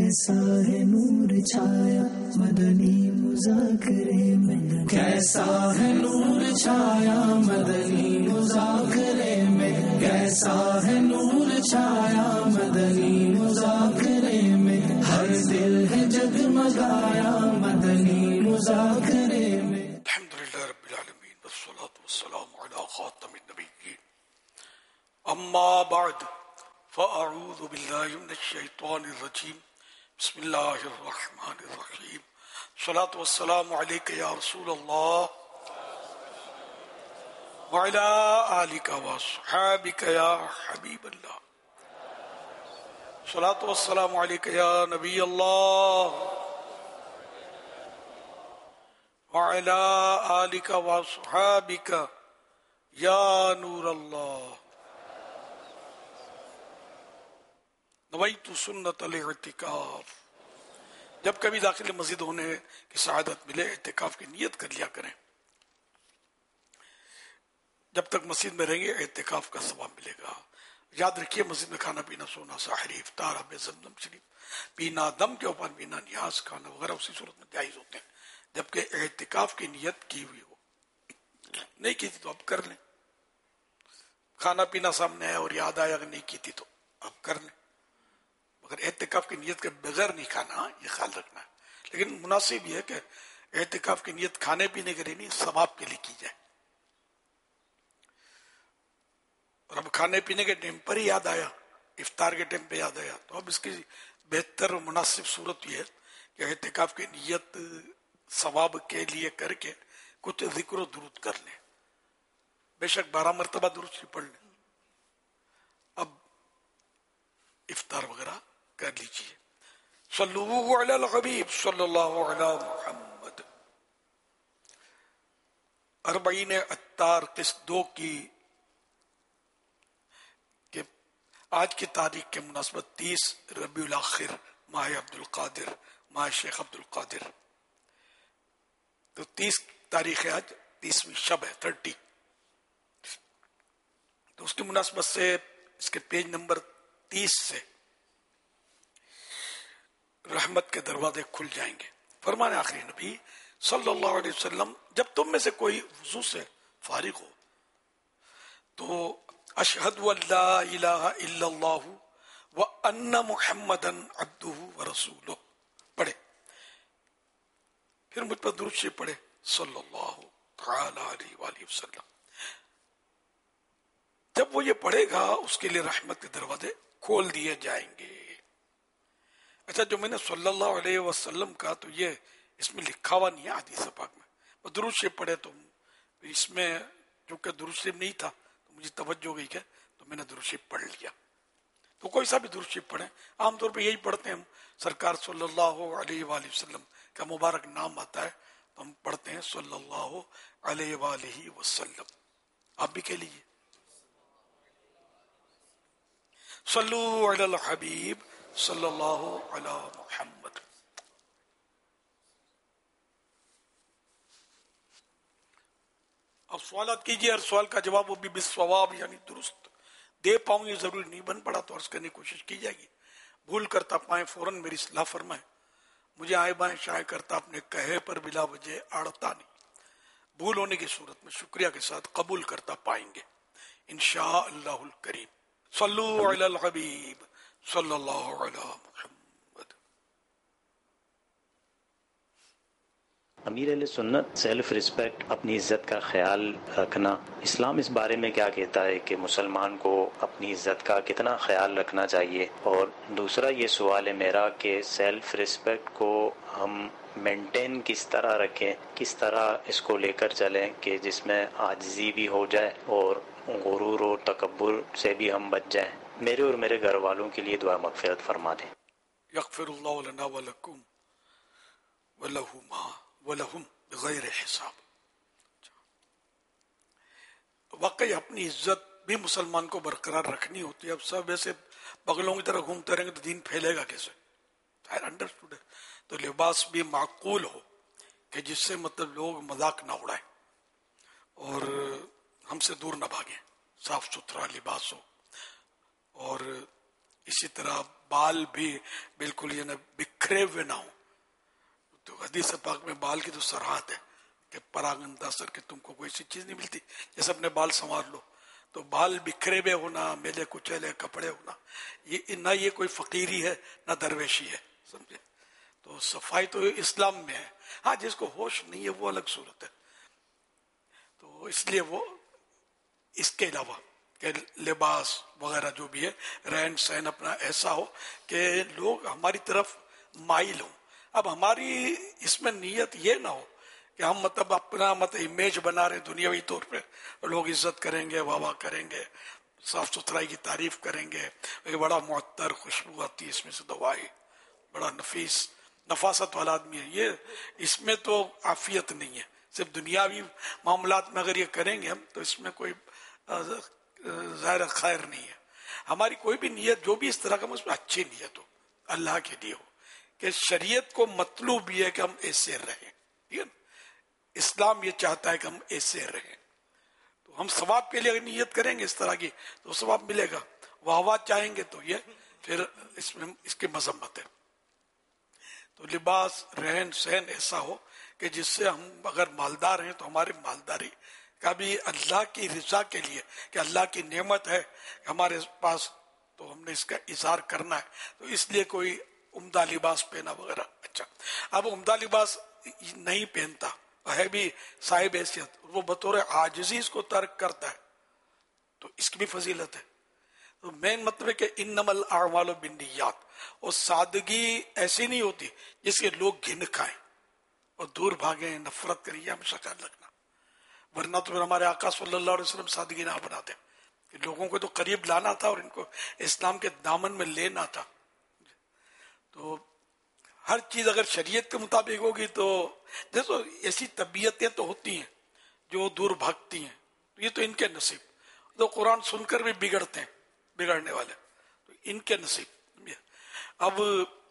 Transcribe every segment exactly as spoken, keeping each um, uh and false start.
کیسا ہے نور چھایا مدنی مذاکرے میں، کیسا ہے نور چھایا مدنی مذاکرے میں، کیسا ہے نور چھایا مدنی مذاکرے میں، ہر دل ہے جگمگایا مدنی مذاکرے میں۔ الحمدللہ رب العالمین والصلاة والسلام علی خاتم النبیین، اما بعد فاعوذ باللہ من الشیطان الرجیم، بسم اللہ الرحمن الرحیم، الصلاة والسلام علیک یا رسول اللہ وعلی آلک واصحابک یا حبیب اللہ، الصلاة والسلام علیک یا نبی اللہ وعلی آلک واصحابک یا نور اللہ۔ نویت سنت الاعتکاف، جب کبھی داخل مسجد ہونے کی سعادت ملے اعتکاف کی نیت کر لیا کریں، جب تک مسجد میں رہیں گے اعتکاف کا ثواب ملے گا۔ یاد رکھیے مسجد میں کھانا پینا سونا سحری افطار آب زمزم شریف پینا دم کے اوپر پینا نیاز کھانا وغیرہ اسی صورت میں جائز ہوتے ہیں جبکہ اعتکاف کی نیت کی ہوئی ہو، نہیں کی تھی تو اب کر لیں، کھانا پینا سامنے آیا اور یاد آیا اگر نہیں کی تھی تو اب کر لیں، مگر اعتکاف کی نیت کے بغیر نہیں کھانا، یہ خیال رکھنا ہے۔ لیکن مناسب یہ ہے کہ اعتکاف کی نیت کھانے پینے کے لیے نہیں ثواب کے لیے کی جائے، اور اب کھانے پینے کے ٹائم پر ہی یاد آیا، افطار کے ٹائم پہ یاد آیا، تو اب اس کی بہتر اور مناسب صورت یہ ہے کہ اعتکاف کی نیت ثواب کے لیے کر کے کچھ ذکر و درود کر لیں، بے شک بارہ مرتبہ درود شریف پڑھ لیں، اب افطار وغیرہ کر لیجیے۔ صلو علی الحبیب صلی اللہ علی محمد۔ اربعین اتار قسط دو کی کہ آج کی تاریخ کے مناسبت تیس ربیع الاخر ماہ عبد القادر، ماہ شیخ عبد القادر، تو تیس تاریخ ہے آج، تیسویں شب ہے، تھرٹی، تو اس کی مناسبت سے اس کے پیج نمبر تیس سے رحمت کے دروازے کھل جائیں گے۔ فرمان آخری نبی صلی اللہ علیہ وسلم، جب تم میں سے کوئی وضو سے فارغ ہو تو اشہد ان لا الہ الا اللہ وان محمدا عبدہ ورسولہ پڑھے، پھر مجھ پر درود شریف پڑھے صلی اللہ تعالی علیہ وآلہ وسلم۔ جب وہ یہ پڑھے گا اس کے لیے رحمت کے دروازے کھول دیے جائیں گے۔ اچھا، جو میں نے صلی اللہ علیہ وسلم کا تو یہ اس میں لکھا ہوا نہیں ہے حدیث پاک میں، وہ درود شریف پڑھے تو اس میں چونکہ درود شریف نہیں تھا تو مجھے توجہ گئی کہ تو میں نے درود شریف پڑھ لیا، تو کوئی سا بھی درود شریف پڑھیں، عام طور پہ یہی پڑھتے ہیں ہم، سرکار صلی اللہ علیہ وآلہ وسلم کا مبارک نام آتا ہے تو ہم پڑھتے ہیں صلی اللہ علیہ وآلہ وسلم۔ آپ بھی کہہ لیجیے صلو علی الحبیب صلی اللہ علی محمد۔ اب سوالات کیجیے، ہر سوال کا جواب وہ بھی بالصواب یعنی درست دے پاؤں یہ ضروری نہیں، بن پڑا تو عرض کرنے کی کوشش کی جائے گی، بھول کرتا پائیں فوراً میری اصلاح فرمائیں، مجھے آئے بائیں شائع کرتا اپنے کہے پر بلا وجہ آڑتا نہیں، بھول ہونے کی صورت میں شکریہ کے ساتھ قبول کرتا پائیں گے انشاء اللہ الکریم۔ صلو علی الحبیب صلی اللہ علی محمد۔ امیر اہل سنت سیلف ریسپیکٹ، اپنی عزت کا خیال رکھنا، اسلام اس بارے میں کیا کہتا ہے کہ مسلمان کو اپنی عزت کا کتنا خیال رکھنا چاہیے؟ اور دوسرا یہ سوال ہے میرا کہ سیلف ریسپیکٹ کو ہم مینٹین کس طرح رکھیں، کس طرح اس کو لے کر چلیں کہ جس میں عاجزی بھی ہو جائے اور غرور و تکبر سے بھی ہم بچ جائیں۔ میرے اور میرے گھر والوں کے لیے دعا مغفرت فرما دیں۔ یغفر اللہ لنا ولکم ولہما ولہم بغیر حساب۔ واقعی اپنی عزت بھی مسلمان کو برقرار رکھنی ہوتی ہے، اب سب ایسے بغلوں کی طرح گھومتے رہیں گے تو دین پھیلے گا کیسے؟ انڈرسٹوڈ ہے، تو لباس بھی معقول ہو کہ جس سے مطلب لوگ مذاق نہ اڑائیں اور ہم سے دور نہ بھاگیں، صاف ستھرا لباس ہو اور اسی طرح بال بھی بالکل یہ نہ بکھرے ہوئے نہ ہوں. تو حدیث پاک میں بال کی تو سراحت ہے کہ پراگ انداز کہ تم کو کوئی ایسی چیز نہیں ملتی جیسے اپنے بال سنوار لو. تو بال بکھرے ہوئے ہونا، میلے کچیلے کپڑے ہونا، یہ نہ یہ کوئی فقیری ہے نہ درویشی ہے، سمجھے. تو صفائی تو اسلام میں ہے. ہاں جس کو ہوش نہیں ہے وہ الگ صورت ہے. تو اس لیے وہ اس کے علاوہ کہ لباس وغیرہ جو بھی ہے، رہن سہن اپنا ایسا ہو کہ لوگ ہماری طرف مائل ہوں. اب ہماری اس میں نیت یہ نہ ہو کہ ہم مطلب اپنا مطلب امیج بنا رہے دنیاوی طور پہ، لوگ عزت کریں گے، واہ واہ کریں گے، صاف ستھرائی کی تعریف کریں گے، یہ بڑا معطر خوشبو آتی ہے اس میں سے دوائی، بڑا نفیس نفاست والا آدمی ہے. یہ اس میں تو عافیت نہیں ہے. صرف دنیاوی معاملات میں اگر یہ کریں گے ہم تو اس میں کوئی ظاہر خیر نہیں ہے. ہماری کوئی بھی نیت جو بھی اس طرح کا اس میں اچھی نیت ہو، اللہ کے لیے ہو، کہ شریعت کو مطلوب یہ ہے کہ ہم ایسے رہیں. ٹھیک ہے، اسلام یہ چاہتا ہے کہ ہم ایسے رہیں. تو ہم ثواب کے لیے اگر نیت کریں گے اس طرح کی تو ثواب ملے گا. واہ واہ چاہیں گے تو یہ پھر اس میں اس کی مذمت ہے. تو لباس رہن سہن ایسا ہو کہ جس سے ہم اگر مالدار ہیں تو ہماری مالداری کا بھی اللہ کی رضا کے لیے، کہ اللہ کی نعمت ہے ہمارے پاس تو ہم نے اس کا اظہار کرنا ہے. تو اس لیے کوئی عمدہ لباس پہنا وغیرہ. اچھا، اب عمدہ لباس نہیں پہنتا ہے بھی صاحب حیثیت، وہ بطور عاجزی اس کو ترک کرتا ہے تو اس کی بھی فضیلت ہے. تو مین مطلب ہے کہ انما الاعمال بالنیات، اور سادگی ایسی نہیں ہوتی جس کے لوگ گھن کھائیں اور دور بھاگیں، نفرت کریں، یہ ہمیشہ خیال رکھنا. ورنہ تو پھر ہمارے آقا صلی اللہ علیہ وسلم سادگی نہ بناتے کہ لوگوں کو تو قریب لانا تھا اور ان کو اسلام کے دامن میں لینا تھا. تو ہر چیز اگر شریعت کے مطابق ہوگی تو دیکھو ایسی طبیعتیں تو ہوتی ہیں جو دور بھاگتی ہیں، یہ تو ان کے نصیب. تو قرآن سن کر بھی بگڑتے ہیں بگڑنے والے، تو ان کے نصیب. اب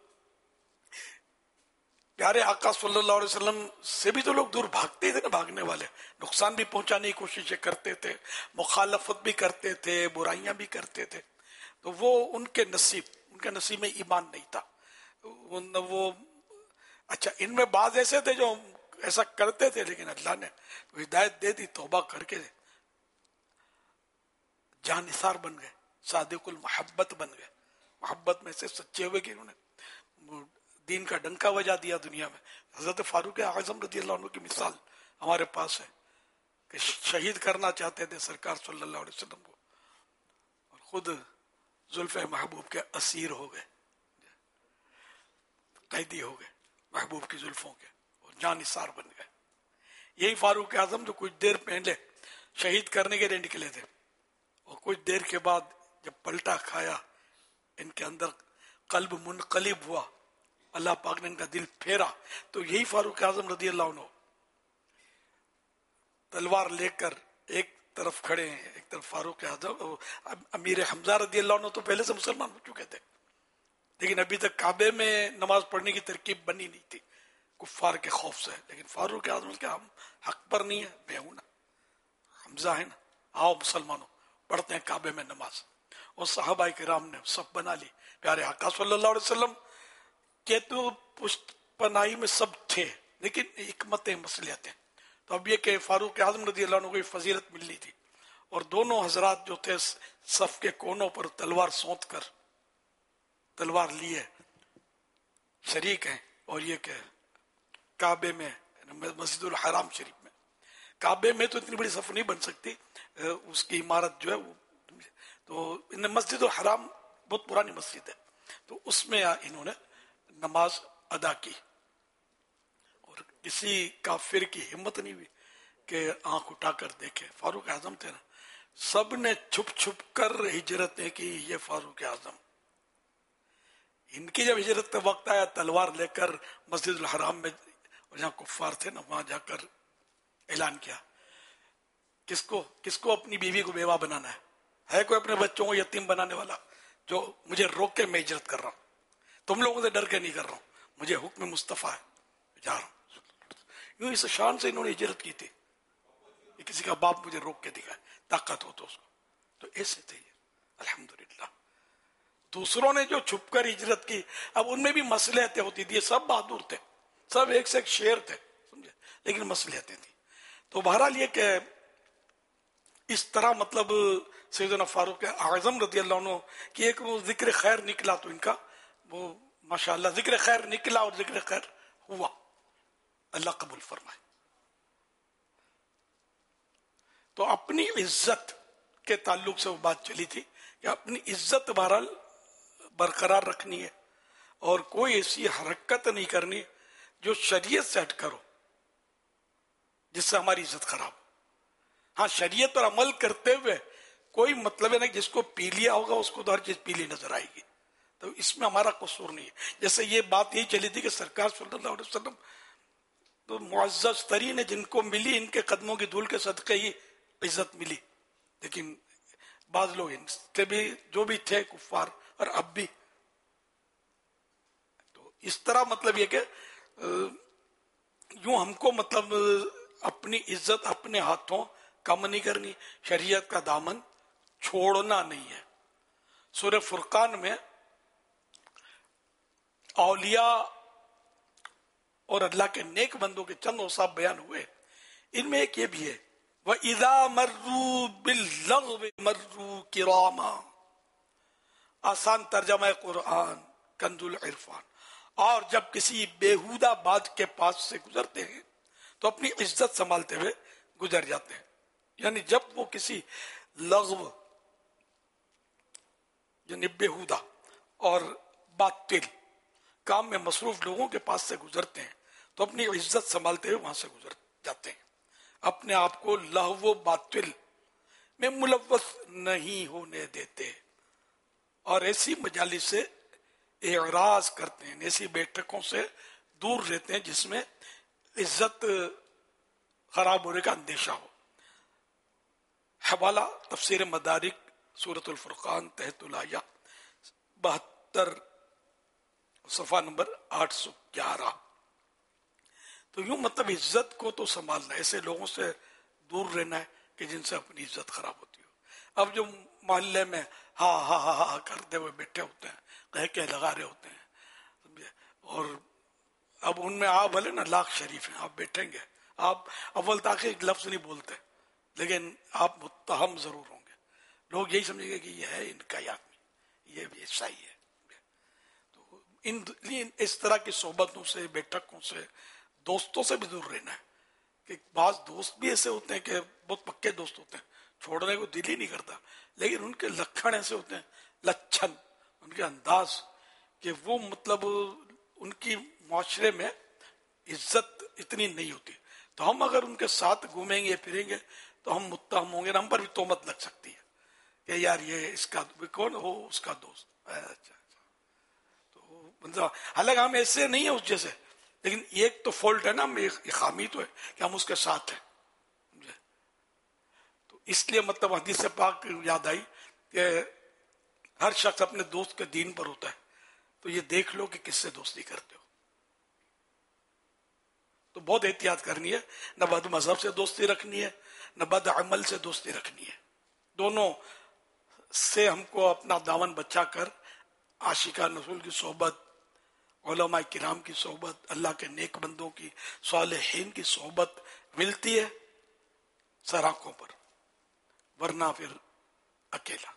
پیارے آقا صلی اللہ علیہ وسلم سے بھی تو لوگ دور بھاگتے تھے نا، بھاگنے والے نقصان بھی پہنچانے کی کوششیں کرتے تھے، مخالفت بھی کرتے تھے، برائیاں بھی کرتے تھے. تو وہ ان کے نصیب، ان کے نصیب میں ایمان نہیں تھا. وہ اچھا ان میں بعض ایسے تھے جو ایسا کرتے تھے لیکن اللہ نے ہدایت دے دی، توبہ کر کے جان نثار بن گئے، صادق المحبت بن گئے، محبت میں سے سچے ہوئے کہ انہوں نے دین کا ڈنکا بجا دیا دنیا میں. حضرت فاروق اعظم رضی اللہ عنہ کی مثال ہمارے پاس ہے کہ شہید کرنا چاہتے تھے سرکار صلی اللہ علیہ وسلم کو اور خود زلف محبوب کے اسیر ہو گئے، قیدی ہو گئے محبوب کی زلفوں کے اور جان نثار بن گئے. یہی فاروق اعظم جو کچھ دیر پہلے شہید کرنے کے لیے نکلے تھے اور کچھ دیر کے بعد جب پلٹا کھایا ان کے اندر قلب منقلب ہوا، اللہ پاک نے ان کا دل پھیرا، تو یہی فاروق اعظم رضی اللہ عنہ تلوار لے کر ایک طرف کھڑے ہیں، ایک طرف فاروق اعظم. امیر حمزہ رضی اللہ عنہ تو پہلے سے مسلمان ہو چکے تھے لیکن ابھی تک کعبے میں نماز پڑھنے کی ترکیب بنی نہیں تھی کفار کے خوف سے. لیکن فاروق اعظم کہ ہم حق پر نہیں ہے، میں ہوں نا، حمزہ ہے نا، آؤ مسلمانوں پڑھتے ہیں کعبے میں نماز. اور صحابہ کرام نے صف بنا لی. پیارے آقا صلی اللہ علیہ وسلم کے تو پشت پناہی میں سب تھے لیکن حکمتیں مصلحتیں. تو اب یہ کہ فاروق اعظم رضی اللہ عنہ کو فضیلت ملنی تھی اور دونوں حضرات جو تھے صف کے کونوں پر تلوار سونت کر تلوار لیے شریک ہیں. اور یہ کہ کعبے میں مسجد الحرام شریف میں، کعبے میں تو اتنی بڑی صف نہیں بن سکتی، اس کی عمارت جو ہے وہ، تو مسجد الحرام بہت پرانی مسجد ہے تو اس میں انہوں نے نماز ادا کی. اور کسی کافر کی ہمت نہیں ہوئی کہ آنکھ اٹھا کر دیکھے. فاروق اعظم تھے نا، سب نے چھپ چھپ کر ہجرتیں کی. یہ فاروق اعظم، ان کی جب ہجرت کا وقت آیا تلوار لے کر مسجد الحرام میں، اور جہاں کفار تھے نا وہاں جا کر اعلان کیا کس کو کس کو اپنی بیوی کو بیوہ بنانا ہے؟ ہے کوئی اپنے بچوں کو یتیم بنانے والا جو مجھے روک کے میں ہجرت کر رہا ہوں، تم لوگوں سے ڈر کے نہیں کر رہا ہوں، مجھے حکم مصطفیٰ ہے، جا رہا ہوں. یوں اس شان سے انہوں نے ہجرت کی تھی. یہ کسی کا باپ مجھے روک کے دکھائے، طاقت ہو تو اس کو. تو ایسے تھے یہ الحمدللہ. دوسروں نے جو چھپ کر ہجرت کی، اب ان میں بھی مصلحتیں ہوتی تھی، سب بہادر تھے، سب ایک سے ایک شیر تھے، سمجھے، لیکن مصلحتیں تھیں. تو بہرحال یہ کہ اس طرح مطلب سیدنا فاروق اعظم رضی اللہ عنہ کی ایک وہ ذکر خیر نکلا تو ان کا وہ ماشاءاللہ ذکر خیر نکلا اور ذکر خیر ہوا، اللہ قبول فرمائے. تو اپنی عزت کے تعلق سے وہ بات چلی تھی کہ اپنی عزت بہرحال برقرار رکھنی ہے اور کوئی ایسی حرکت نہیں کرنی جو شریعت سے ہٹ کرو جس سے ہماری عزت خراب ہو. ہاں شریعت پر عمل کرتے ہوئے کوئی مطلب ہے نہیں، جس کو پی لیا ہوگا اس کو تو ہر چیز پیلی نظر آئے گی، تو اس میں ہمارا قصور نہیں ہے. جیسے یہ بات یہی چلی تھی کہ سرکار صلی اللہ علیہ وسلم تو معزز ترین ہے، جن کو ملی ان کے قدموں کی دھول کے صدقے ہی عزت ملی. لیکن بعض لوگ ان کے بھی جو بھی تھے کفار اور اب بھی، تو اس طرح مطلب یہ کہ یوں ہم کو مطلب اپنی عزت اپنے ہاتھوں کم نہیں کرنی، شریعت کا دامن چھوڑنا نہیں ہے. سورہ فرقان میں اولیاء اور اللہ کے نیک بندوں کے چند اوصاف بیان ہوئے، ان میں ایک یہ بھی ہے وَإِذَا مَرُّوا بِاللَّغْوِ مَرُّوا كِرَامًا. آسان ترجمہ قرآن کنز العرفان. اور جب کسی بیہودہ بات کے پاس سے گزرتے ہیں تو اپنی عزت سنبھالتے ہوئے گزر جاتے ہیں. یعنی جب وہ کسی لغو یعنی بیہودہ اور باطل کام میں مصروف لوگوں کے پاس سے گزرتے ہیں تو اپنی عزت سنبھالتے ہوئے وہاں سے گزر جاتے ہیں، اپنے آپ کو لہو و باطل میں ملوث نہیں ہونے دیتے اور ایسی مجالس سے اعراض کرتے ہیں، ایسی بیٹھکوں سے دور رہتے ہیں جس میں عزت خراب ہونے کا اندیشہ ہو. حوالہ تفسیر مدارک سورۃ الفرقان تحت الآیہ بہتر صفحہ نمبر آٹھ سو گیارہ. تو یوں مطلب عزت کو تو سنبھالنا، ایسے لوگوں سے دور رہنا ہے کہ جن سے اپنی عزت خراب ہوتی ہو. اب جو محلے میں ہاں ہاں ہاں ہاں کرتے ہوئے بیٹھے ہوتے ہیں، کہہ کے لگا رہے ہوتے ہیں، اور اب ان میں آپ بھلے نا لاکھ شریف ہیں، آپ بیٹھیں گے، آپ اول تاخیر ایک لفظ نہیں بولتے لیکن آپ متہم ضرور ہوں گے. لوگ یہی سمجھیں گے کہ یہ ہے ان کا ہی آدمی، یہ بھی ایسا ہی ہے. تو ان اس طرح کی صحبتوں سے، بیٹھکوں سے، دوستوں سے بھی دور رہنا ہے. کہ بعض دوست بھی ایسے ہوتے ہیں کہ بہت پکے دوست ہوتے ہیں، چھوڑنے کو دل ہی نہیں کرتا، لیکن ان کے لکھن ایسے ہوتے ہیں، لچھن، ان کے انداز کہ وہ مطلب ان کی معاشرے میں عزت اتنی نہیں ہوتی. تو ہم اگر ان کے ساتھ گھومیں گے پھریں گے تو ہم متہم ہوں گے، ہم پر بھی تہمت لگ سکتی ہے کہ یار یہ اس کا کون ہو، اس کا دوست. اچھا تو حالانکہ ہم ایسے نہیں ہیں اس جیسے، لیکن ایک تو فالٹ ہے نا، ایک خامی تو ہے کہ ہم اس کے ساتھ ہیں. تو اس لیے مطلب حدیث پاک یاد آئی کہ ہر شخص اپنے دوست کے دین پر ہوتا ہے، تو یہ دیکھ لو کہ کس سے دوستی کرتے ہو. تو بہت احتیاط کرنی ہے، نہ بد مذہب سے دوستی رکھنی ہے، نہ بد عمل سے دوستی رکھنی ہے. دونوں سے ہم کو اپنا دامن بچا کر عاشقان رسول کی صحبت، علماء کرام کی صحبت، اللہ کے نیک بندوں کی، صالحین کی صحبت ملتی ہے سراخوں پر، ورنہ پھر اکیلا.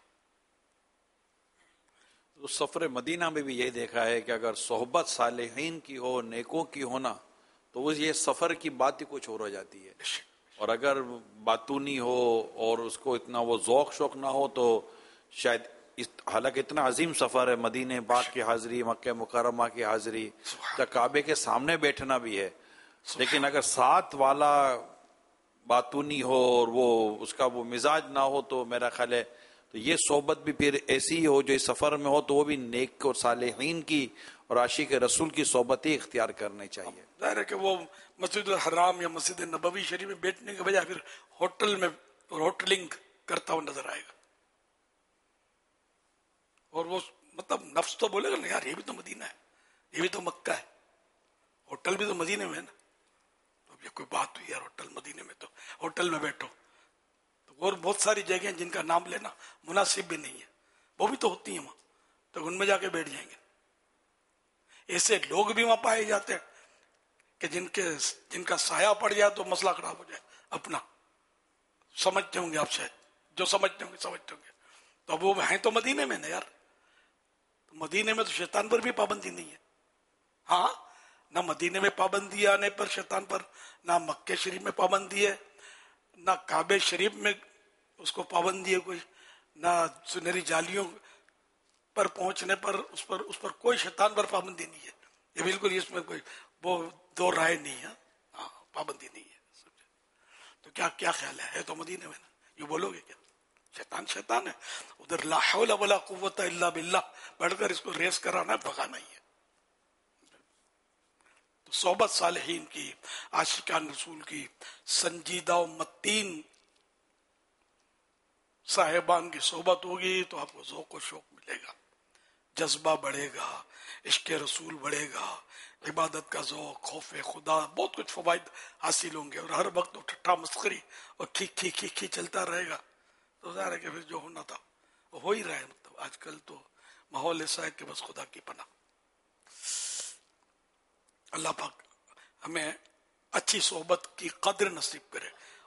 تو سفر مدینہ میں بھی یہی دیکھا ہے کہ اگر صحبت صالحین کی ہو، نیکوں کی ہونا، تو وہ یہ سفر کی بات ہی کچھ اور ہو جاتی ہے. اور اگر باتونی ہو اور اس کو اتنا وہ ذوق شوق نہ ہو تو شاید اس حالانکہ اتنا عظیم سفر ہے، مدینہ پاک کی حاضری، مکہ مکرمہ کی حاضری، کعبے کے سامنے بیٹھنا بھی ہے، لیکن اگر ساتھ والا باتونی ہو اور وہ اس کا وہ مزاج نہ ہو تو میرا خیال ہے تو یہ صحبت بھی پھر ایسی ہو جو اس سفر میں ہو تو وہ بھی نیک اور صالحین کی اور عاشق رسول کی صحبت ہی اختیار کرنی چاہیے. ظاہر ہے کہ وہ مسجد الحرام یا مسجد نبوی شریف میں بیٹھنے کے بجائے پھر ہوٹل میں ہوٹلنگ کرتا ہوا نظر آئے گا، اور وہ مطلب نفس تو بولے گا نا یار یہ بھی تو مدینہ ہے، یہ بھی تو مکہ ہے، ہوٹل بھی تو مدینے میں ہے نا. تو یہ کوئی بات ہوئی یار ہوٹل مدینے میں، تو ہوٹل میں بیٹھو. تو اور بہت ساری جگہیں جن کا نام لینا مناسب بھی نہیں ہے، وہ بھی تو ہوتی ہیں وہاں. تو ان میں جا کے بیٹھ جائیں گے. ایسے لوگ بھی وہاں پائے جاتے ہیں کہ جن کے جن کا سایہ پڑ جائے تو مسئلہ خراب ہو جائے. اپنا سمجھتے ہوں گے آپ، شاید جو سمجھتے ہوں گے سمجھتے ہوں گے. تو اب وہ ہیں تو مدینے میں نا یار. مدینے میں تو شیطان پر بھی پابندی نہیں ہے. ہاں، نہ مدینے میں پابندی آنے پر شیطان پر، نہ مکہ شریف میں پابندی ہے، نہ کعبہ شریف میں اس کو پابندی ہے کوئی، نہ سنہری جالیوں پر پہنچنے پر اس پر اس پر کوئی شیطان پر پابندی نہیں ہے. یہ بالکل اس میں کوئی وہ دو رائے نہیں ہے. ہاں، پابندی نہیں ہے. تو کیا کیا خیال ہے؟ ہے تو مدینے میں نا. یہ بولو گے کیا؟ شیطان شیطان ہے. ادھر لا حول ولا قوت الا باللہ پڑھ کر اس کو ریس کرانا ہے، بھگانا ہی ہے. تو صحبت صالحین کی، عاشقان رسول کی، سنجیدہ و متین صاحبان کی صحبت ہوگی تو آپ کو ذوق و شوق ملے گا، جذبہ بڑھے گا، عشق رسول بڑھے گا، عبادت کا ذوق، خوف خدا، بہت کچھ فوائد حاصل ہوں گے. اور ہر وقت ٹھٹا مسخری اور کھی کھی کھی کھی چلتا رہے گا تو ظاہر ہے کہ پھر جو ہونا تھا وہ ہو ہی رہا ہے. مطلب آج کل تو ماحول ایسا ہے کہ بس خدا کی پناہ. اللہ پاک ہمیں اچھی صحبت کی قدر نصیب کرے.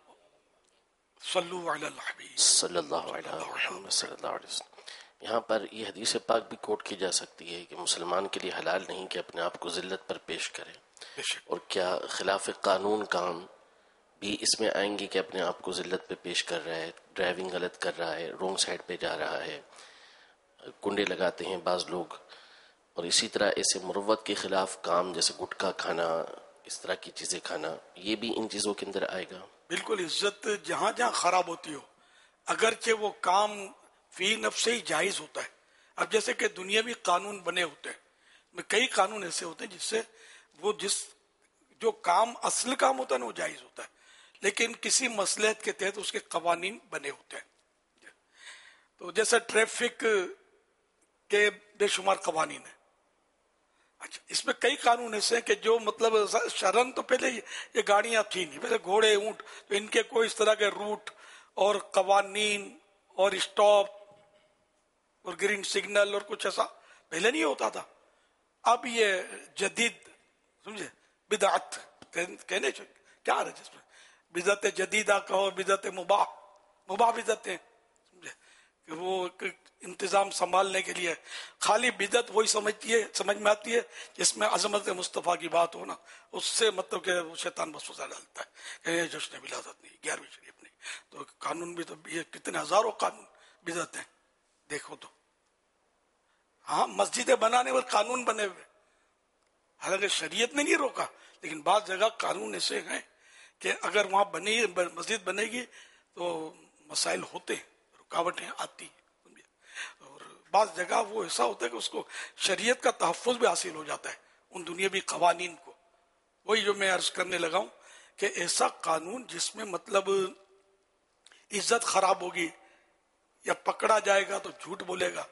صلو علی الحبیب صلی اللہ علیہ محمد صلی اللہ علیہ وسلم. یہاں پر یہ حدیث پاک بھی کوٹ کی جا سکتی ہے کہ مسلمان کے لیے حلال نہیں کہ اپنے آپ کو ذلت پر پیش کرے. اور کیا خلاف قانون کام بھی اس میں آئیں گے کہ اپنے آپ کو ذلت پہ پیش کر رہا ہے، ڈرائیونگ غلط کر رہا ہے، رونگ سائڈ پہ جا رہا ہے، کنڈے لگاتے ہیں بعض لوگ. اور اسی طرح ایسے مروت کے خلاف کام جیسے گٹکا کھانا، اس طرح کی چیزیں کھانا، یہ بھی ان چیزوں کے اندر آئے گا. بالکل. عزت جہاں جہاں خراب ہوتی ہو، اگرچہ وہ کام فی نفس سے ہی جائز ہوتا ہے. اب جیسے کہ دنیاوی قانون بنے ہوتے ہیں، کئی قانون ایسے ہوتے ہیں جس سے وہ جس جو کام اصل کام ہوتا ہے نا وہ جائز ہوتا ہے، لیکن کسی مصلحت کے تحت اس کے قوانین بنے ہوتے ہیں. تو جیسے ٹریفک کے بے شمار قوانین ہیں. اچھا، اس میں کئی قانون ایسے ہیں کہ جو مطلب شرن تو پہلے یہ گاڑیاں تھیں نہیں، پہلے گھوڑے اونٹ، تو ان کے کوئی اس طرح کے روٹ اور قوانین اور اسٹاپ اور گرین سگنل اور کچھ ایسا پہلے نہیں ہوتا تھا. اب یہ جدید سمجھے بدعت کہنے کیا رہے جس میں بدعت جدیدہ کہو، بدعت مباح مباح بدعت ہیں، سمجھے کہ وہ انتظام سنبھالنے کے لیے خالی بدعت وہی سمجھتی ہے سمجھ میں آتی ہے جس میں عظمت مصطفیٰ کی بات ہونا، اس سے مطلب کہ شیطان وسوسہ ڈالتا ہے کہ یہ جشن ولادت نہیں، گیارہویں شریف نہیں. تو قانون بھی تو یہ کتنے ہزاروں قانون بدعت ہیں دیکھو تو. ہاں، مسجدیں بنانے پر قانون بنے ہوئے، حالانکہ شریعت نے نہیں روکا، لیکن بعض جگہ قانون ایسے ہیں کہ اگر وہاں بنی مسجد بنے گی تو مسائل ہوتے ہیں، رکاوٹیں آتی ہیں. اور بعض جگہ وہ ایسا ہوتا ہے کہ اس کو شریعت کا تحفظ بھی حاصل ہو جاتا ہے ان دنیاوی قوانین کو. وہی جو میں عرض کرنے لگا ہوں کہ ایسا قانون جس میں مطلب عزت خراب ہوگی یا پکڑا جائے گا تو جھوٹ بولے گا،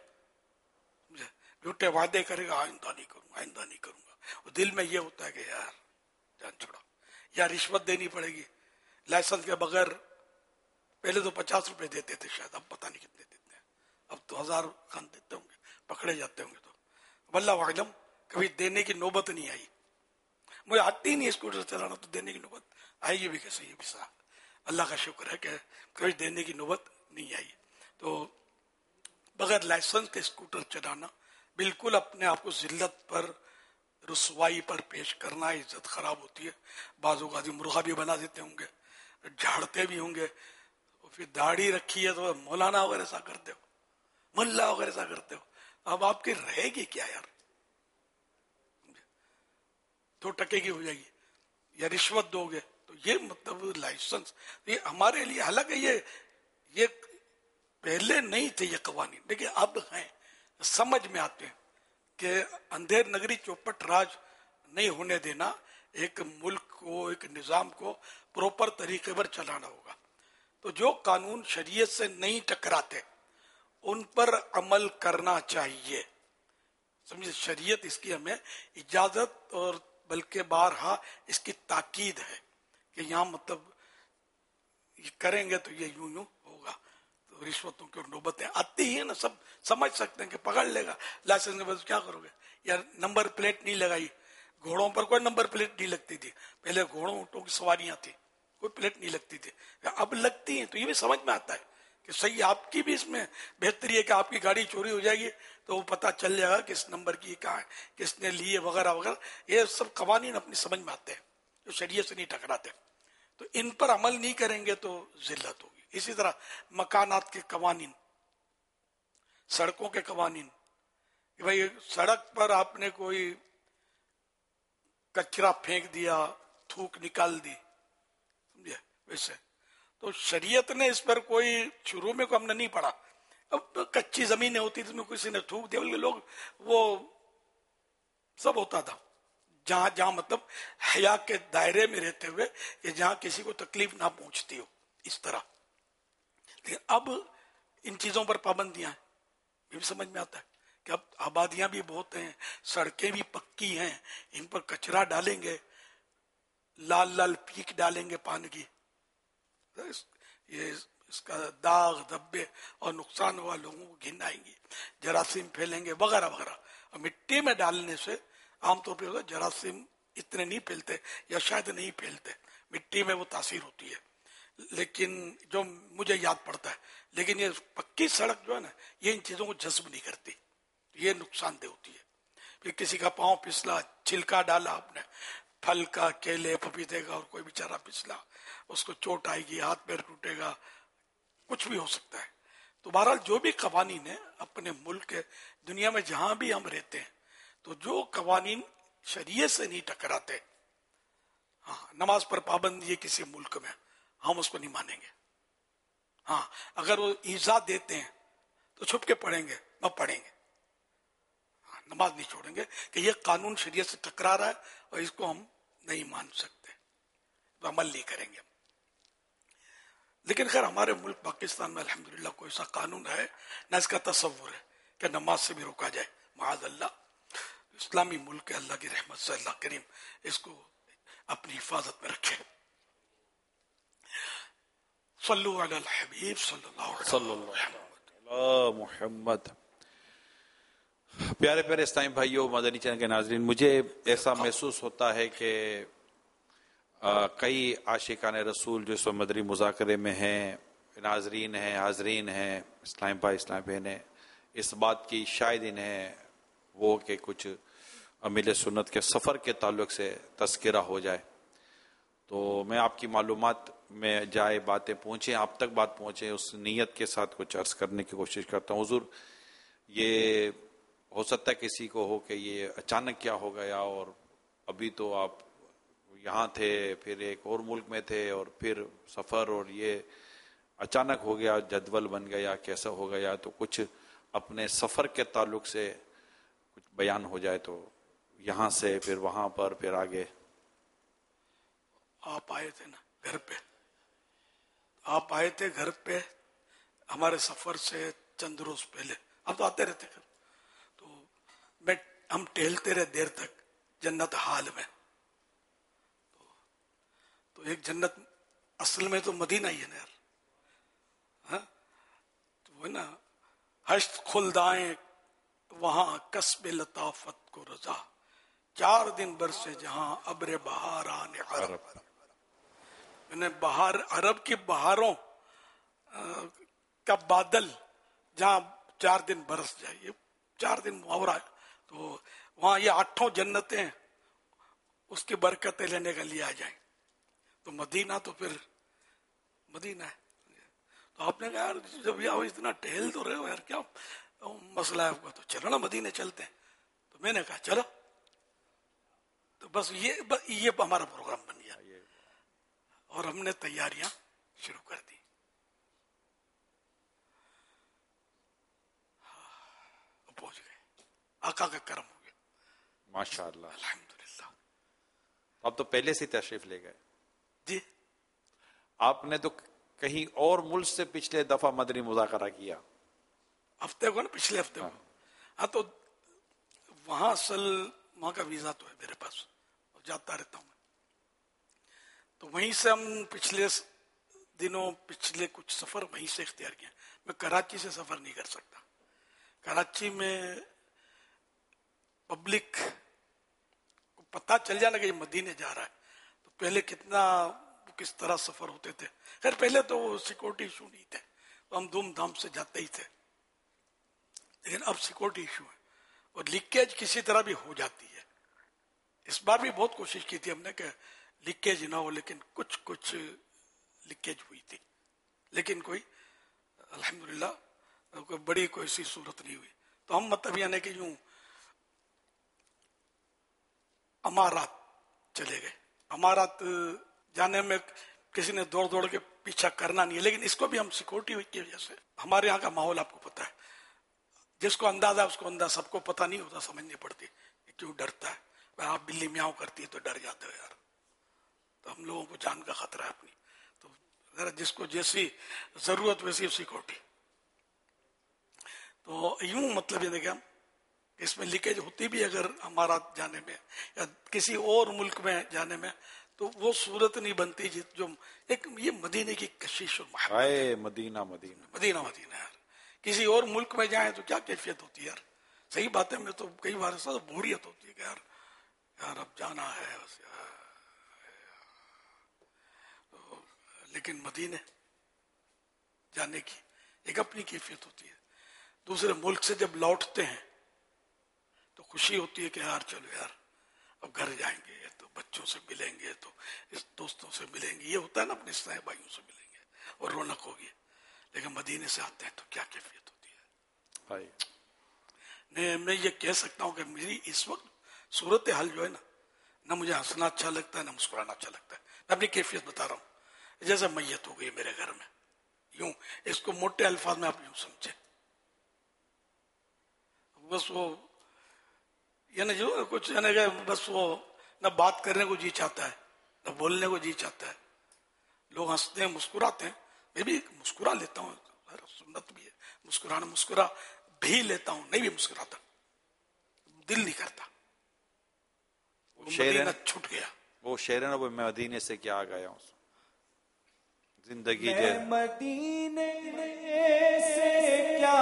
جھوٹے وعدے کرے گا، آئندہ نہیں کروں گا آئندہ نہیں کروں گا. اور دل میں یہ ہوتا ہے کہ یار جان چھوڑا، یا رشوت دینی پڑے گی لائسنس کے بغیر. پہلے تو پچاس روپے دیتے تھے شاید، اب پتہ نہیں کتنے دیتے ہیں، اب تو ہزار خان دیتے ہوں گے، پکڑے جاتے ہوں گے. تو واللہ اعلم کبھی دینے کی نوبت نہیں آئی. مجھے آتی ہی نہیں اسکوٹر چلانا، تو دینے کی نوبت آئے گی بھی کیسے؟ یہ بھی صاحب اللہ کا شکر ہے کہ کبھی دینے کی نوبت نہیں آئی. تو بغیر لائسنس کے اسکوٹر چلانا بالکل اپنے آپ کو ذلت پر، رسوائی پر پیش کرنا. عزت خراب ہوتی ہے. بعض اوقات مرغا بھی بنا دیتے ہوں گے، جھاڑتے بھی ہوں گے. پھر داڑھی رکھی ہے تو مولانا وغیرہ ایسا کرتے ہو، ملا وغیرہ ایسا کرتے ہو. اب آپ کی رہے گی کیا یار؟ دو ٹکے کی ہو جائے گی یا رشوت دو گے. تو یہ مطلب لائسنس یہ ہمارے لیے، حالانکہ یہ یہ پہلے نہیں تھے یہ قوانین، لیکن اب ہیں، سمجھ میں آتے ہیں کہ اندھیر نگری چوپٹ راج نہیں ہونے دینا. ایک ملک کو، ایک نظام کو پروپر طریقے پر چلانا ہوگا. تو جو قانون شریعت سے نہیں ٹکراتے ان پر عمل کرنا چاہیے. سمجھے، شریعت اس کی ہمیں اجازت اور بلکہ بارہا اس کی تاکید ہے کہ یہاں مطلب یہ کریں گے تو یہ یوں یوں ہوگا. تو तो रिश्वतों की नौबतें आती ही है ना, सब समझ सकते हैं कि पकड़ लेगा लाइसेंस के बाद क्या करोगे, यार नंबर प्लेट नहीं लगाई, घोड़ों पर कोई नंबर प्लेट नहीं लगती थी, पहले घोड़ों ऊँटों की सवारियां थी, कोई प्लेट नहीं लगती थी, अब लगती है, तो ये भी समझ में आता है कि सही आपकी भी इसमें बेहतरी है कि आपकी गाड़ी चोरी हो जाएगी तो वो पता चल जाएगा किस नंबर की कहाँ है, किसने लिए वगैरह वगैरह, ये सब कवानीन अपनी समझ में आते हैं जो शरीयत से नहीं टकराते। तो इन पर अमल नहीं करेंगे तो जिल्लत होगी। इसी तरह मकानात के कवानीन, सड़कों के कवानीन, कि भाई सड़क पर आपने कोई कचरा फेंक दिया, थूक निकाल दी, समझे, वैसे तो शरीयत ने इस पर कोई शुरू में को हमने नहीं पढ़ा। अब कच्ची जमीनें होती थी उसमें किसी ने थूक दिया, बल्कि लोग वो सब होता था जहां जहां मतलब हया के दायरे में रहते हुए कि जहां किसी को तकलीफ ना पहुंचती हो, इस तरह। लेकिन अब इन चीजों पर पाबंदियां हैं, ये भी समझ में आता है कि अब आबादियां भी बहुत हैं, सड़कें भी पक्की हैं, इन पर कचरा डालेंगे, लाल लाल पीक डालेंगे पानी की, ये इसका दाग धब्बे और नुकसान हुआ लोगों को घिन आएंगी, जरासीम फैलेंगे वगैरह वगैरह। और मिट्टी में डालने से आमतौर पर जरासीम इतने नहीं फैलते या शायद नहीं फैलते, मिट्टी में वो तासीर होती है, लेकिन जो मुझे याद पड़ता है, लेकिन ये पक्की सड़क जो है ना, ये इन चीजों को जज्ब नहीं करती, ये नुकसानदेह होती है। फिर किसी का पाँव फिसला, छिलका डाला आपने फल का, केले पपीते का, और कोई बेचारा फिसला, उसको चोट आएगी, हाथ पैर टूटेगा, कुछ भी हो सकता है। तो बहरहाल जो भी कवानीन है अपने मुल्क के, दुनिया में जहां भी हम रहते हैं, तो जो कवानीन शरीयत से नहीं टकराते, हाँ, नमाज पर पाबंदी है किसी मुल्क में, हम उसको नहीं मानेंगे। हाँ, अगर वो ईजा देते हैं तो छुप के पढ़ेंगे, न पढ़ेंगे, हाँ, नमाज नहीं छोड़ेंगे कि ये कानून शरीयत से टकरा रहा है और इसको हम नहीं मान सकते, तो अमल नहीं करेंगे। लेकिन खैर हमारे मुल्क पाकिस्तान में अल्हम्दुलिल्लाह कोई ऐसा कानून है ना, इसका तसव्वुर है कि नमाज से भी रोका जाए, माज़ अल्लाह। इस्लामी मुल्क है, अल्लाह की रहमत से अल्लाह करीम इसको अपनी हिफाजत में रखे। सल्लु अलल हबीब सल्लल्लाहु अलैहि मुहम्मद। प्यारे प्यारे इस्लामी भाइयों, मदनी चैनल के नाज़रीन, मुझे ऐसा महसूस होता है कि कई आशिकान रसूल जो इस वक्त मदनी मुज़ाकरे में हैं, नाज़रीन हैं, हाजरीन हैं, इस्लामी भाई इस्लामी बहनें, इस बात की शायद इन्हें वो कि कुछ अमील सुन्नत के सफ़र के ताल्लुक से तज़किरा हो जाए। तो मैं आपकी मालूमात में जाए, बातें पहुँचें, आप तक बात पहुँचे, उस नीयत के साथ कुछ अर्ज़ करने की कोशिश करता हूँ। हुज़ूर, ये हो सकता है किसी को हो कि ये अचानक क्या हो गया, और अभी तो आप यहाँ थे, फिर एक और मुल्क में थे, और फिर सफ़र, और ये अचानक हो गया, जदवल बन गया, कैसा हो गया, तो कुछ अपने सफ़र के ताल्लुक से कुछ बयान हो जाए, तो यहाँ से फिर वहाँ पर फिर आगे। आप आए थे ना घर पे, आप आए थे घर पे हमारे सफ़र से चंद रोज पहले, अब तो आते रहते घर, तो मैं हम टहलते रहे देर तक जन्नत हाल में। तो, तो एक जन्नत असल में तो मदीना ही है ना यार, हाँ, तो वो ना हश्त खुलदाएं वहां कसबे लताफत को रजा, चार दिन बरसे जहां अब्र बहार आने अरब। मैंने बहार, अरब की बहारों का बादल जहां चार दिन बरस जाए, ये चार दिन मुहावरा है, तो वहां ये आठों जन्नतें उसकी बरकतें लेने के लिए आ जाए। तो मदीना तो फिर मदीना है। तो आपने कहा यार जब यहाँ इतना टहल तो रहे हो यार, क्या मसला है आपका, तो चलो ना मदीने चलते हैं। तो मैंने कहा चलो, तो बस ये बस ये हमारा प्रोग्राम बन गया और हमने तैयारियां शुरू कर दी। हाँ, पहुंच गए, आका का करम हो गया, माशाअल्लाह, अल्हम्दुलिल्लाह। अब तो पहले से तशरीफ ले गए जी, आपने तो कहीं और मुल्क से पिछले दफा मदनी मुज़ाकरा किया, हफ्ते को ना, पिछले हफ्ते को। हाँ, तो वहां असल वहां का वीजा तो है मेरे पास, जाता रहता हूँ मैं। तो वहीं से हम पिछले दिनों, पिछले कुछ सफर वहीं से इख्तियार किया। میں کراچی سے سفر نہیں کر سکتا. کراچی میں پبلک کو پتہ چل جانا کہ یہ مدینے جا رہا ہے تو پہلے کتنا کس طرح سفر ہوتے تھے. خیر پہلے تو سیکورٹی ایشو نہیں تھے تو ہم دھوم دھام سے جاتے ہی تھے, لیکن اب سیکورٹی ایشو ہے اور لیکیج کسی طرح بھی ہو جاتی ہے. اس بار بھی بہت کوشش کی تھی ہم نے کہ لیکیج نہ ہو, لیکن کچھ کچھ لیکیج ہوئی تھی, لیکن کوئی الحمدللہ کوئی بڑی کوئی سی صورت نہیں ہوئی. تو ہم مطلب یعنی کہ یوں امارات چلے گئے. امارات جانے میں کسی نے دوڑ دوڑ کے پیچھا کرنا نہیں ہے, لیکن اس کو بھی ہم سیکورٹی کی وجہ سے, ہمارے یہاں کا ماحول آپ کو پتہ ہے, جس کو اندازہ اس کو اندازہ, سب کو پتہ نہیں ہوتا, سمجھنی پڑتی کیوں ڈرتا ہے. آپ بلی میاؤں کرتی ہے تو ڈر جاتے ہو یار, تو ہم لوگوں کو جان کا خطرہ ہے اپنی, تو ذرا جس کو جیسی ضرورت ویسی سیکورٹی. تو یوں مطلب یہ دیکھیں ہم اس میں لیکیج ہوتی بھی اگر ہمارا جانے میں یا کسی اور ملک میں جانے میں, تو وہ صورت نہیں بنتی جو ایک یہ مدینے کی کشش اور محبت ہے. مدینہ مدینہ مدینہ مدینہ یار, کسی اور ملک میں جائیں تو کیا کیفیت ہوتی ہے یار. صحیح بات ہے, میں تو کئی بار ایسا بوریت ہوتی ہے کہ یار یار اب جانا ہے بس یار. لیکن مدینے جانے کی ایک اپنی کیفیت ہوتی ہے. دوسرے ملک سے جب لوٹتے ہیں تو خوشی ہوتی ہے کہ یار چلو یار اب گھر جائیں گے تو بچوں سے ملیں گے, تو اس دوستوں سے ملیں گے, یہ ہوتا ہے نا, اپنے اسلائی بھائیوں سے ملیں گے اور رونق ہوگی. لیکن مدینے سے آتے ہیں تو کیا کیفیت ہوتی ہے. نہیں, میں یہ کہہ سکتا ہوں کہ میری اس وقت صورت حال جو ہے نا, نہ مجھے ہنسنا اچھا لگتا ہے نہ مسکرانا اچھا لگتا ہے. میں اپنی کیفیت بتا رہا ہوں, جیسے میت ہو گئی میرے گھر میں, یوں اس کو موٹے الفاظ میں آپ یوں سمجھے, بس وہ یعنی جو کچھ یعنی کہ بس وہ نہ بات کرنے کو جی چاہتا ہے نہ بولنے کو جی چاہتا ہے. لوگ ہنستے ہیں مسکراتے ہیں, میں بھی مسکرا لیتا ہوں, سنت بھی ہے مسکرانا, مسکرا بھی لیتا ہوں, نہیں بھی مسکراتا, دل نہیں کرتا. وہ مدینہ چھوٹ گیا, وہ شعر ہے نا, وہ میں مدینے سے کیا آ گیا ہوں, زندگی میں مدینے سے کیا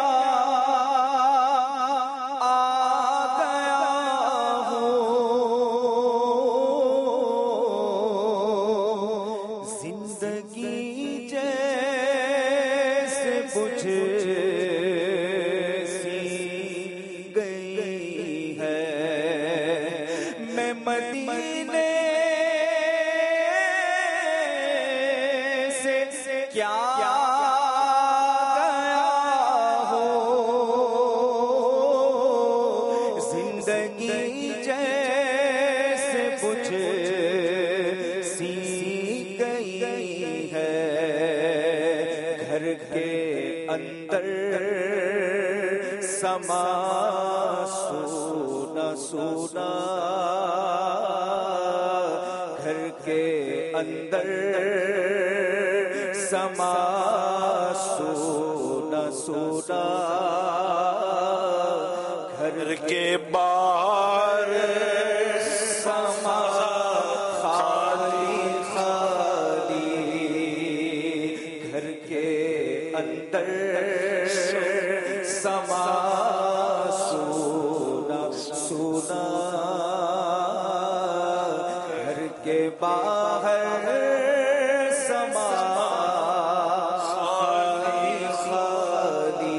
سونا سونا گھر کے اندر سما سونا سونا گھر کے باہر سما خالی خالی گھر کے اندر سما سونا گھر کے باہر سما خالی خالی.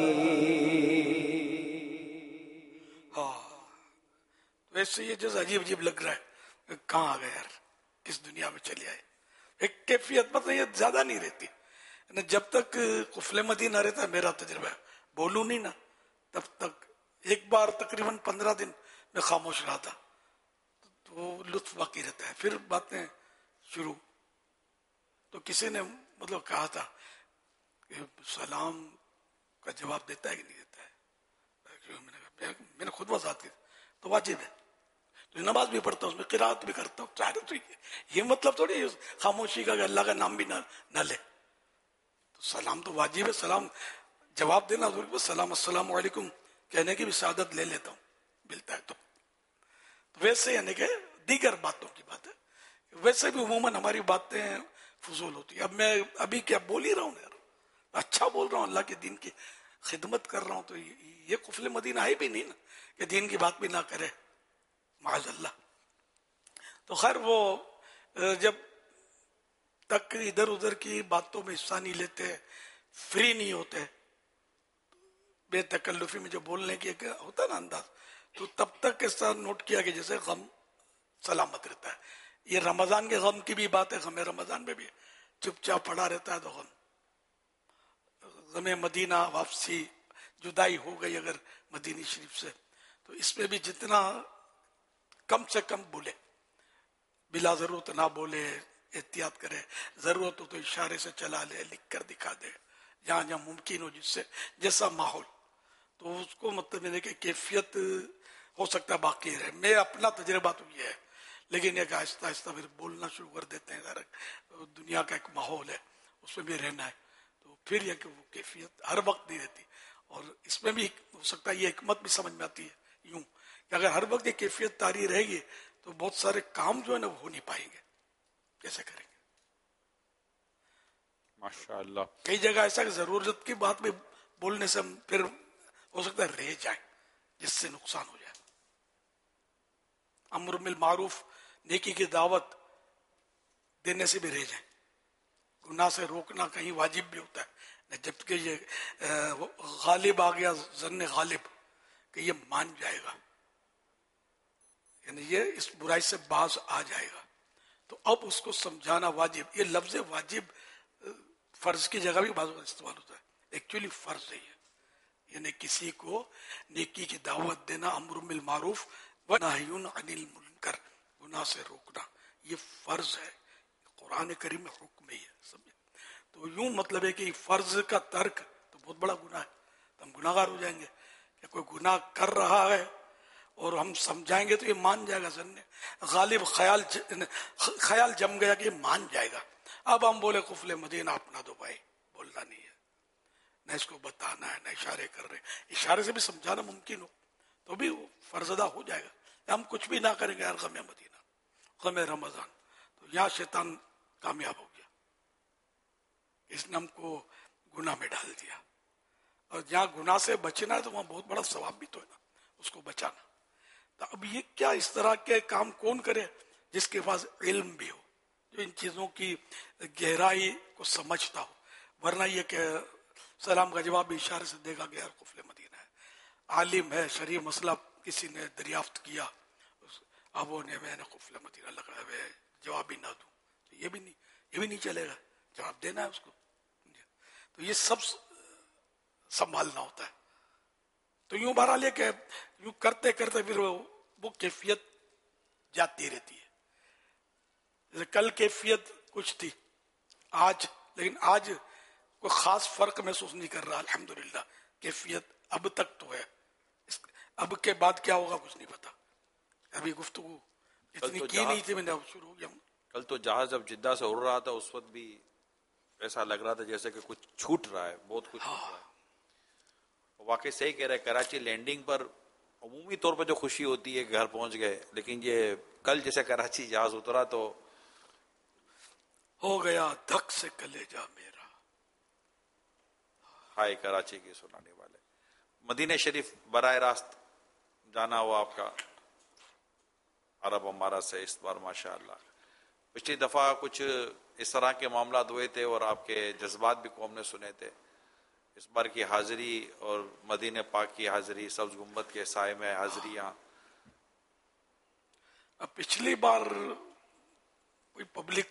ہاں ویسے یہ جیسے عجیب عجیب لگ رہا ہے, کہاں آ گئے یار, کس دنیا میں چلے آئے. ایک کیفیت مطلب یہ زیادہ نہیں رہتی, جب تک قفل مدینہ رہتا ہے, میرا تجربہ ہے, بولوں نہیں نا تب تک. ایک بار تقریباً پندرہ دن میں خاموش رہا تھا تو لطف باقی رہتا ہے. پھر باتیں شروع, تو کسی نے مطلب کہا تھا کہ سلام کا جواب دیتا ہے کہ نہیں دیتا ہے. میں نے خود وضاحت کی تو واجب ہے, تو نماز بھی پڑھتا ہوں, اس میں قرات بھی کرتا ہوں, چاہے تو یہ مطلب تھوڑی خاموشی کا کہ اللہ کا نام بھی نہ نہ لے. تو سلام تو واجب ہے, سلام جواب دینا ضرور, سلام السلام علیکم کہنے کی بھی سعادت لے لیتا ہوں, ملتا ہے تو. ویسے یعنی کہ دیگر باتوں کی بات ہے, ویسے بھی عموماً ہماری باتیں فضول ہوتی ہے. اب میں ابھی کیا بول ہی رہا ہوں یار, اچھا بول رہا ہوں، اللہ کے دین کی خدمت کر رہا ہوں، تو یہ قفل مدینہ ہے بھی نہیں نا کہ دین کی بات بھی نہ کرے، معاذ اللہ۔ تو خیر وہ جب تک ادھر ادھر کی باتوں میں حصہ نہیں لیتے، فری نہیں ہوتے، بے تکلفی میں جو بولنے کی ایک ہوتا ہے نا انداز، تو تب تک اس طرح نوٹ کیا کہ جیسے غم سلامت رہتا ہے۔ یہ رمضان کے غم کی بھی بات ہے، غم رمضان میں بھی چپ چاپ پڑا رہتا ہے تو غم غم مدینہ، واپسی، جدائی ہو گئی اگر مدینی شریف سے، تو اس میں بھی جتنا کم سے کم بولے، بلا ضرورت نہ بولے، احتیاط کرے، ضرورت ہو تو اشارے سے چلا لے، لکھ کر دکھا دے جہاں جہاں ممکن ہو، جس سے جیسا ماحول، تو اس کو مطلب یہ کہ کیفیت ہو سکتا ہے باقی رہے۔ میں اپنا تجربہ تو یہ ہے، لیکن ایک آہستہ آہستہ پھر بولنا شروع کر دیتے ہیں، ذرا دنیا کا ایک ماحول ہے اس میں بھی رہنا ہے، تو پھر یہ کہ وہ کیفیت ہر وقت نہیں رہتی۔ اور اس میں بھی ہو سکتا ہے یہ حکمت بھی سمجھ میں آتی ہے یوں کہ اگر ہر وقت یہ کیفیت طاری رہے گی تو بہت سارے کام جو ہے نا وہ ہو نہیں پائیں گے، کیسے کریں گے؟ ماشاء اللہ۔ کئی جگہ ایسا کہ ضرورت کی بات بھی بولنے سے ہم پھر ہو سکتا ہے رہ جائیں، جس سے نقصان ہو جائے۔ امر بالمعروف، نیکی کی دعوت دینے سے بھی رہ جائیں، گناہ سے روکنا کہیں واجب بھی ہوتا ہے، جبکہ یہ غالب آ گیا، ظن غالب کہ یہ مان جائے گا، یعنی یہ اس برائی سے باز آ جائے گا، تو اب اس کو سمجھانا واجب۔ یہ لفظ واجب فرض کی جگہ بھی بعض استعمال ہوتا ہے، ایکچولی فرض ہے یہ، یعنی کسی کو نیکی کی دعوت دینا، امر بالمعروف ونہی عن المنکر، گناہ سے روکنا، یہ فرض ہے، قرآن کریم میں حکم ہی ہے، سمجھے؟ تو یوں مطلب ہے کہ فرض کا ترک تو بہت بڑا گناہ ہے، تو ہم گناہ گار ہو جائیں گے کہ کوئی گناہ کر رہا ہے اور ہم سمجھائیں گے تو یہ مان جائے گا، ظن غالب خیال خیال جم گیا کہ یہ مان جائے گا۔ اب ہم بولے قفل مدینہ اپنا دو بھائی، بولنا نہیں ہے، نہ اس کو بتانا ہے، نہ اشارے کر رہے ہیں، اشارے سے بھی سمجھانا ممکن ہو تو بھی وہ فرض ادا ہو جائے گا۔ ہم کچھ بھی نہ کریں گے یار، غم مدینہ، غم رمضان، تو یہاں شیطان کامیاب ہو گیا، اس نے ہم کو گناہ میں ڈال دیا، اور جہاں گناہ سے بچنا ہے تو وہاں بہت بڑا ثواب بھی تو ہے نا اس کو بچانا۔ تو اب یہ کیا اس طرح کے کام کون کرے؟ جس کے پاس علم بھی ہو، جو ان چیزوں کی گہرائی کو سمجھتا ہو، ورنہ یہ کہ سلام کا جواب بھی اشارے سے دے گا کہ یار قفل مدینہ ہے، عالم ہے، شرعی مسئلہ کسی نے دریافت کیا، اب وہ نے میں نے قفل مدینہ لگا ہے، جواب بھی نہ دوں، یہ بھی نہیں یہ بھی نہیں چلے گا، جواب دینا ہے اس کو۔ تو یہ سب سنبھالنا ہوتا ہے۔ تو یوں بہرحال یہ کہ یوں کرتے کرتے پھر وہ کیفیت جاتی رہتی ہے، جیسے کل کیفیت کچھ تھی، آج لیکن آج کوئی خاص فرق محسوس نہیں کر رہا، الحمدللہ کیفیت اب تک تو ہے، اب کے بعد کیا ہوگا کچھ نہیں پتا، ابھی گفتگو اتنی کی نہیں تھی، میں نے اب شروع ہو گیا ہوں۔ کل تو جہاز جب جدہ سے اڑ رہا تھا اس وقت بھی ایسا لگ رہا تھا جیسے کہ کچھ چھوٹ رہا ہے، بہت کچھ چھوٹ رہا ہے۔ واقعی صحیح کہہ رہے، کراچی لینڈنگ پر عمومی طور پر جو خوشی ہوتی ہے کہ گھر پہنچ گئے، لیکن یہ کل جیسے کراچی جہاز اترا تو ہو گیا دھک سے کلیجہ میرا، ہائے کراچی کی سنانے والے۔ مدینہ شریف براہ راست جانا ہوا آپ کا عرب امارات سے اس بار، ماشاء اللہ۔ پچھلی دفعہ کچھ اس طرح کے معاملات ہوئے تھے اور آپ کے جذبات بھی قوم نے سنے تھے، اس بار کی حاضری اور مدینہ پاک کی حاضری، سبز گنبد کے سائے میں حاضری یہاں۔ اب پچھلی بار کوئی پبلک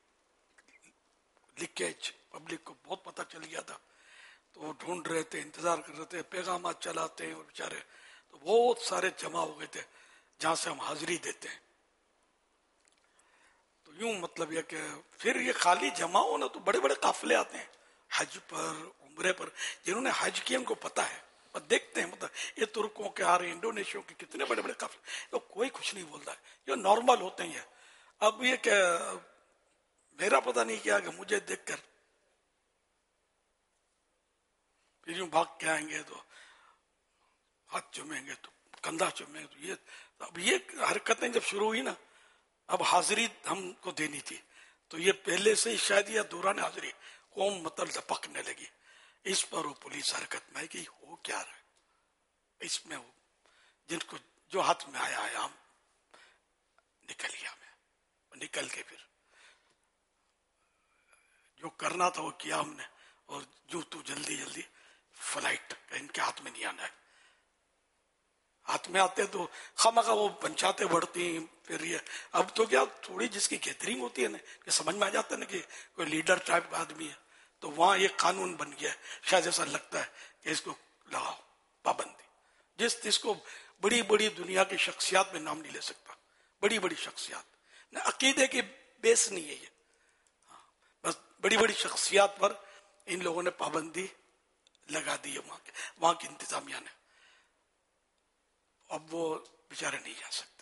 لیکیج، پبلک کو بہت پتہ چل گیا تھا، تو وہ ڈھونڈ رہے تھے، انتظار کر رہے تھے، پیغامات چلاتے ہیں اور بیچارے تو بہت سارے جمع ہو گئے تھے جہاں سے ہم حاضری دیتے ہیں۔ تو یوں مطلب یہ کہ پھر یہ خالی جمع ہو نا تو بڑے بڑے قافلے آتے ہیں حج پر، عمرے پر، جنہوں نے حج کیا ان کو پتہ ہے، اور دیکھتے ہیں مطلب یہ ترکوں کے آ رہے ہیں، انڈونیشیا کے کتنے بڑے بڑے قافلے، تو کوئی کچھ نہیں بولتا ہے، یہ نارمل ہوتے ہیں۔ اب یہ کہ میرا پتہ نہیں کیا کہ مجھے دیکھ کر پھر یوں بھاگ کے آئیں گے تو ہاتھ چومیں گے تو کندھا چومیں گے، تو یہ اب یہ حرکتیں جب شروع ہوئی نا، اب حاضری ہم کو دینی تھی، تو یہ پہلے سے ہی شاید یا دوران حاضری قوم مطلب لپکنے لگی، اس پر وہ پولیس حرکت میں کہ ہو کیا رہا ہے اس میں، جن کو جو ہاتھ میں آیا آیا ہم نکل گیا، میں نکل کے پھر جو کرنا تھا وہ کیا ہم نے، اور جو تو جلدی جلدی فلائٹ ان کے ہاتھ میں نہیں آنا ہے، ہاتھ میں آتے تو خامخواہ وہ پنچاتے بڑھتی ہیں. پھر یہ اب تو کیا تھوڑی جس کی گیدرنگ ہوتی ہے نا کہ سمجھ میں آ جاتا ہے نا کہ کوئی لیڈر ٹائپ کا آدمی ہے، تو وہاں یہ قانون بن گیا ہے. شاید ایسا لگتا ہے کہ اس کو لگاؤ پابندی. جس جس کو بڑی بڑی دنیا کی شخصیات میں نام نہیں لے سکتا، بڑی بڑی شخصیات نہ عقیدے کی بیس نہیں ہے یہ، بس بڑی بڑی شخصیات پر ان لوگوں نے پابندی لگا دی ہے وہاں کے وہاں کی انتظامیہ نے. اب وہ بیچارے نہیں جا سکتے.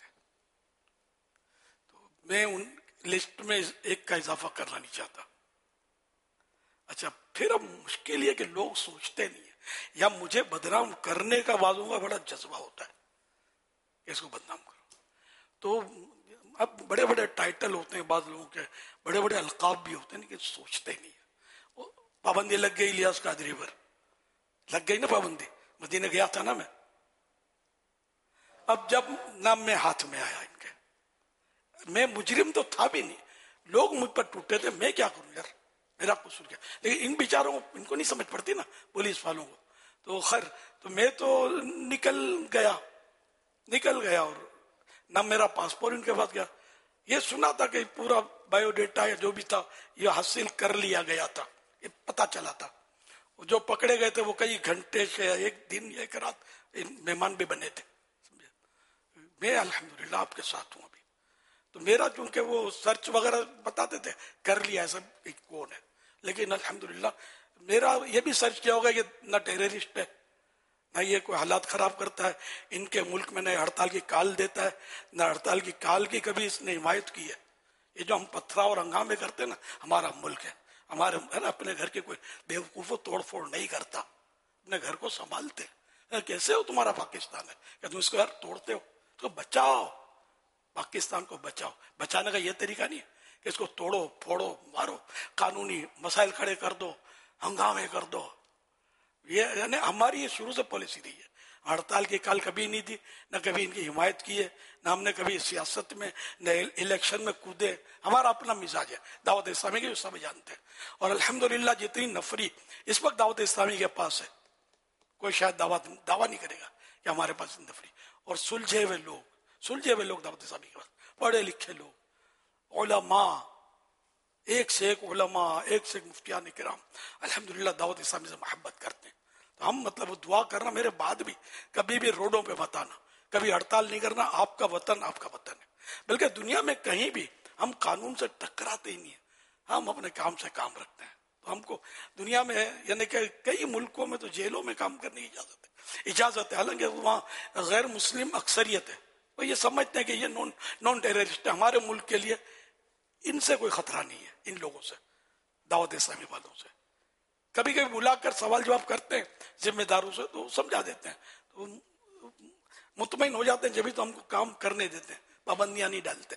تو میں ان لسٹ میں ایک کا اضافہ کرنا نہیں چاہتا. اچھا پھر اب مشکل یہ کہ لوگ سوچتے نہیں ہیں، یا مجھے بدنام کرنے کا بعضوں کا بڑا جذبہ ہوتا ہے کہ اس کو بدنام کرو. تو اب بڑے بڑے ٹائٹل ہوتے ہیں بعض لوگوں کے، بڑے بڑے القاب بھی ہوتے ہیں لیکن سوچتے نہیں ہیں. پابندی لگ گئی الیاس قادری پر، لگ گئی نا پابندی، مدینے گیا تھا نا میں. اب جب نام میں ہاتھ میں آیا ان کے، میں مجرم تو تھا بھی نہیں، لوگ مجھ پر ٹوٹے تھے، میں کیا کروں یار، میرا قصور کیا. لیکن ان بیچاروں کو ان کو نہیں سمجھ پڑتی نا پولیس والوں کو. تو خیر تو میں تو نکل گیا نکل گیا اور نہ میرا پاسپورٹ ان کے پاس گیا. یہ سنا تھا کہ پورا بایو ڈیٹا یا جو بھی تھا یہ حاصل کر لیا گیا تھا، یہ پتا چلا تھا. جو پکڑے گئے تھے وہ کئی گھنٹے سے ایک دن یا ایک رات مہمان بھی بنے تھے. میں الحمدللہ آپ کے ساتھ ہوں ابھی. تو میرا چونکہ وہ سرچ وغیرہ بتاتے تھے کر لیا ایسا کون ہے، لیکن الحمدللہ میرا یہ بھی سرچ کیا ہوگا کہ نہ ٹیررسٹ ہے، نہ یہ کوئی حالات خراب کرتا ہے ان کے ملک میں، نہ ہڑتال کی کال دیتا ہے، نہ ہڑتال کی کال کی کبھی اس نے حمایت کی ہے. یہ جو ہم پتھرا اور ہنگامے کرتے ہیں نا، ہمارا ملک ہے، ہمارے اپنے گھر کے کوئی بیوقوف توڑ پھوڑ نہیں کرتا، اپنے گھر کو سنبھالتے. کیسے ہو تمہارا پاکستان ہے کہ تم اس کو یار توڑتے ہو، اس کو بچاؤ، پاکستان کو بچاؤ. بچانے کا یہ طریقہ نہیں ہے کہ اس کو توڑو پھوڑو مارو، قانونی مسائل کھڑے کر دو، ہنگامے کر دو. یہ یعنی ہماری یہ شروع سے پالیسی رہی ہے. ہڑتال کی کال کبھی نہیں دی، نہ کبھی ان کی حمایت کی ہے، نہ ہم نے کبھی سیاست میں نہ الیکشن میں کودے. ہمارا اپنا مزاج ہے دعوت اسلامی کے، سب جانتے ہیں. اور الحمدللہ جتنی نفری اس وقت دعوت اسلامی کے پاس ہے، کوئی شاید دعوت دعویٰ نہیں کرے گا کہ ہمارے پاس نفری اور سلجھے ہوئے لوگ سلجھے ہوئے لوگ دعوت اسلامی کے پاس، پڑھے لکھے لوگ، علماء، ایک سے ایک علماء، ایک سے ایک مفتیان کرام الحمدللہ دعوت اسلامی سے محبت کرتے ہیں. تو ہم مطلب دعا کرنا میرے بعد بھی کبھی بھی روڈوں پہ بتانا، کبھی ہڑتال نہیں کرنا. آپ کا وطن آپ کا وطن ہے. بلکہ دنیا میں کہیں بھی ہم قانون سے ٹکراتے ہی نہیں ہیں، ہم اپنے کام سے کام رکھتے ہیں. تو ہم کو دنیا میں یعنی کہ کئی ملکوں میں تو جیلوں میں کام کرنے کی اجازت ہے اجازت ہے حالانکہ وہاں غیر مسلم اکثریت ہے. وہ یہ سمجھتے ہیں کہ یہ نون نان ٹیررسٹ ہے. ہمارے ملک کے لیے ان سے کوئی خطرہ نہیں ہے، ان لوگوں سے، دعوت اسلامی والوں سے. کبھی کبھی بلا کر سوال جواب کرتے ہیں ذمہ داروں سے تو سمجھا دیتے ہیں، تو مطمئن ہو جاتے ہیں، جبھی تو ہم کو کام کرنے دیتے ہیں، پابندیاں نہیں ڈالتے.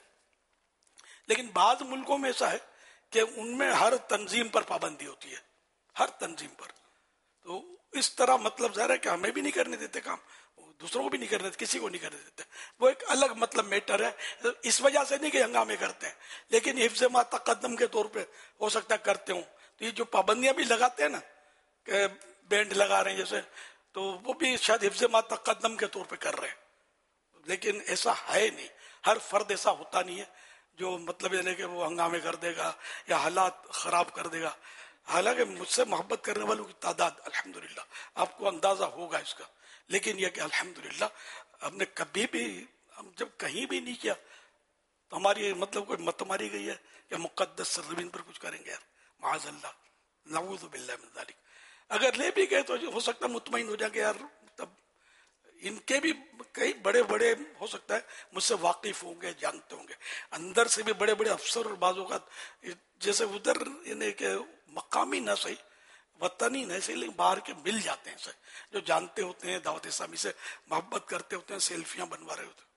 لیکن بعض ملکوں میں ایسا ہے کہ ان میں ہر تنظیم پر پابندی ہوتی ہے، ہر تنظیم پر. تو اس طرح مطلب ظاہر ہے کہ ہمیں بھی نہیں کرنے دیتے کام، دوسروں کو بھی نہیں کرنے دیتے، کسی کو نہیں کرنے دیتے. وہ ایک الگ مطلب میٹر ہے. اس وجہ سے نہیں کہ ہنگامے کرتے ہیں، لیکن حفظ ما تقدم کے طور پہ ہو سکتا ہے کرتے ہوں. تو یہ جو پابندیاں بھی لگاتے ہیں نا کہ بینڈ لگا رہے ہیں جیسے، تو وہ بھی شاید حفظ ما تقدم کے طور پہ کر رہے ہیں. لیکن ایسا ہے نہیں، ہر فرد ایسا ہوتا نہیں ہے جو مطلب یعنی کہ وہ ہنگامے کر دے گا یا حالات خراب کر دے گا. حالانکہ مجھ سے محبت کرنے والوں کی تعداد الحمدللہ آپ کو اندازہ ہوگا اس کا. لیکن یہ کہ الحمدللہ ہم نے کبھی بھی، ہم جب کہیں بھی نہیں کیا تو ہماری مطلب کوئی مت ماری گئی ہے کہ مقدس سرزمین پر کچھ کریں گے، یار معاذ اللہ، نعوذ باللہ من ذالک. اگر لے بھی گئے تو ہو سکتا ہے مطمئن ہو جائیں کہ یار تب ان کے بھی کئی بڑے بڑے ہو سکتا ہے مجھ سے واقف ہوں گے، جانتے ہوں گے، اندر سے بھی بڑے بڑے افسر اور بعض اوقات جیسے ادھر یعنی کہ مقامی نہ صحیح وطنی نہ صحیح لیکن باہر کے مل جاتے ہیں صحیح، جو جانتے ہوتے ہیں، دعوت اسلامی سے محبت کرتے ہوتے ہیں، سیلفیاں بنوا رہے ہوتے ہیں،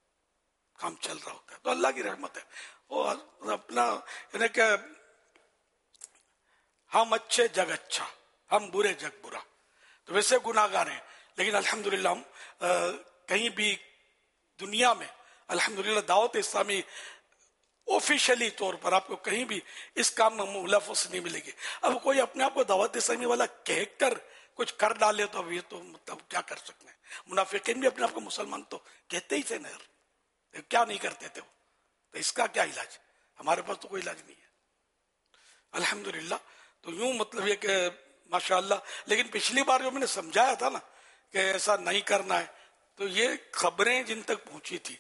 کام چل رہا ہوتا ہے. تو اللہ کی رحمت ہے. وہ اپنا یعنی کہ ہم اچھے جگ اچھا، ہم برے جگ برا. تو ویسے گناہگار ہیں، لیکن الحمدللہ ہم کہیں بھی دنیا میں الحمدللہ دعوت اسلامی آفیشلی طور پر آپ کو کہیں بھی اس کام میں ملوث نہیں ملے گی. اب کوئی اپنے آپ کو دعوت اسلامی والا کہہ کر کچھ کر ڈالے تو اب یہ تو مطلب کیا کر سکتے ہیں. منافقین بھی اپنے آپ کو مسلمان تو کہتے ہی تھے نا، کیا نہیں کرتے تھے وہ. تو اس کا کیا علاج؟ ہمارے پاس تو کوئی علاج نہیں ہے الحمدللہ. تو یوں مطلب یہ کہ ماشاءاللہ. لیکن پچھلی بار جو میں نے سمجھایا تھا نا کہ ایسا نہیں کرنا ہے، تو یہ خبریں جن تک پہنچی تھی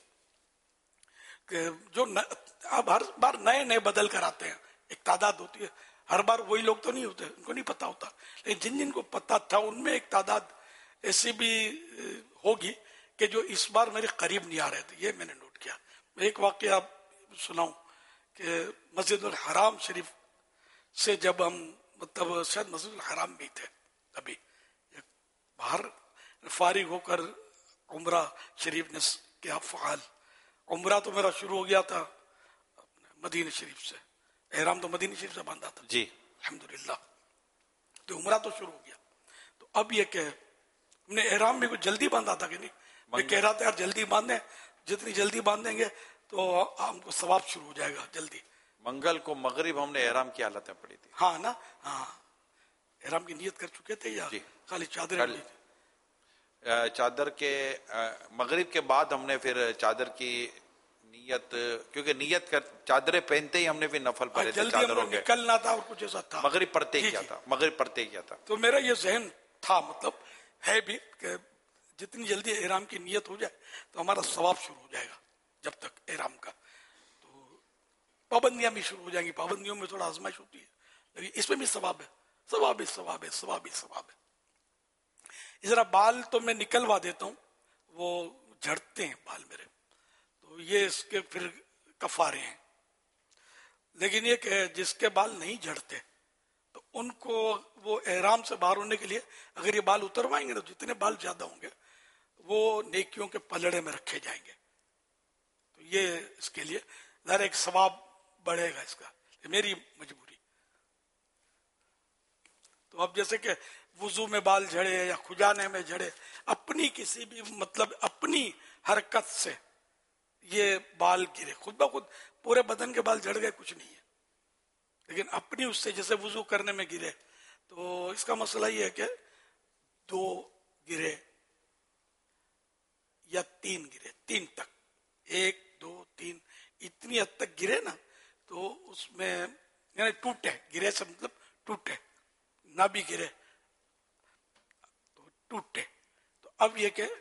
کہ جو اب ہر بار نئے نئے بدل کر آتے ہیں، ایک تعداد ہوتی ہے، ہر بار وہی لوگ تو نہیں ہوتے، ان کو نہیں پتا ہوتا. لیکن جن جن کو پتا تھا ان میں ایک تعداد ایسی بھی ہوگی کہ جو اس بار میرے قریب نہیں آ رہے تھے. یہ میں نے نوٹ کیا. میں ایک واقعہ آپ سناؤں کہ مسجد الحرام شریف سے جب ہم مطلب شاید مسجد الحرام بھی تھے ابھی، باہر فارغ ہو کر عمرہ شریف نے کیا فعال. عمرہ تو میرا شروع ہو گیا تھا مدینہ شریف سے، احرام تو مدینہ شریف سے باندھا تھا جی الحمدللہ. تو عمرہ تو شروع ہو گیا. تو اب یہ کہ ہم نے احرام بھی کچھ جلدی باندھا تھا کہ نہیں. میں کہہ رہا تھا یار جلدی باندھیں، جتنی جلدی باندھیں گے تو ہم کو ثواب شروع ہو جائے گا جلدی. منگل کو مغرب ہم نے احرام کی حالتیں پڑھی تھی. ہاں نا، ہاں احرام کی نیت کر چکے تھے یا جی خالی چادر لی تھی؟ چادر کے مغرب کے بعد ہم نے پھر چادر کی نیت، کیونکہ نیت کر چادریں پہنتے ہی ہم نے پھر نفل پڑھے تھے جلدی ہم چادروں نے کے. نکلنا تھا اور کچھ ایسا تھا، مغرب پڑھتے ہی جی کیا جی. تھا، مغرب پڑھتے ہی کیا تھا. تو میرا یہ ذہن تھا، مطلب ہے بھی کہ جتنی جلدی احرام کی نیت ہو جائے تو ہمارا ثواب شروع ہو جائے گا. جب تک احرام کا تو پابندیاں بھی شروع ہو جائیں گی. پابندیوں میں تھوڑا آزمائش ہوتی ہے، لیکن اس میں بھی ثواب ہے، ثواب ہی ثواب ہے، ثواب ہی ثواب ہے. اس طرح بال تو میں نکلوا دیتا ہوں، وہ جھڑتے ہیں بال میرے، تو یہ اس کے پھر کفارے ہیں. لیکن یہ کہ جس کے بال نہیں جھڑتے تو ان کو وہ احرام سے باہر ہونے کے لیے اگر یہ بال اتروائیں گے تو جتنے بال زیادہ ہوں گے وہ نیکیوں کے پلڑے میں رکھے جائیں گے. تو یہ اس کے لیے ظاہر ایک ثواب بڑھے گا اس کا. میری مجبوری. تو اب جیسے کہ وضو میں بال جھڑے یا کھجانے میں جھڑے، اپنی کسی بھی مطلب اپنی حرکت سے یہ بال گرے، خود بخود پورے بدن کے بال جھڑ گئے کچھ نہیں ہے، لیکن اپنی اس سے جیسے وضو کرنے میں گرے، تو اس کا مسئلہ یہ ہے کہ دو گرے یا تین گرے، تین تک، ایک دو تین اتنی حد تک گرے نا تو اس میں یعنی ٹوٹے، گرے سے مطلب ٹوٹے، نہ بھی گرے تو ٹوٹے. تو اب یہ کہ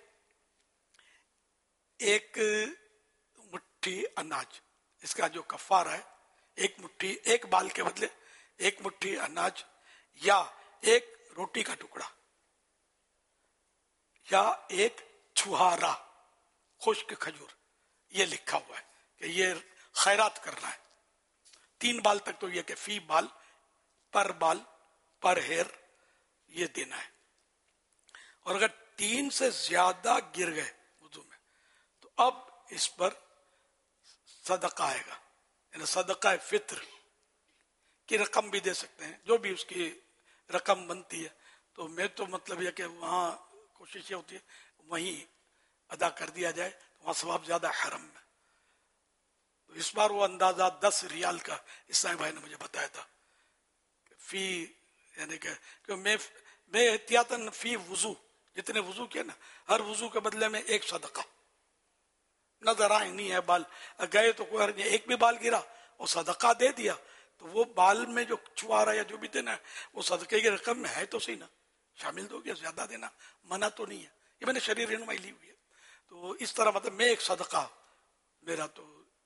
ایک مٹھی اناج، اس کا جو کفارہ ہے، ایک مٹھی، ایک بال کے بدلے ایک مٹھی اناج یا ایک روٹی کا ٹکڑا یا ایک چھہارا خشک کھجور، یہ لکھا ہوا ہے کہ یہ خیرات کرنا ہے. تین بال تک تو یہ کہ فی بال، پر بال، پر ہیر یہ دینا ہے. اور اگر تین سے زیادہ گر گئے وضو میں تو اب اس پر صدقہ آئے گا، یعنی صدقہ فطر کی رقم بھی دے سکتے ہیں، جو بھی اس کی رقم بنتی ہے. تو میں تو مطلب یہ کہ وہاں کوشش یہ ہوتی ہے وہیں ادا کر دیا جائے، وہاں ثواب زیادہ حرم میں. تو اس بار وہ اندازہ دس ریال کا اسلامی بھائی نے مجھے بتایا تھا فی، یعنی کہ, کہ میں میں احتیاطاً فی وضو، جتنے وضو کیا نا ہر وضو کے بدلے میں ایک صدقہ. نظر آئے نہیں ہے بال گئے تو کوئی نہیں، ایک بھی بال گرا اور صدقہ دے دیا تو وہ بال میں جو چھوارا یا جو بھی دینا ہے وہ صدقے کی رقم میں ہے تو صحیح نا، شامل تو گیا، زیادہ دینا منع تو نہیں ہے. یہ میں نے شرعی رہنمائی لی ہوئی ہے. تو اس طرح مطلب میں ایک صدقہ میرا تو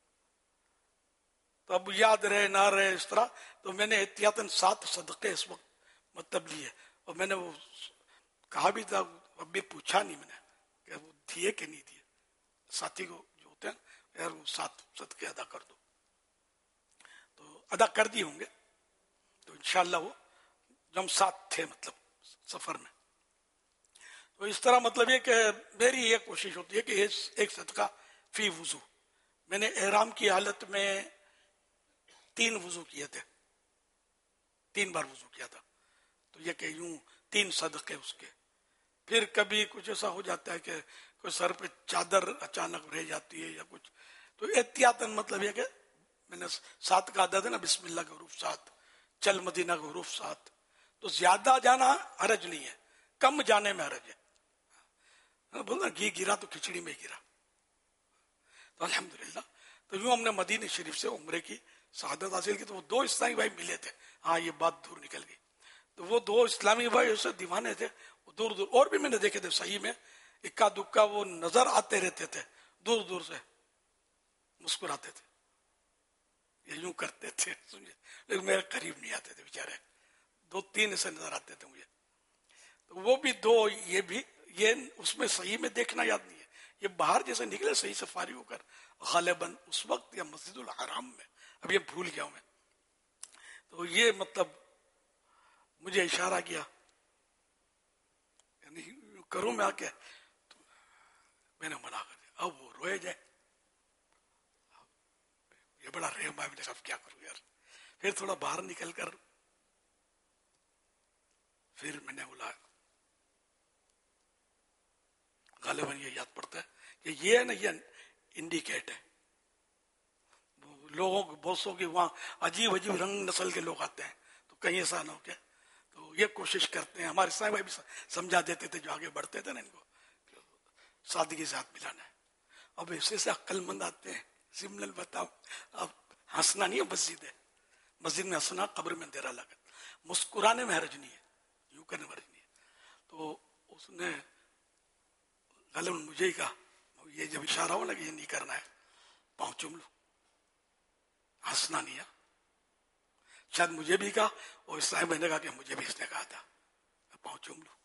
تو اب یاد رہے نہ رہے اس طرح، تو میں نے احتیاطاً سات صدقے اس وقت مطلب لیے. اور میں نے وہ کہا بھی تھا، اب بھی پوچھا نہیں میں نے کہ وہ دیے کہ نہیں دیے. ساتھی کو جو ہوتے ہیں یار وہ سات صدقے ادا کر دو، تو ادا کر دیے ہوں گے. تو انشاءاللہ وہ جو ہم ساتھ تھے مطلب سفر میں. تو اس طرح مطلب یہ کہ میری یہ کوشش ہوتی ہے کہ ایک صدقہ فی وضو. میں نے احرام کی حالت میں تین وضو کیے تھے، تین بار وضو کیا تھا. تو یہ کہ یوں تین صدقے اس کے. پھر کبھی کچھ ایسا ہو جاتا ہے کہ کوئی سر پہ چادر اچانک رہ جاتی ہے یا کچھ, تو احتیاطاً مطلب یہ کہ میں نے سات کا عدد ہے نا, بسم اللہ کا حروف سات, چل مدینہ کا حروف سات, تو زیادہ جانا حرج نہیں ہے, کم جانے میں حرج ہے. بولنا گھی گرا تو کھچڑی میں گرا. تو الحمدللہ تو یوں ہم نے مدینہ شریف سے عمرے کی سعادت حاصل کی. تو وہ دو اسلامی بھائی ملے تھے, ہاں یہ بات دور نکل گئی. تو وہ دو اسلامی بھائی اسے دیوانے تھے, وہ دور دور اور بھی میں نے دیکھے تھے صحیح میں اکا دکا وہ نظر آتے رہتے تھے, دور دور سے مسکراتے تھے, یہ یوں کرتے تھے سمجھے, لیکن میرے قریب نہیں آتے تھے بیچارے. دو تین ایسے نظر آتے تھے مجھے. تو وہ بھی دو, یہ بھی یہ اس میں صحیح میں دیکھنا یاد نہیں ہے, یہ باہر جیسے نکلے صحیح سے فارغ ہو کر غالباً اس وقت یا مسجد الحرام میں, اب یہ بھول گیا ہوں میں. تو یہ مطلب مجھے اشارہ کیا, یعنی کروں میں آ کے, تو میں نے منع کر دیا. اب وہ روئے جائے, یہ بڑا رحم ہے, میں نے کہا کیا کروں یار. پھر تھوڑا باہر نکل کر پھر میں نے بولا, غالباً یہ یاد پڑتا ہے کہ یہ ہے نا, یہ انڈیکیٹ ہے. لوگوں کو بہت کے وہاں عجیب عجیب رنگ نسل کے لوگ آتے ہیں, تو کہیں ایسا نہ ہو کیا. تو یہ کوشش کرتے ہیں, ہمارے صاحب بھائی بھی سمجھا دیتے تھے جو آگے بڑھتے تھے نا ان کو, سادگی سے ہاتھ ملانا ہے. اب ایسے سے عقل مند آتے ہیں, سمنل بتاؤ, اب ہنسنا نہیں ہے مسجد ہے, مسجد میں ہنسنا قبر میں اندھیرا لگا, مسکرانے میں حرج نہیں ہے, یوں کرنے میں حرج نہیں ہے. تو اس نے غالباً مجھے ہی کہا, یہ جب اشارہ ہو نا کہ یہ نہیں کرنا ہے, پاؤں چوم لو, ہنسنا نہیں ہے. شاید مجھے بھی کہا, اور اس صاحب نے کہا کہ مجھے بھی اس نے کہا تھا پاؤں چوم لو.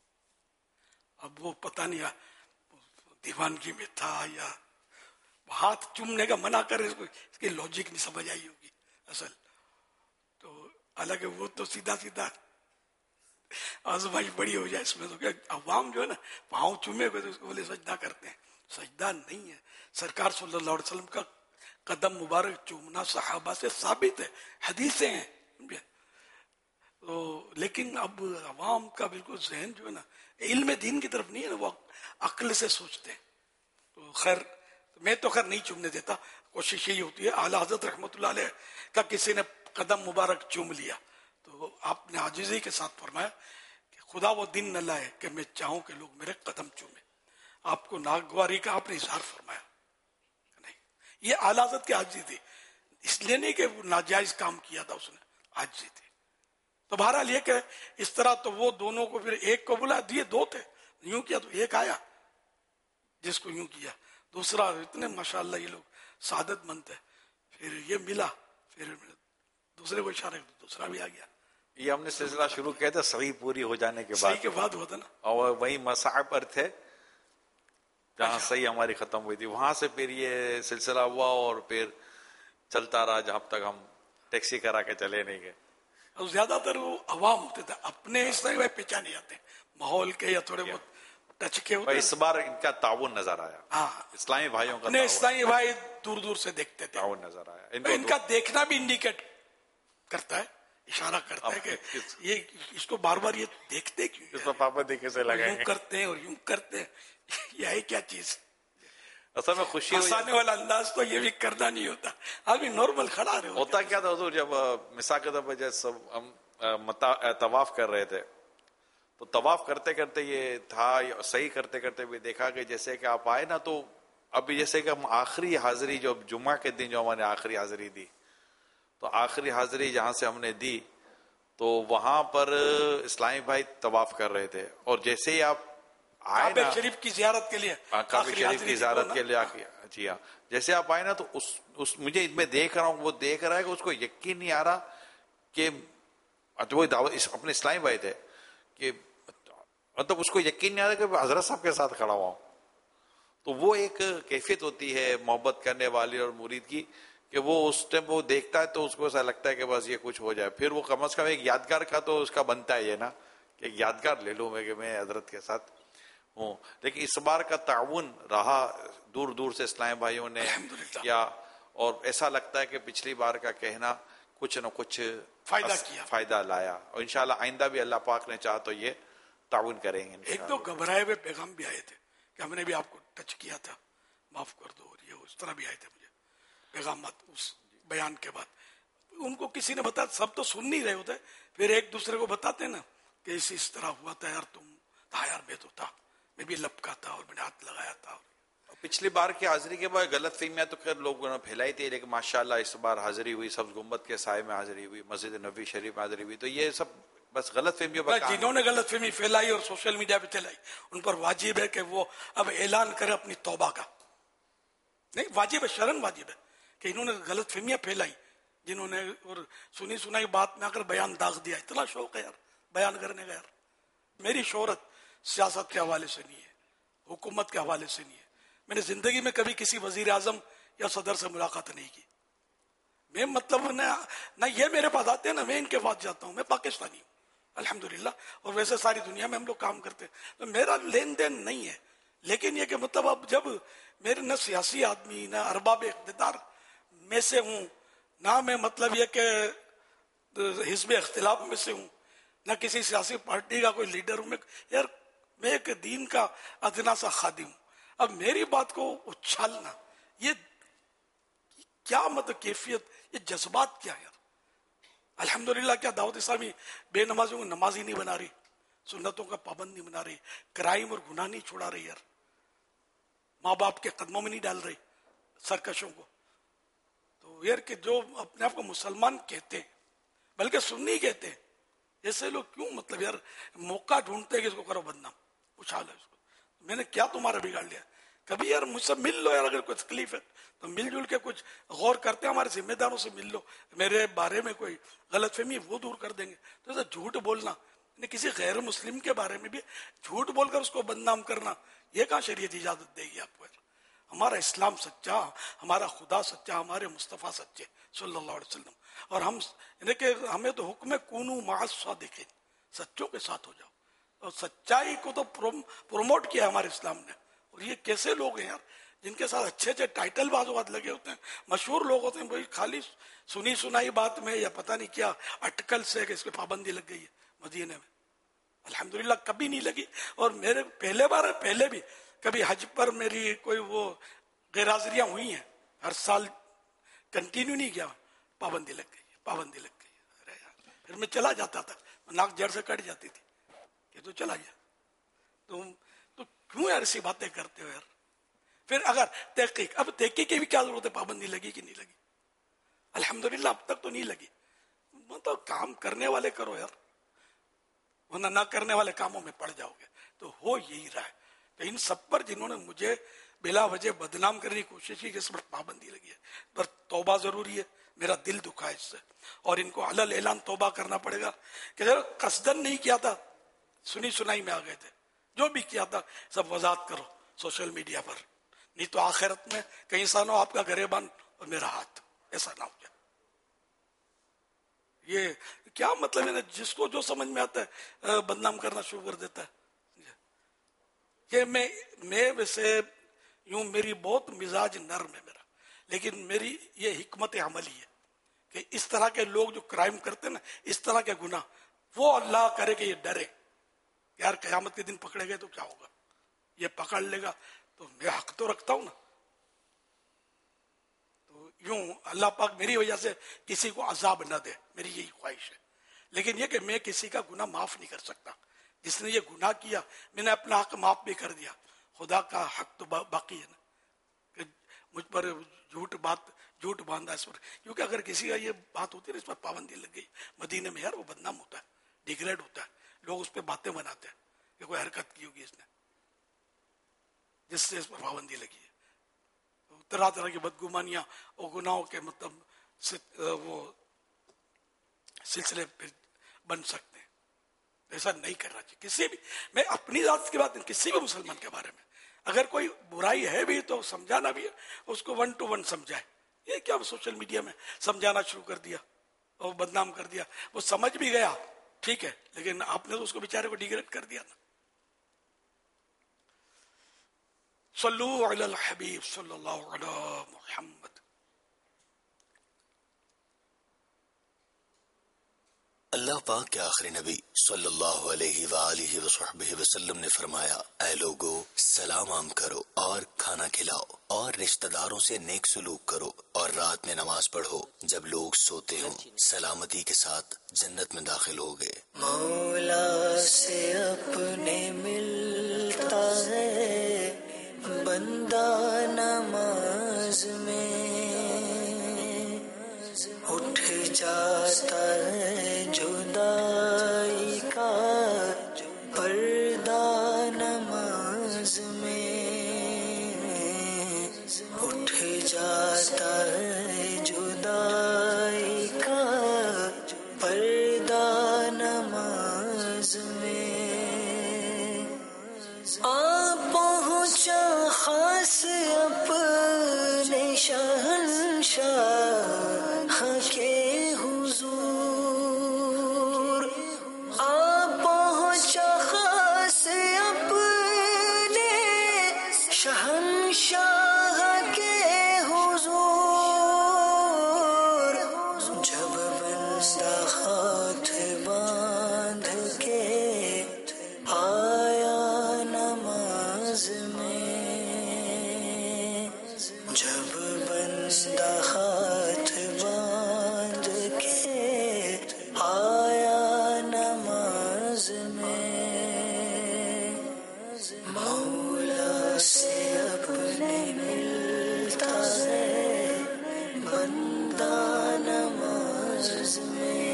اب وہ پتہ نہیں دیوانگی میں تھا یا ہاتھ چومنے کا منع کر, اس کو اس کی لاجک نہیں سمجھ آئی ہوگی اصل. تو حالانکہ وہ تو سیدھا سیدھا آزمائش بڑی ہو جائے اس میں, تو کہ عوام جو ہے نا پاؤں چومے ہوئے تو اس کو بولے سجدہ کرتے ہیں. سجدہ نہیں ہے. سرکار صلی اللہ علیہ وسلم کا قدم مبارک چومنا صحابہ سے ثابت ہے, حدیثیں ہیں. تو لیکن اب عوام کا بالکل ذہن جو ہے نا علم دین کی طرف نہیں ہے نا, وہ عقل سے سوچتے ہیں. تو خیر میں تو خیر نہیں چومنے دیتا, کوشش یہی ہوتی ہے. اعلیٰ حضرت رحمۃ اللہ علیہ کا کسی نے قدم مبارک چوم لیا تو آپ نے عاجزی کے ساتھ فرمایا کہ خدا وہ دن نہ لائے کہ میں چاہوں کہ لوگ میرے قدم چومیں. آپ کو ناگواری کا آپ نے اظہار فرمایا نہیں, یہ اعلیٰ حضرت کی عاجزی تھی, اس لیے نہیں کہ وہ ناجائز کام کیا تھا اس نے, عاجزی تھی. تو بہرحال یہ کہ اس طرح تو وہ دونوں کو پھر ایک کو بلا دیے, دو تھے یوں کیا تو ایک آیا جس کو یوں کیا, دوسرا اتنے ماشاءاللہ یہ لوگ سعادت مند ہے, پھر یہ ملا, پھر دوسرے کو اشارہ دوسرا بھی آ گیا. یہ ہم نے سلسلہ شروع کیا تھا صحیح پوری ہو جانے کے بعد, صحیح کے بعد ہوا تھا نا, اور وہی مساعب پر تھے جہاں صحیح ہماری ختم ہوئی تھی, وہاں سے پھر یہ سلسلہ ہوا اور پھر چلتا رہا جہاں تک ہم ٹیکسی کرا کے چلے نہیں گئے. اور زیادہ تر وہ عوام ہوتے تھے, اپنے اس طرح پہچانے جاتے ماحول کے یا تھوڑے بہت ٹچ کے ہوتے. اس بار ان کا تعاون نظر آیا, ہاں اسلامی بھائیوں کا اپنے اسلامی بھائی دور دور سے دیکھتے تھے, تعاون نظر آیا. ان کا دیکھنا بھی انڈیکیٹ کرتا ہے, اشارہ کرتا ہے کہ یہ اس کو بار بار یہ دیکھتے کیوں, اس کو پابندی کیسے لگائیں یوں کرتے ہیں اور یوں کرتے ہیں, یہ ہے کیا چیز. اصل میں خوشی ہنسانے والا انداز تو یہ بھی کرنا نہیں ہوتا, ابھی نارمل کھڑا رہے ہوتا. کیا تھا حضور, جب مثال کے طور پر جب سب ہم طواف کر رہے تھے تو طواف کرتے کرتے یہ تھا, صحیح کرتے کرتے بھی دیکھا کہ جیسے کہ آپ آئے نا, تو ابھی جیسے کہ ہم آخری حاضری جو جمعہ کے دن جو ہمارے آخری حاضری دی, تو آخری حاضری جہاں سے ہم نے دی تو وہاں پر اسلامی بھائی طواف کر رہے تھے, اور جیسے ہی آپ آئے نا شریف کی زیارت کے لیے, کعبہ شریف کی زیارت کے لیے, جی ہاں, جیسے آپ آئے نا تو اس, اس مجھے میں دیکھ رہا ہوں, وہ دیکھ رہا ہے کہ اس کو یقین نہیں آ رہا کہ وہ اپنے اسلامی بھائی تھے, کہ مطلب اس کو یقین نہیں آ رہا کہ حضرت صاحب کے ساتھ کھڑا ہوا ہوں. تو وہ ایک کیفیت ہوتی ہے محبت کرنے والی اور مرید کی, کہ وہ اس ٹائم وہ دیکھتا ہے تو اس کو ایسا لگتا ہے کہ بس یہ کچھ ہو جائے, پھر وہ کم از کم ایک یادگار کا تو اس کا بنتا ہے یہ نا کہ ایک یادگار لے لوں میں کہ میں حضرت کے ساتھ ہوں. لیکن اس بار کا تعاون رہا, دور دور سے اسلام بھائیوں نے کیا, اور ایسا لگتا ہے کہ پچھلی بار کا کہنا کچھ نہ کچھ فائدہ اس- کیا۔ فائدہ لایا، اور انشاءاللہ آئندہ بھی اللہ پاک نے چاہا تو یہ تعاون کریں گے ایک دو گھبرائے ہوئے پیغام بھی آئے تھے کہ ہم نے بھی آپ کو ٹچ کیا تھا، معاف کر دو، اور یہ اس طرح بھی آئے تھے مجھے پیغامات اس بیان کے بعد۔ ان کو کسی نے بتایا، سب تو سن نہیں رہے ہوتے، پھر ایک دوسرے کو بتاتے نا کہ اس اس طرح ہوا تھا یار، تم تھا یار، میں تو تھا، میں بھی لپکا تھا اور میں نے ہاتھ لگایا تھا۔ پچھلی بار کی حاضری کے بعد غلط فہمیاں تو خیر لوگوں نے پھیلائی تھی، لیکن ماشاءاللہ اس بار حاضری ہوئی، سبز گنبد کے سائے میں حاضری ہوئی، مسجد نبوی شریف میں حاضری ہوئی، تو یہ سب بس غلط فہمیوں پر کام جنہوں نے غلط فہمی پھیلائی اور سوشل میڈیا پہ پھیلائی، ان پر واجب ہے کہ وہ اب اعلان کرے اپنی توبہ کا۔ نہیں، واجب ہے، شرن واجب ہے کہ انہوں نے غلط فہمیاں پھیلائی، جنہوں نے اور سنی سنائی بات میں اگر بیان داغ دیا۔ اتنا شوق ہے یار بیان کرنے کا۔ یار میری شہرت سیاست کے حوالے سے نہیں ہے، حکومت کے حوالے سے نہیں ہے۔ میں نے زندگی میں کبھی کسی وزیر اعظم یا صدر سے ملاقات نہیں کی۔ میں مطلب نہ نہ یہ میرے پاس آتے ہیں نہ میں ان کے پاس جاتا ہوں۔ میں پاکستانی ہوں الحمدللہ، اور ویسے ساری دنیا میں ہم لوگ کام کرتے ہیں، تو میرا لین دین نہیں ہے۔ لیکن یہ کہ مطلب اب جب میرے نہ سیاسی آدمی نہ ارباب اقتدار میں سے ہوں، نہ میں مطلب یہ کہ حزب اختلاف میں سے ہوں، نہ کسی سیاسی پارٹی کا کوئی لیڈر ہوں، میں یار میں ایک دین کا ادنا سا خادم ہوں۔ اب میری بات کو اچھالنا، یہ کیا مطلب کیفیت، یہ جذبات کیا ہے یار؟ الحمدللہ کیا دعوت اسلامی بے نمازیوں کو نمازی نہیں بنا رہی، سنتوں کا پابند نہیں بنا رہی، کرائم اور گناہ نہیں چھوڑا رہی یار، ماں باپ کے قدموں میں نہیں ڈال رہی سرکشوں کو۔ تو یار کہ جو اپنے آپ کو مسلمان کہتے ہیں بلکہ سنی کہتے ہیں، ایسے لوگ کیوں مطلب یار موقع ڈھونڈتے ہیں کہ اس کو کرو بدنام، اچھالو اس کو۔ میں نے کیا تمہارا بگاڑ لیا؟ کبھی یار مجھ سے مل لو یار، اگر کوئی تکلیف ہے تو مل جل کے کچھ غور کرتے ہیں، ہمارے ذمہ داروں سے مل لو، میرے بارے میں کوئی غلط فہمی وہ دور کر دیں گے۔ تو ایسا جھوٹ بولنا، کسی غیر مسلم کے بارے میں بھی جھوٹ بول کر اس کو بدنام کرنا، یہ کہاں شریعت اجازت دے گی آپ کو؟ ہمارا اسلام سچا، ہمارا خدا سچا، ہمارے مصطفیٰ سچے صلی اللہ علیہ وسلم، اور ہم یعنی کہ ہمیں تو حکم ہے کونوا مع الصادقین، سچوں کے ساتھ ہو جاؤ، اور سچائی کو تو پروموٹ کیا ہمارے اسلام نے۔ اور یہ کیسے لوگ ہیں یار جن کے ساتھ اچھے اچھے ٹائٹل بعض اوقات لگے ہوتے ہیں، مشہور لوگ ہوتے ہیں، وہی خالی سنی سنائی بات میں یا پتہ نہیں کیا اٹکل سے کہ اس پہ پابندی لگ گئی ہے مدینے میں۔ الحمدللہ کبھی نہیں لگی، اور میرے پہلے بار پہلے بھی کبھی حج پر میری کوئی وہ غیر حاضریاں ہوئی ہیں، ہر سال کنٹینیو نہیں کیا، پابندی لگ گئی پابندی لگ گئی ارے یار، پھر میں چلا جاتا تھا، ناک جڑ سے کٹ جاتی تھی کہ تو چلا جا، تم تو کیوں یار ایسی باتیں کرتے ہو یار؟ پھر اگر تحقیق، اب تحقیق کی بھی کیا ضرورت ہے، پابندی لگی کہ نہیں لگی؟ الحمدللہ اب تک تو نہیں لگی۔ مطلب کام کرنے والے کرو یار، ورنہ نہ کرنے والے کاموں میں پڑ جاؤ گے۔ تو ہو یہی رہا ہے کہ ان سب پر جنہوں نے مجھے بلا وجہ بدنام کرنے کی کوشش کی، کہ اس پر پابندی لگی ہے، پر توبہ ضروری ہے، میرا دل دکھا ہے اس سے، اور ان کو علل اعلان توبہ کرنا پڑے گا کہ قصدن نہیں کیا تھا، سنی سنائی میں آ گئے تھے، جو بھی کیا تھا سب وضاحت کرو سوشل میڈیا پر، نہیں تو آخرت میں کہیں سانو آپ کا گریبان اور میرا ہاتھ، ایسا نہ ہو جائے۔ یہ کیا مطلب ہے نا، جس کو جو سمجھ میں آتا ہے بدنام کرنا شروع کر دیتا ہے۔ کہ میں میں ویسے یوں میری بہت مزاج نرم ہے میرا، لیکن میری یہ حکمت عملی ہے کہ اس طرح کے لوگ جو کرائم کرتے ہیں نا، اس طرح کے گناہ، وہ اللہ کرے کہ یہ ڈرے یار قیامت کے دن پکڑے گئے تو کیا ہوگا، یہ پکڑ لے گا تو میں حق تو رکھتا ہوں نا۔ تو یوں اللہ پاک میری وجہ سے کسی کو عذاب نہ دے، میری یہی خواہش ہے۔ لیکن یہ کہ میں کسی کا گناہ معاف نہیں کر سکتا، جس نے یہ گناہ کیا میں نے اپنا حق معاف بھی کر دیا، خدا کا حق تو باقی ہے نا، کہ مجھ پر جھوٹ بات جھوٹ باندھا اس پر، کیونکہ اگر کسی کا یہ بات ہوتی ہے نا، اس پر پابندی لگ گئی مدینے میں، یار وہ بدنام ہوتا ہے، ڈیگریڈ ہوتا ہے، لوگ اس پہ باتیں بناتے ہیں کہ کوئی حرکت کی ہوگی اس نے جس سے اس پر پابندی لگی ہے، طرح طرح کی بدگمانیاں اور گناہوں کے مطلب وہ سلسلے پہ بن سکتے ہیں۔ ایسا نہیں کرنا چاہیے کسی بھی، میں اپنی ذات کی بات نہیں، کسی بھی مسلمان کے بارے میں اگر کوئی برائی ہے بھی تو سمجھانا بھی ہے، اس کو ون ٹو ون سمجھائے۔ یہ کیا سوشل میڈیا میں سمجھانا شروع کر دیا اور بدنام کر دیا، وہ سمجھ بھی گیا ٹھیک ہے، لیکن آپ نے تو اس کو بیچارے کو ڈیگریڈ کر دیا نا۔ صلو علی الحبیب صلی اللہ علی محمد۔ اللہ پاک کے آخری نبی صلی اللہ علیہ وآلہ وصحبہ وسلم نے فرمایا، اے لوگو سلام عام کرو اور کھانا کھلاؤ اور رشتہ داروں سے نیک سلوک کرو اور رات میں نماز پڑھو جب لوگ سوتے ہوں، سلامتی کے ساتھ جنت میں داخل ہوگے۔ مولا سے اپنے ملتا ہے بندہ نماز میں، اٹھ جاتا ہے جدائی کا پردہ نماز میں، اٹھ جاتا ہے جدائی کا پردہ نماز میں، آ پہنچا خاص اپنے شہنشاہ کے حضور، آ پہنچا خاص اپنے شہنشاہ کے حضور، جب بندہ ہاتھ باندھ کے آیا نماز میں، جب بندہ ہاتھ باندھ کے آیا نماز میں، مولا سے اپنے ملتا ہے بندہ نماز میں۔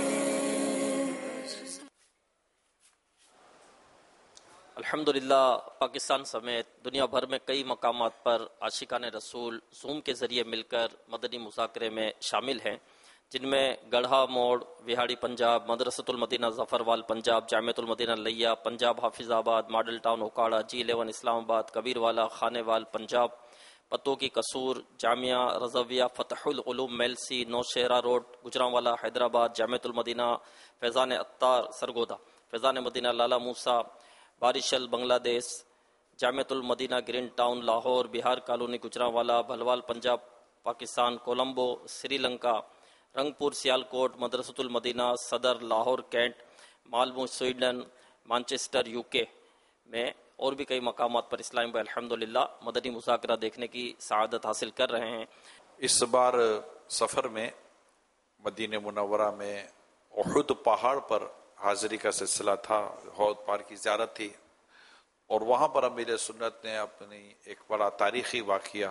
الحمدللہ پاکستان سمیت دنیا بھر میں کئی مقامات پر عاشقان رسول زوم کے ذریعے مل کر مدنی مذاکرے میں شامل ہیں، جن میں گڑھا موڑ وہاڑی پنجاب، مدرسۃ المدینہ ظفروال پنجاب، جامعۃ المدینہ لیا Punjab, Hafizabad, Model Town Okara, G eleven Islamabad, Kabirwala Khanewal Punjab, Pattoki Kasur, Jamia Rizvia Fatah al Uloom Mailsi, Nowshera road Gujranwala Hyderabad, Jamiatul Madina Faizan Attar Sargodha, Faizan Madina لالا موسیٰ بارشل بنگلہ دیش، Jamiatul Madina Green Town Lahore, Bahar colony Gujranwala Bhalwal Punjab Pakistan, Colombo Sri Lanka, Rangpur Sialkot, Madrasatul Madina Saddar Lahore cantt, Malmo Sweden, Manchester U K میں اور بھی کئی مقامات پر اسلام بھائی الحمدللہ مدنی مذاکرہ دیکھنے کی سعادت حاصل کر رہے ہیں۔ اس بار سفر میں مدینہ منورہ میں احد پہاڑ پر حاضری کا سلسلہ تھا، احد پہاڑ کی زیارت تھی، اور وہاں پر امیر سنت نے اپنی ایک بڑا تاریخی واقعہ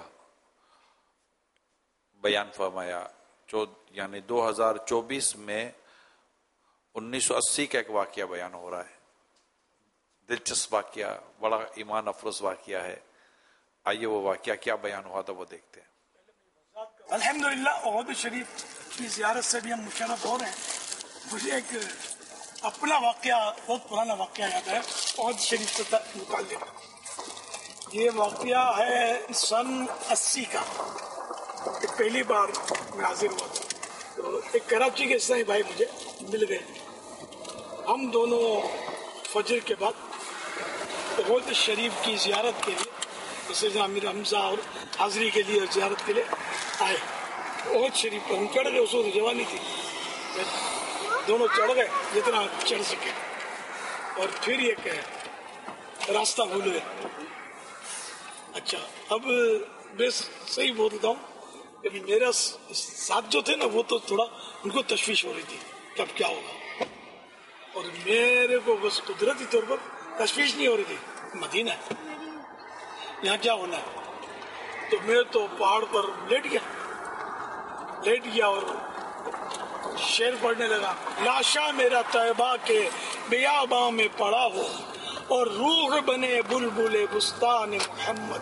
بیان فرمایا، جو یعنی دو ہزار چوبیس میں انیس سو اسی کا ایک واقعہ بیان ہو رہا ہے، دلچسپ واقعہ، بڑا ایمان افروز واقعہ ہے۔ آئیے وہ واقعہ کیا بیان ہوا تھا وہ دیکھتے ہیں۔ الحمدللہ احد شریف کی زیارت سے بھی ہم مشرف ہو رہے ہیں۔ مجھے ایک اپنا واقعہ، بہت پرانا واقعہ یاد ہے احد شریف سے متعلق۔ یہ واقعہ ہے سن اسی کا، پہلی بار میں حاضر ہوا تھا، تو ایک کراچی کے عیسائی بھائی مجھے مل گئے، ہم دونوں فجر کے بعد احد شریف کی زیارت کے لیے، جیسے امیر حمزہ اور حاضری کے لیے زیارت کے لیے آئے۔ احد شریف پر ہم چڑھ گئے، اس وقت جوانی تھی، دونوں چڑھ گئے جتنا چڑھ سکے، اور پھر یہ کہ راستہ بھول گئے۔ اچھا، اب میں صحیح بولتا ہوں کہ میرا ساتھ جو تھے نا وہ تو تھوڑا ان کو تشویش ہو رہی تھی کہ اب کیا ہوگا، اور میرے کو بس قدرتی طور پر تشویش نہیں ہو رہی تھی، مدینہ ہے یہاں کیا ہونا ہے۔ تو میں تو پہاڑ پر لیٹ گیا لیٹ گیا اور شعر پڑھنے لگا، لاشا میرا طیبہ کے بیاباں میں پڑا ہو، اور روح بنے بلبل بستان محمد۔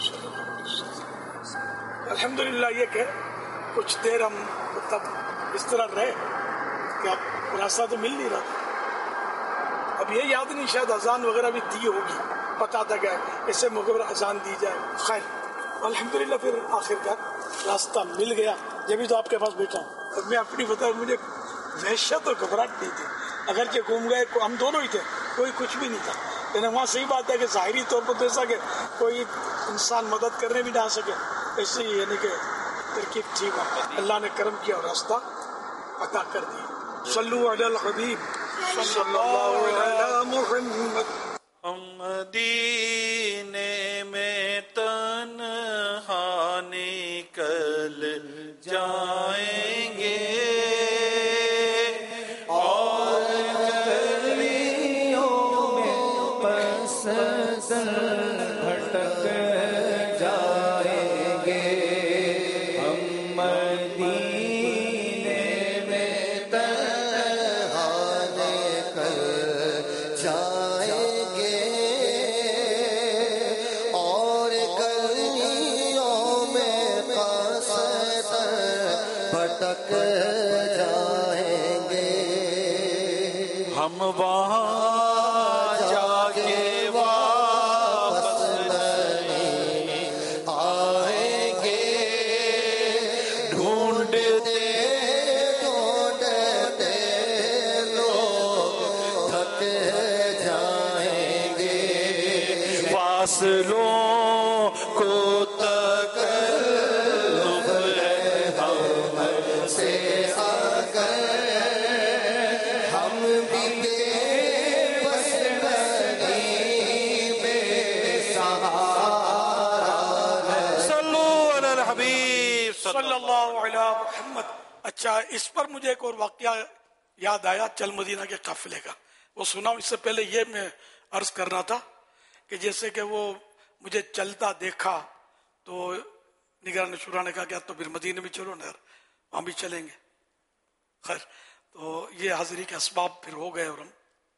الحمدللہ یہ کہ کچھ دیر ہم تب اس طرح رہے کہ اب راستہ تو مل نہیں رہا تھا۔ اب یہ یاد نہیں، شاید اذان وغیرہ بھی دی ہوگی، پتا تھا کہ اسے موقع پر اذان دی جائے۔ خیر الحمدللہ پھر آخر کار راستہ مل گیا، جبھی تو آپ کے پاس بیٹھا ہوں۔ اب میں اپنی بتا، مجھے وحشت اور گھبراہٹ نہیں تھی، اگرچہ گھوم گئے ہم دونوں ہی تھے، کوئی کچھ بھی نہیں تھا، لیکن وہاں صحیح بات ہے کہ ظاہری طور پر تو ایسا کہ کوئی انسان مدد کرنے بھی نہ آ سکے، ایسے ہی یعنی کہ ترکیب تھی وہاں۔ اللہ نے کرم کیا اور راستہ عطا کر دی۔ صلو علی الحبیب صلی اللہ علی محمد. ہم مدینے میں تنہا نکل جائیں گے اور گلیوں میں پس بھٹک جائیں گے. ہم مدینے میں تنہا نکل جائیں گے اور گلیوں میں پس بھٹک جائیں گے. ہم وہاں جا کے واپس نہیں آئیں گے. ڈھونڈتے ڈھونڈتے لوگ تھک جائیں گے. فاصلوں کو تکلف ہے ہم سے اگر ہم بھی بے بس نہیں بے سہارا ہے. صلو علی الحبیب صلی اللہ علی محمد. اچھا، اس پر مجھے ایک اور واقعہ یاد آیا چل مدینہ کے قافلے کا، وہ سنا. اس سے پہلے یہ میں عرض کرنا تھا کہ جیسے کہ وہ مجھے چلتا دیکھا تو نگران شورا نے کہا کہ تو پھر مدینے میں چلو نا، وہاں بھی چلیں گے. خیر، تو یہ حاضری کے اسباب پھر ہو گئے اور ہم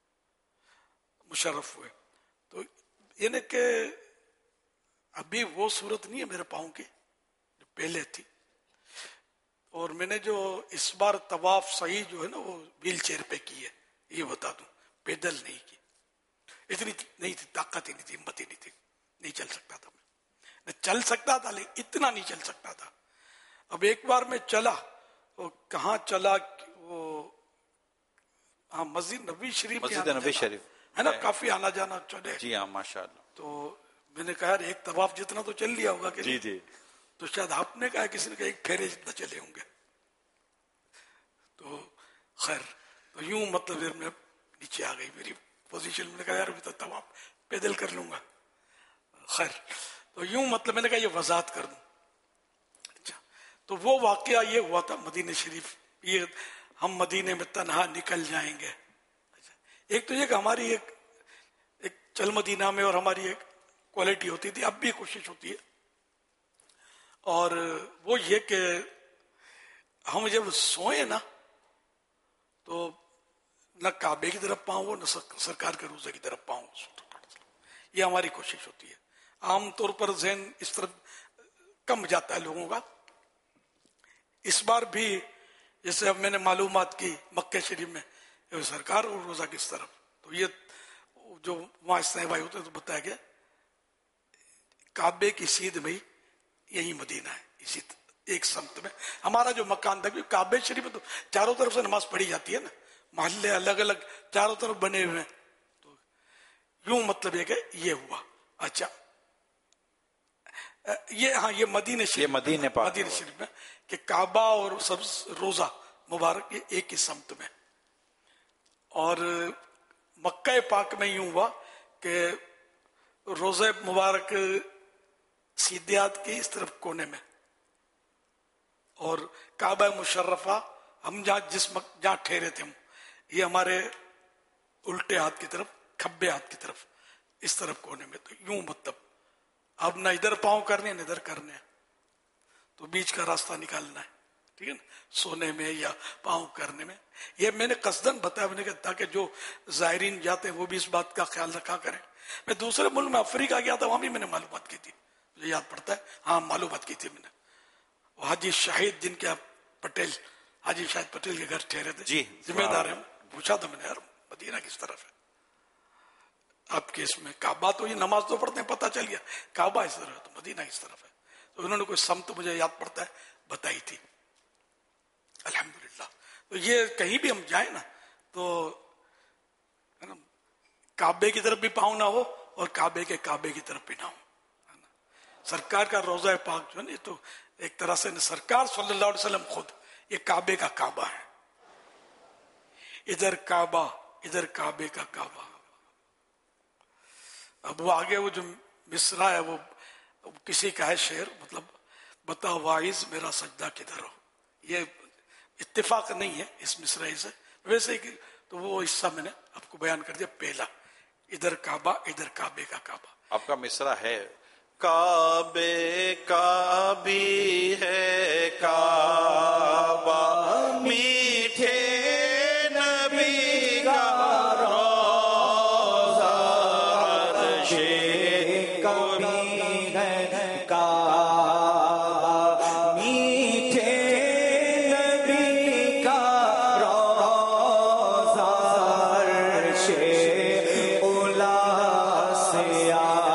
مشرف ہوئے. تو یعنی کہ ابھی وہ صورت نہیں ہے میرے پاؤں کی جو پہلے تھی. اور میں نے جو اس بار طواف صحیح جو ہے نا وہ ویل چیئر پہ کی ہے، یہ بتا دوں، پیدل نہیں کی. اتنی نہیں تھی طاقت ہی نہیں تھی، ہمت ہی نہیں تھی، نہیں چل سکتا تھا. میں چل سکتا تھا لیکن اتنا نہیں چل سکتا تھا. اب ایک بار میں چلا، وہ کہاں چلا، وہ ہاں مسجد نبوی شریف کے مسجد آنا نبوی جانا شریف ہے نا، کافی آنا جانا چلے. جی ہاں ماشاء اللہ. تو میں نے کہا یار ایک طواف جتنا تو چل لیا ہوگا کہ جی جی. تو شاید آپ نے کہا کسی نے کہا ایک پھیرے جتنا چلے ہوں گے. تو خیر، تو یوں مطلب میں نیچے آ گئی میری پوزیشن. میں نے کہا یار ابھی تو طواف پیدل کر لوں گا. خیر، تو یوں مطلب میں نے کہا یہ وضاحت کر دوں. اچھا، تو وہ واقعہ یہ ہوا تھا مدینہ شریف، یہ ہم مدینے میں تنہا نکل جائیں گے. اچھا، ایک تو یہ کہ ہماری ایک ایک چل مدینہ میں اور ہماری ایک کوالٹی ہوتی تھی، اب بھی کوشش ہوتی ہے، اور وہ یہ کہ ہم جب سوئیں نا تو نہ کعبے کی طرف پاؤں ہو نہ سرکار کے روزے کی طرف پاؤں. یہ ہماری کوشش ہوتی ہے. عام طور پر ذہن اس طرف کم جاتا ہے لوگوں کا. اس بار بھی جیسے اب میں نے معلومات کی مکہ شریف میں سرکار اور روزہ کس طرف، تو یہ جو وہاں استعمال بھائی ہوتے ہیں تو بتایا گیا کعبے کی سیدھ میں یہی مدینہ ہے، اسی ایک سمت میں. ہمارا جو مکان تھا کعبے شریف میں تو چاروں طرف سے نماز پڑھی جاتی ہے نا، محلے الگ الگ چاروں طرف بنے ہوئے ہیں. تو یوں مطلب یہ کہ یہ ہوا. اچھا، یہ ہاں یہ مدینہ شریف، یہ مدینہ پاک مدینہ شریف میں کہ کعبہ اور سب روزہ مبارک یہ ایک ہی سمت میں. اور مکہ پاک میں یوں ہوا کہ روزہ مبارک سیدھے ہاتھ کے اس طرف کونے میں، اور کعبہ مشرفہ ہم جہاں جس جہاں ٹھہرے تھے ہم، یہ ہمارے الٹے ہاتھ کی طرف، کھبے ہاتھ کی طرف اس طرف کونے میں. تو یوں مطلب اب نہ ادھر پاؤں کرنے نہ ادھر کرنے، تو بیچ کا راستہ نکالنا ہے. ٹھیک ہے نا، سونے میں یا پاؤں کرنے میں. یہ میں نے قصدن بتایا میں نے کہا تاکہ جو زائرین جاتے ہیں وہ بھی اس بات کا خیال رکھا کریں. میں دوسرے ملک میں افریقہ گیا تھا، وہاں بھی میں نے معلومات کی تھی، مجھے یاد پڑتا ہے، ہاں معلومات کی تھی میں نے. حاجی شاہد جن کے پٹیل، حاجی شاہد پٹیل کے گھر ٹھہرے تھے، جی ذمہ دار ہیں. پوچھا تھا میں نے یار مدینہ کس طرف ہے آپ کے؟ اس میں کعبہ تو یہ نماز تو پڑھتے ہیں، پتہ چل گیا کعبہ اس طرف ہے تو مدینہ کس طرف ہے. تو انہوں نے کوئی سمت مجھے یاد پڑتا ہے بتائی تھی الحمدللہ. تو یہ کہیں بھی ہم جائیں نا تو کعبے کی طرف بھی پاؤں نہ ہو اور کعبے کے کعبے کی طرف بھی نہ ہو. سرکار کا روضہ پاک جو ہے نا تو ایک طرح سے سرکار صلی اللہ علیہ وسلم خود یہ کعبے کا کعبہ ہے. ادھر کعبہ ادھر کعبے کا کعبہ. اب وہ آگے وہ جو مصرع ہے وہ کسی کا ہے شعر، مطلب بتا واعظ میرا سجدہ کدھر ہو. یہ اتفاق نہیں ہے اس مصرعے سے، ویسے کہ تو وہ حصہ میں نے آپ کو بیان کر دیا. پہلا ادھر کعبہ ادھر کعبے کا کعبہ. آپ کا مصرع ہے کعبے کا بھی ہے کعبہ میٹھے نبی کا روضہ عرش کا بھی ہے کعبہ میٹھے نبی کا روضہ عرش اولا سے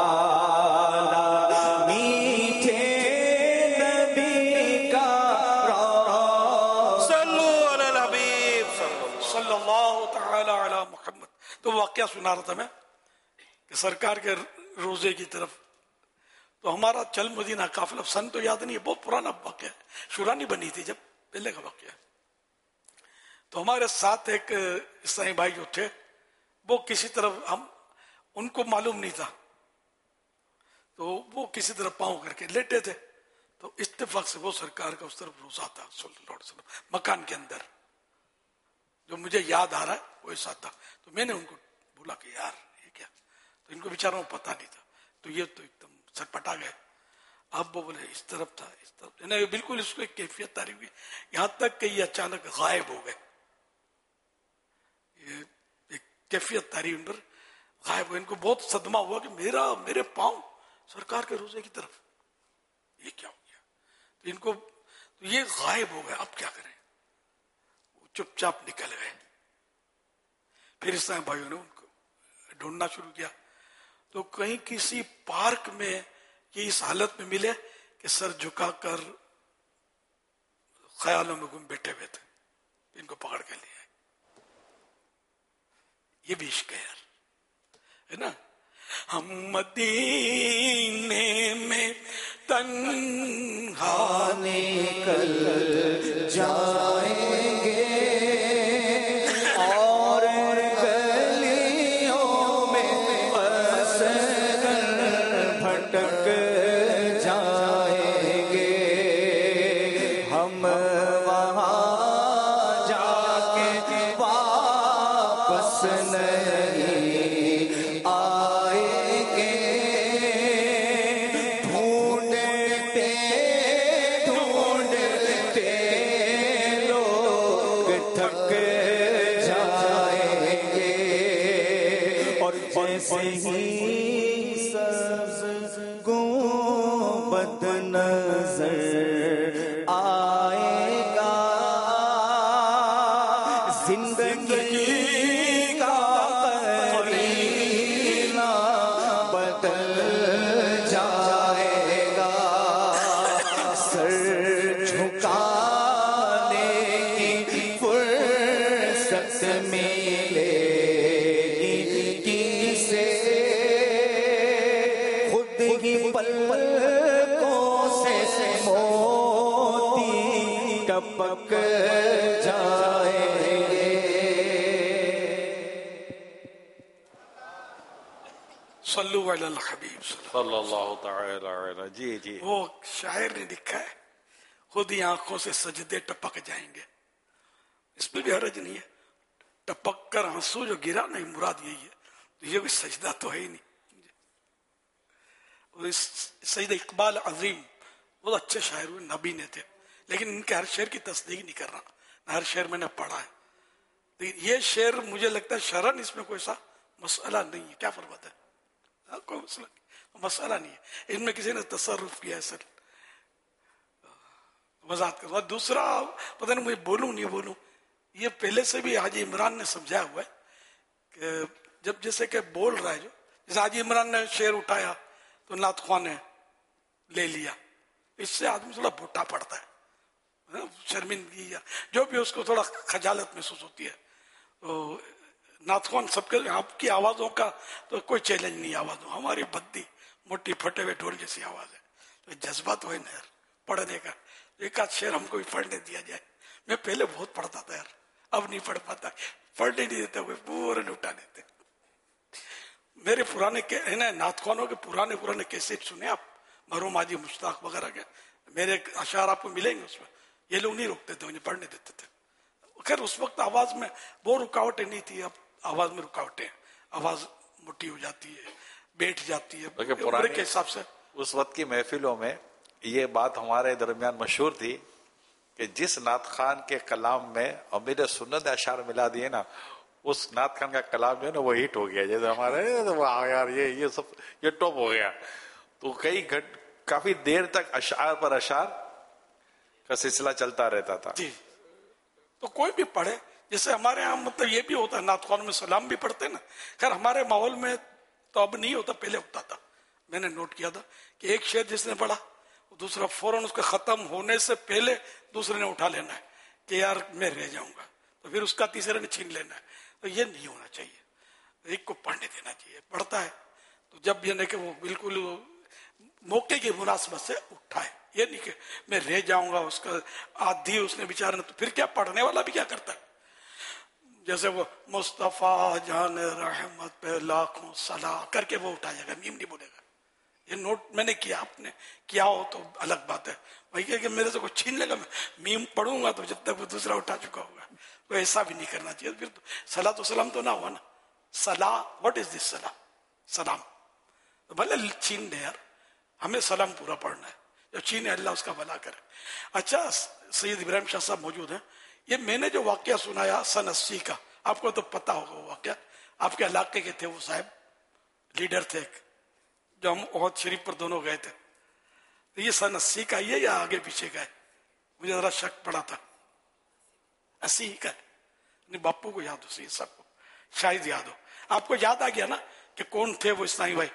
تو واقعہ سنا رہا تھا میں کہ سرکار کے روزے کی طرف تو ہمارا چل مدینہ قافلہ، سن تو یاد نہیں ہے، بہت پرانا واقعہ ہے، شورا نہیں بنی تھی جب، پہلے کا واقعہ ہے. تو ہمارے ساتھ ایک عیسائی بھائی جو تھے وہ کسی طرف، ہم ان کو معلوم نہیں تھا، تو وہ کسی طرح پاؤں کر کے لیٹے تھے. تو اتفاق سے وہ سرکار کا اس طرف روزہ تھا صلی اللہ علیہ وسلم مکان کے اندر، جو مجھے یاد آ رہا ہے وہ ایسا تھا. تو میں نے ان کو بولا کہ یار یہ کیا، تو ان کو بیچاروں کو پتا نہیں تھا، تو یہ تو ایک دم سر پٹا گئے. اب وہ بولے اس طرف تھا اس طرف، یعنی بالکل اس کو ایک کیفیت تعریف ہوئی، یہاں تک کہ یہ اچانک غائب ہو گئے. یہ ایک کیفیت تعریف پر غائب ہوئے. ان کو بہت صدمہ ہوا کہ میرا میرے پاؤں سرکار کے روزے کی طرف، یہ کیا ہو گیا. تو ان کو تو یہ غائب ہو گئے، اب کیا کریں. وہ چپ چاپ نکل گئے. پھر اس طرح بھائیوں نے ان کو ڈھونڈنا شروع کیا، تو کہیں کسی پارک میں یہ اس حالت میں ملے کہ سر جھکا کر خیالوں میں گم بیٹھے ہوئے تھے. ان کو پکڑ کے لیا. یہ بھی عشق ہے یار، ہے نا. ہم مدینے میں تنہا نکل جائیں گے اور گلیوں میں بس کر بھٹک جائیں گے. ہم وہاں جا کے واپس نہیں آئیں گے. ڈھونڈتے ڈھونڈتے لوگ تھک جائیں گے. اور جیسے ہی سبز گنبد نظر آئے گا، زندگی کا قرینہ بدل جائے گا. سر جھکانے کی فرصت ملے گی کسے، خود ہی پلکوں سے موتی ٹپک جائیں گے. صلو علی الحبیب صلی صلی اللہ تعالی علیہ. جی جی وہ شاعر نے لکھا ہے خود ہی آنکھوں سے سجدے ٹپک جائیں گے. اس میں بھی حرج نہیں ہے، ٹپک کر آنسو جو گرا نہیں، مراد یہی ہے. تو یہ کوئی سجدہ تو ہے ہی نہیں. اور اس سجدہ اقبال عظیم بہت اچھے شاعر ہوئے، نبی نے تھے، لیکن ان کے ہر شعر کی تصدیق نہیں کر رہا، نہ ہر شعر میں نے پڑھا ہے. لیکن یہ شعر مجھے لگتا ہے شرعن اس میں کوئی سا مسئلہ نہیں ہے. کیا فرماتا ہے؟ کوئی مسئلہ نہیں، مسئلہ نہیں ہے. ان میں کسی نے تصرف کیا ہے سر، وضاحت کروں. دوسرا پتہ نہیں مجھے بولوں نہیں بولوں، یہ پہلے سے بھی حاجی عمران نے سمجھایا ہوا ہے کہ جب جیسے کہ بول رہا ہے، جو جیسے حاجی عمران نے شعر اٹھایا تو نعت خواں نے لے لیا، اس سے آدمی تھوڑا بھٹا پڑتا ہے، شرمندگی یا جو بھی اس کو تھوڑا خجالت محسوس ہوتی ہے. تو نعت خوان سب کے، آپ کی آوازوں کا تو کوئی چیلنج نہیں. آوازوں ہماری بدی موٹی پھٹے ہوئے ڈھول جیسی آواز ہے. تو جذبہ تو ہے نا یار پڑھنے کا. ایک آدھ شعر ہم کو بھی پڑھنے دیا جائے. میں پہلے بہت پڑھتا تھا یار، اب نہیں پڑھ پاتا. پڑھنے نہیں دیتے ہوئے پورے لٹا دیتے. میرے پرانے نعت خوانوں کے پرانے پرانے کیسٹ سنے آپ, مرحوم حاجی مشتاق وغیرہ کے, میرے اشعار آپ کو ملیں گے اس میں. یہ لوگ نہیں روکتے تھے, انہیں پڑھنے دیتے تھے. خیر اس وقت آواز میں وہ رکاوٹیں نہیں تھی, اب آواز میں رکاوٹیں, آواز موٹی ہو جاتی ہے, بیٹھ جاتی ہے عمر کے حساب سے. اس وقت کی محفلوں میں یہ بات ہمارے درمیان مشہور تھی کہ جس نعت خان کے کلام میں امیر سنت اشعار ملا دیے نا, اس نعت خان کا کلام جو ہے نا وہ ہٹ ہو گیا. جیسے ہمارے یار یہ یہ سب یہ ٹاپ ہو گیا. تو کئی گھنٹ کافی دیر تک اشعار پر اشعار کا سلسلہ چلتا رہتا تھا. جی تو کوئی بھی پڑھے, جیسے ہمارے یہاں مطلب یہ بھی ہوتا ہے نعت خوانوں میں سلام بھی پڑھتے نا. خیر ہمارے ماحول میں تو اب نہیں ہوتا, پہلے ہوتا تھا. میں نے نوٹ کیا تھا کہ ایک شعر جس نے پڑھا دوسرا فوراً اس کے ختم ہونے سے پہلے دوسرے نے اٹھا لینا ہے کہ یار میں رہ جاؤں گا, تو پھر اس کا تیسرے نے چھین لینا ہے. تو یہ نہیں ہونا چاہیے, ایک کو پڑھنے دینا چاہیے. پڑھتا ہے تو جب یہ نہیں کہ وہ بالکل موقع کی مناسبت سے اٹھائے, یہ نہیں کہ میں رہ جاؤں گا. اس کا آدھی اس نے بیچارے نے, تو پھر کیا پڑھنے والا بھی کیا کرتا ہے, جیسے وہ مصطفیٰ جان رحمت پہ لاکھوں صلاح کر کے وہ اٹھا جائے گا, میم نہیں بولے گا. یہ نوٹ میں نے کیا, آپ نے کیا ہو تو الگ بات ہے. وہی کہ میرے سے کوئی چھین لے گا, میں میم پڑھوں گا تو جب تک وہ دوسرا اٹھا چکا ہوگا. تو ایسا بھی نہیں کرنا چاہیے. پھر تو صلاۃ و سلام تو نہ ہوا نا. صلاح, واٹ از دس صلاح, سلام. بھلے چھین دے یار, ہمیں سلام پورا پڑھنا ہے. جب چھینے اللہ اس کا بھلا کرے. اچھا سید ابراہیم شاہ صاحب موجود ہیں. یہ میں نے جو واقعہ سنایا سن اسی کا, آپ کو تو پتا ہوگا وہ واقعہ. آپ کے علاقے کے تھے وہ صاحب, لیڈر تھے, جو ہم احد شریف پر دونوں گئے تھے. یہ سن اسی کا ہی ہے یا آگے پیچھے کا ہے, مجھے ذرا شک پڑا تھا. اسی کا ہے. نہیں باپو کو یاد ہو, سید صاحب کو شاید یاد ہو. آپ کو یاد آ گیا نا کہ کون تھے وہ اسلامی بھائی.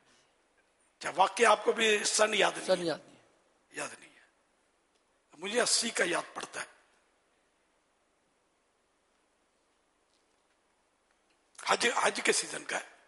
کیا واقعہ آپ کو بھی سن یاد نہیں, سن یاد نہیں, یاد نہیں ہے. مجھے اسی کا یاد پڑتا ہے. حج حج کے سیزن کا ہے.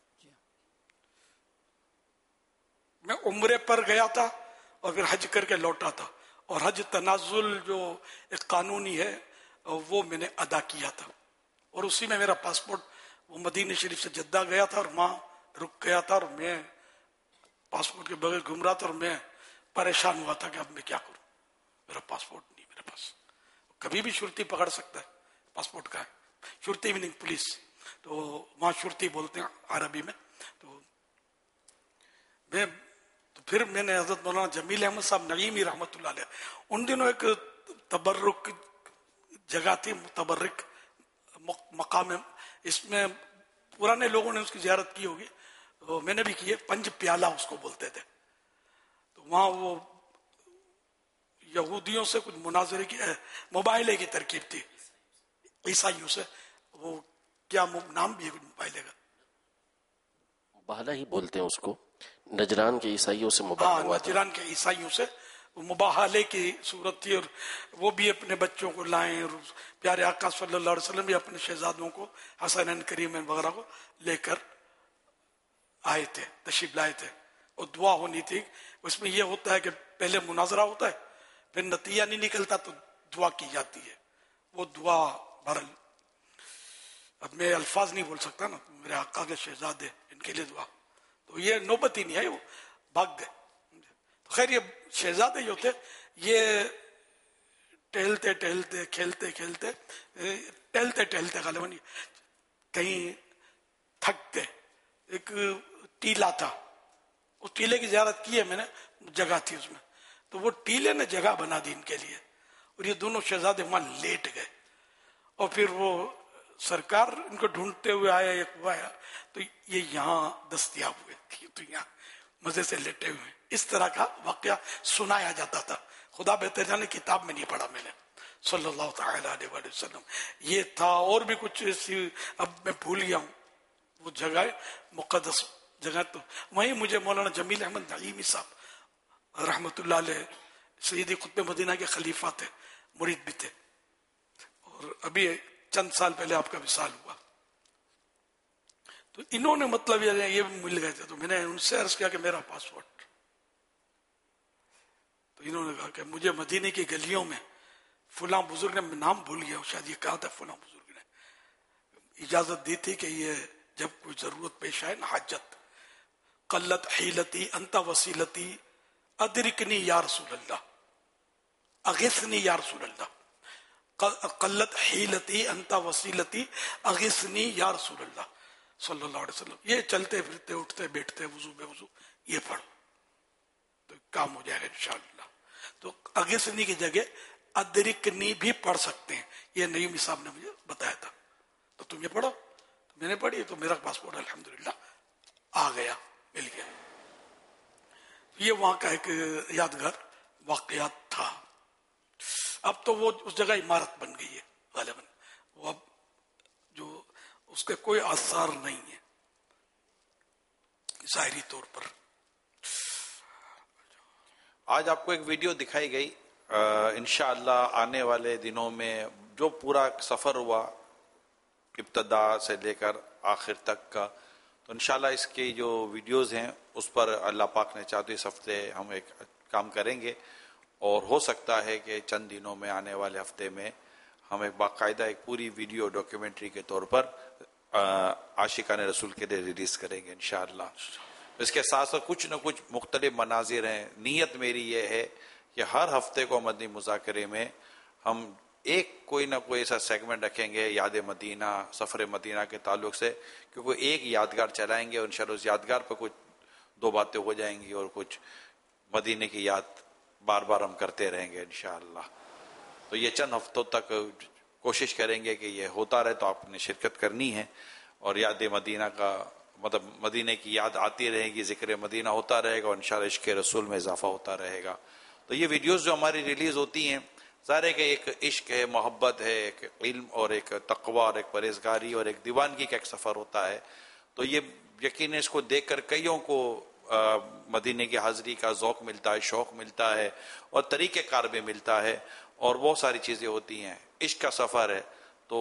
میں عمرے پر گیا تھا اور پھر حج کر کے لوٹا تھا, اور حج تنازل جو ایک قانونی ہے وہ میں نے ادا کیا تھا. اور اسی میں میرا پاسپورٹ وہ مدینہ شریف سے جدہ گیا تھا اور وہاں رک گیا تھا, اور میں پاسپورٹ کے بغیر گھوم رہا تھا, اور میں پریشان ہوا تھا کہ اب میں کیا کروں, میرا پاسپورٹ نہیں میرے پاس. کبھی بھی شرطی پکڑ سکتا ہے, پاسپورٹ کا ہے. شرطی بھی نہیں, پولیس. تو وہاں شرطی بولتے ہیں عربی میں. تو میں تو پھر میں نے حضرت مولانا جمیل احمد صاحب نعیمی رحمۃ اللہ علیہ, ان دنوں ایک تبرک جگہ تھی, تبرک مقام ہے, اس میں پرانے لوگوں نے اس کی زیارت کی ہوگی, تو میں نے بھی کی ہے. پنج پیالہ اس کو بولتے تھے. تو وہاں وہ یہودیوں سے کچھ مناظرے کی مباحثے کی ترکیب تھی, عیسائیوں سے. وہ کیا نام بھی ہے کچھ مباحثے کا, مباحلہ ہی بولتے ہیں اس کو. نجران کے عیسائیوں سے مباحلہ ہوا تھا. نجران کے عیسائیوں سے مباحلے کی صورت تھی, اور وہ بھی اپنے بچوں کو لائیں, اور پیارے آقا صلی اللہ علیہ وسلم بھی اپنے شہزادوں کو, حسن کریم وغیرہ کو لے کر آئے تھے, تشریف لائے تھے. اور دعا ہونی تھی. اس میں یہ ہوتا ہے کہ پہلے مناظرہ ہوتا ہے, پھر نتیجہ نہیں نکلتا تو دعا کی جاتی ہے. وہ دعا بہرحال اب میں الفاظ نہیں بول سکتا نا, میرے آقا کے شہزادے ان کے لیے دعا, تو یہ نوبت ہی نہیں آئی, وہ بھاگ گئے. خیر یہ شہزادے جو تھے یہ ٹہلتے ٹہلتے کھیلتے کھیلتے ٹہلتے ٹہلتے غالباً کہیں تھک گئے. ایک ٹیلا تھا, اس ٹیلے کی زیارت کی ہے میں نے, جگہ تھی اس میں, تو وہ ٹیلے نے جگہ بنا دی ان کے لیے, اور یہ دونوں شہزادے وہاں لیٹ گئے. اور پھر وہ سرکار ان کو ڈھونڈتے ہوئے آیا, ایک ہوا آیا تو یہ یہاں دستیاب ہوئے, تو یہاں مزے سے لیٹے ہوئے. اس طرح کا واقعہ سنایا جاتا تھا. خدا بہتر جانے, کتاب میں نہیں پڑھا میں نے, صلی اللہ تعالی علیہ وآلہ وسلم. یہ تھا اور بھی کچھ ایسی, اب میں بھول گیا ہوں وہ جگہ مقدس جگہ. تو وہیں مجھے مولانا جمیل احمد نعیمی صاحب رحمۃ اللہ علیہ, سیدی قطب مدینہ کے خلیفہ تھے, مرید بھی تھے, اور ابھی چند سال پہلے آپ کا وصال ہوا. تو انہوں نے مطلب یہ مل گئے تھے, تو میں نے ان سے عرض کیا کہ میرا پاسپورٹ. تو انہوں نے کہا کہ مجھے مدینے کی گلیوں میں فلاں بزرگ نے, نام بھول گیا شاید یہ کہا تھا فلاں بزرگ نے, اجازت دی تھی کہ یہ جب کوئی ضرورت پیش آئے نا، حاجت، قلت حیلتی انت وسیلتی ادرکنی یا رسول اللہ، اغثنی یا رسول اللہ، قلت حیلتی انت وسیلتی اغثنی یا رسول اللہ صلی اللہ علیہ وسلم. یہ چلتے پھرتے اٹھتے بیٹھتے وضو بے وضو یہ پڑھو تو کام ہو جائے گا انشاءاللہ. تو اغثنی کی جگہ ادرکنی بھی پڑھ سکتے ہیں، یہ نعیم صاحب نے مجھے بتایا تھا. تو تم یہ پڑھو، میں نے پڑھی تو میرا پاسپورٹ الحمدللہ آ گیا، مل گیا. یہ وہاں کا ایک یادگار واقعات تھا. اب تو وہ اس جگہ عمارت بن گئی ہے غالباً، وہ اب جو اس کے کوئی آثار نہیں ہے ظاہری طور پر. آج آپ کو ایک ویڈیو دکھائی گئی، انشاءاللہ آنے والے دنوں میں جو پورا سفر ہوا ابتدا سے لے کر آخر تک کا، تو انشاءاللہ اس کی جو ویڈیوز ہیں اس پر اللہ پاک نے چاہتے اس ہفتے ہم ایک کام کریں گے، اور ہو سکتا ہے کہ چند دنوں میں آنے والے ہفتے میں ہم ایک باقاعدہ ایک پوری ویڈیو ڈاکیومنٹری کے طور پر عاشقان رسول کے لیے ریلیز کریں گے انشاءاللہ. اس کے ساتھ ساتھ کچھ نہ کچھ مختلف مناظر ہیں. نیت میری یہ ہے کہ ہر ہفتے کو مدنی مذاکرے میں ہم ایک کوئی نہ کوئی ایسا سیگمنٹ رکھیں گے یاد مدینہ، سفر مدینہ کے تعلق سے، کیونکہ ایک یادگار چلائیں گے اور انشاءاللہ اس یادگار پہ کچھ دو باتیں ہو جائیں گی اور کچھ مدینے کی یاد بار بار ہم کرتے رہیں گے انشاءاللہ. تو یہ چند ہفتوں تک کوشش کریں گے کہ یہ ہوتا رہے، تو آپ نے شرکت کرنی ہے اور یاد مدینہ کا مطلب مدینے کی یاد آتی رہے گی، ذکر مدینہ ہوتا رہے گا اور انشاءاللہ عشق رسول میں اضافہ ہوتا رہے گا. تو یہ ویڈیوز جو ہماری ریلیز ہوتی ہیں، ظاہر ہے کہ ایک عشق ہے، محبت ہے، ایک علم اور ایک تقوی اور ایک پرہیزگاری اور ایک دیوانگی کا ایک سفر ہوتا ہے. تو یہ یقیناً اس کو دیکھ کر کئیوں کو مدینے کی حاضری کا ذوق ملتا ہے، شوق ملتا ہے اور طریقہ کار بھی ملتا ہے اور بہت ساری چیزیں ہوتی ہیں. عشق کا سفر ہے تو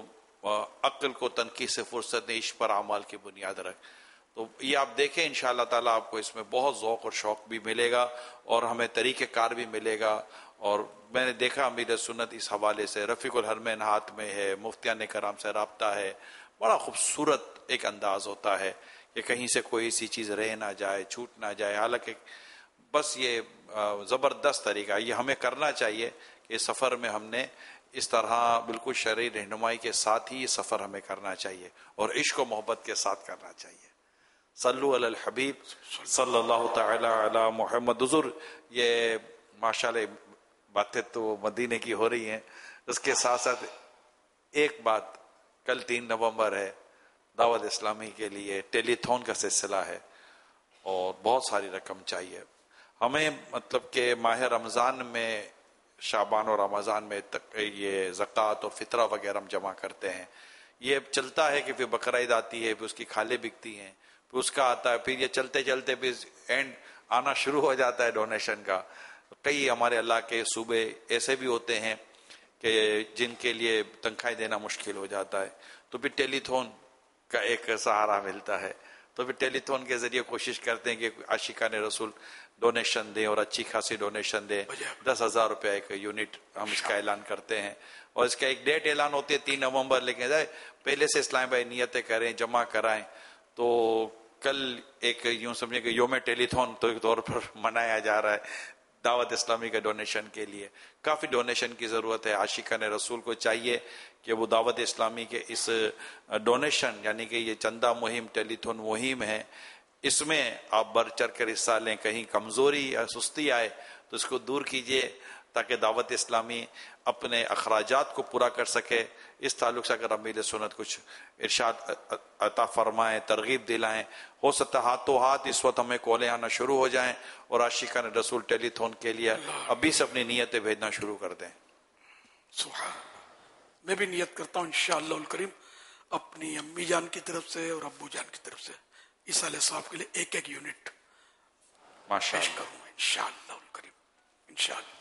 عقل کو تنقید سے فرصت نہیں، عشق پر اعمال کی بنیاد رکھ. تو یہ آپ دیکھیں انشاءاللہ تعالیٰ آپ کو اس میں بہت ذوق اور شوق بھی ملے گا اور ہمیں طریقہ کار بھی ملے گا. اور میں نے دیکھا امیر سنت اس حوالے سے رفیق الحرمین ہاتھ میں ہے، مفتیان کرام سے رابطہ ہے، بڑا خوبصورت ایک انداز ہوتا ہے کہ کہیں سے کوئی ایسی چیز رہ نہ جائے، چھوٹ نہ جائے. حالانکہ بس یہ زبردست طریقہ یہ ہمیں کرنا چاہیے کہ اس سفر میں ہم نے اس طرح بالکل شرعی رہنمائی کے ساتھ ہی یہ سفر ہمیں کرنا چاہیے اور عشق و محبت کے ساتھ کرنا چاہیے. صلو علی الحبیب صلی اللہ تعالی علی محمد. حضور یہ ماشاءاللہ باتیں تو مدینے کی ہو رہی ہیں، اس کے ساتھ ساتھ ایک بات، کل تین نومبر ہے، دعوت اسلامی کے لیے ٹیلی تھون کا سلسلہ ہے اور بہت ساری رقم چاہیے ہمیں. مطلب کہ ماہ رمضان میں، شعبان اور رمضان میں یہ زکوٰۃ اور فطرہ وغیرہ ہم جمع کرتے ہیں. یہ چلتا ہے کہ پھر بقرعید آتی ہے، پھر اس کی کھالیں بکتی ہیں، پھر اس کا آتا ہے، پھر یہ چلتے چلتے پھر اینڈ آنا شروع ہو جاتا ہے ڈونیشن کا. کئی ہمارے اللہ کے صوبے ایسے بھی ہوتے ہیں کہ جن کے لیے تنخواہیں دینا مشکل ہو جاتا ہے، تو پھر ٹیلی تھون کا ایک سہارا ملتا ہے. تو پھر ٹیلی تھون کے ذریعے کوشش کرتے ہیں کہ عاشقان رسول ڈونیشن دیں اور اچھی خاصی ڈونیشن دیں. دس ہزار روپے ایک یونٹ ہم اس کا اعلان کرتے ہیں اور اس کا ایک ڈیٹ اعلان ہوتی ہے تین نومبر، لیکن پہلے سے اسلام بھائی نیتیں کریں، جمع کرائیں. تو کل ایک یوں سمجھیں کہ یوم ٹیلی تھون تو ایک طور پر منایا جا رہا ہے دعوت اسلامی کے ڈونیشن کے لیے. کافی ڈونیشن کی ضرورت ہے. عاشقان رسول کو چاہیے کہ وہ دعوت اسلامی کے اس ڈونیشن یعنی کہ یہ چندہ مہم، ٹیلی تھون مہم ہے، اس میں آپ بڑھ چڑھ کر حصہ لیں. کہیں کمزوری یا سستی آئے تو اس کو دور کیجیے تاکہ دعوت اسلامی اپنے اخراجات کو پورا کر سکے. اس تعلق سے اگر امیر سنت کچھ ارشاد عطا فرمائیں، ترغیب دلائیں، ہو سکتا ہاتھوں ہاتھ اس وقت ہمیں کالیں آنا شروع ہو جائیں اور عاشقان رسول ٹیلی تھون کے لیے ابھی سے اپنی نیتیں بھیجنا شروع کر دیں. سبحان. میں بھی نیت کرتا ہوں انشاءاللہ الکریم اپنی امی جان کی طرف سے اور ابو جان کی طرف سے اس علیہ صاحب کے لیے ایک ایک یونٹ پیش کروں انشاءاللہ الکریم انشاءاللہ.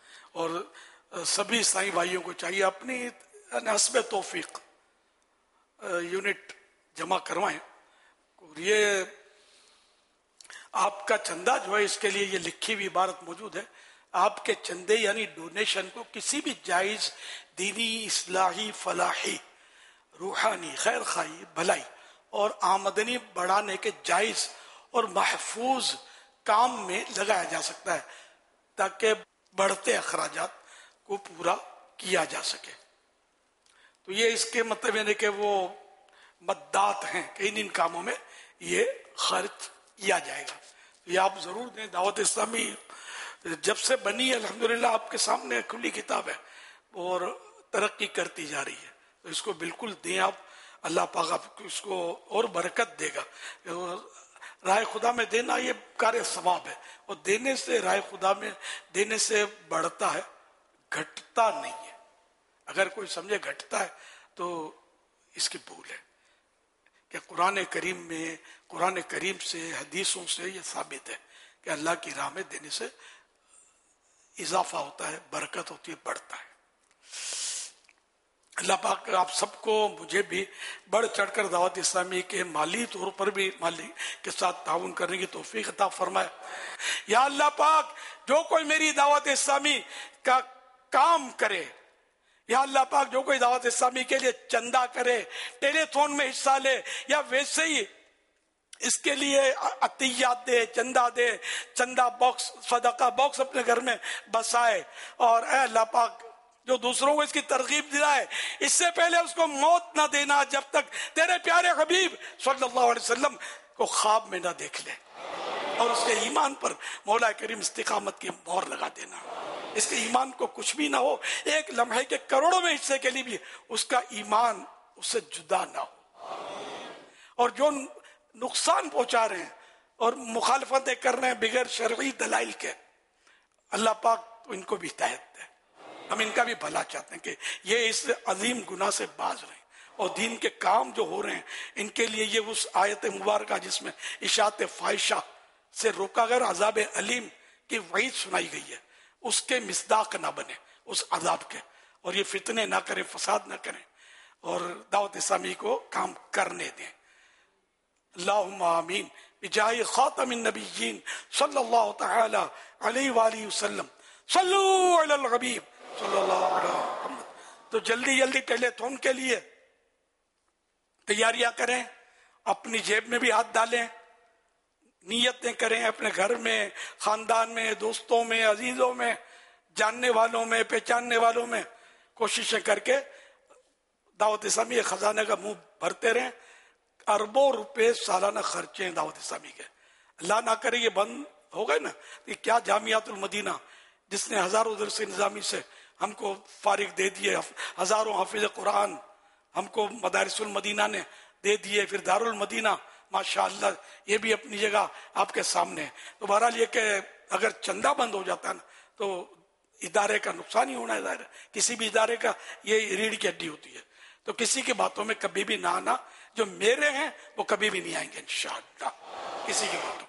اور سبھی عیسائی بھائیوں کو چاہیے اپنی حسب توفیق یونٹ جمع کروائیں. اور یہ آپ کا چندہ جو ہے اس کے لیے یہ لکھی ہوئی عبارت موجود ہے، آپ کے چندے یعنی ڈونیشن کو کسی بھی جائز دینی، اصلاحی، فلاحی روحانی خیر خواہی بھلائی اور آمدنی بڑھانے کے جائز اور محفوظ کام میں لگایا جا سکتا ہے تاکہ بڑھتے اخراجات کو پورا کیا جا سکے. تو یہ اس کے مطلب یعنی کہ وہ مدات ہیں کہ ان ان کاموں میں یہ خرچ کیا جائے گا. یہ آپ ضرور دیں. دعوت اسلامی جب سے بنی الحمدللہ آپ کے سامنے کھلی کتاب ہے اور ترقی کرتی جا رہی ہے, تو اس کو بالکل دیں آپ. اللہ پاک آپ کو اس کو اور برکت دے گا. رائے خدا میں دینا یہ کار ثواب ہے, اور دینے سے رائے خدا میں دینے سے بڑھتا ہے, گھٹتا نہیں ہے. اگر کوئی سمجھے گھٹتا ہے تو اس کی بھول ہے کہ قرآن کریم میں قرآن کریم سے حدیثوں سے یہ ثابت ہے کہ اللہ کی راہ میں دینے سے اضافہ ہوتا ہے, برکت ہوتی ہے, بڑھتا ہے. اللہ پاک آپ سب کو مجھے بھی بڑھ چڑھ کر دعوت اسلامی کے مالی طور پر بھی مالی کے ساتھ تعاون کرنے کی توفیق عطا فرمائے. یا اللہ پاک جو کوئی میری دعوت اسلامی کا کام کرے, یا اللہ پاک جو کوئی دعوت اسلامی کے لیے چندہ کرے, ٹیلی تھون میں حصہ لے, یا ویسے ہی اس کے لیے عطیات دے, چندہ دے, چندہ باکس صدقہ باکس اپنے گھر میں بسائے, اور اے اللہ پاک جو دوسروں کو اس کی ترغیب دلائے, اس سے پہلے اس کو موت نہ دینا جب تک تیرے پیارے حبیب صلی اللہ علیہ وسلم کو خواب میں نہ دیکھ لے, اور اس کے ایمان پر مولا کریم استقامت کی مہر لگا دینا. اس کے ایمان کو کچھ بھی نہ ہو, ایک لمحے کے کروڑوں میں حصے کے لیے بھی اس کا ایمان اس سے جدا نہ ہو. اور جو نقصان پہنچا رہے ہیں اور مخالفتیں کر رہے ہیں بغیر شرعی دلائل کے, اللہ پاک تو ان کو بھی ہدایت دے. ہم ان کا بھی بھلا چاہتے ہیں کہ یہ اس عظیم گناہ سے باز رہیں, اور دین کے کام جو ہو رہے ہیں ان کے لیے یہ اس آیت مبارکہ جس میں اشاعت فاحشہ سے روکا گیا, عذاب علیم کی وعید سنائی گئی ہے, اس کے مصداق نہ بنے اس عذاب کے, اور یہ فتنے نہ کریں, فساد نہ کریں, اور دعوت اسلامی کو کام کرنے دیں. اللہم آمین بجاہ خاتم النبیین صلی اللہ تعالی علیہ وآلہ وسلم. صلو علی الحبیب صلی اللہ علیہ وسلم. تو جلدی جلدی ٹیلی تھون کے لیے تیاریاں کریں, اپنی جیب میں بھی ہاتھ ڈالیں, نیتیں کریں, اپنے گھر میں, خاندان میں, دوستوں میں, عزیزوں میں, جاننے والوں میں, پہچاننے والوں میں کوششیں کر کے دعوت اسلامی خزانے کا منہ بھرتے رہیں. اربوں روپے سالانہ خرچے ہیں دعوت اسلامی کے. اللہ نہ کرے یہ بند ہو گئے نا, کہ کیا جامعات المدینہ جس نے ہزاروں درس نظامی سے ہم کو فارغ دے دیے, ہزاروں حافظ قرآن ہم کو مدارس المدینہ نے دے دیے, پھر دار المدینہ ماشاءاللہ یہ بھی اپنی جگہ آپ کے سامنے ہے. تو بہرحال یہ کہ اگر چندہ بند ہو جاتا ہے نا تو ادارے کا نقصان ہی ہونا ہے. ظاہر ہے کسی بھی ادارے کا یہ ریڑھ کی ہڈی ہوتی ہے, تو کسی کی باتوں میں کبھی بھی نہ آنا. جو میرے ہیں وہ کبھی بھی نہیں آئیں گے انشاءاللہ کسی کی باتوں میں.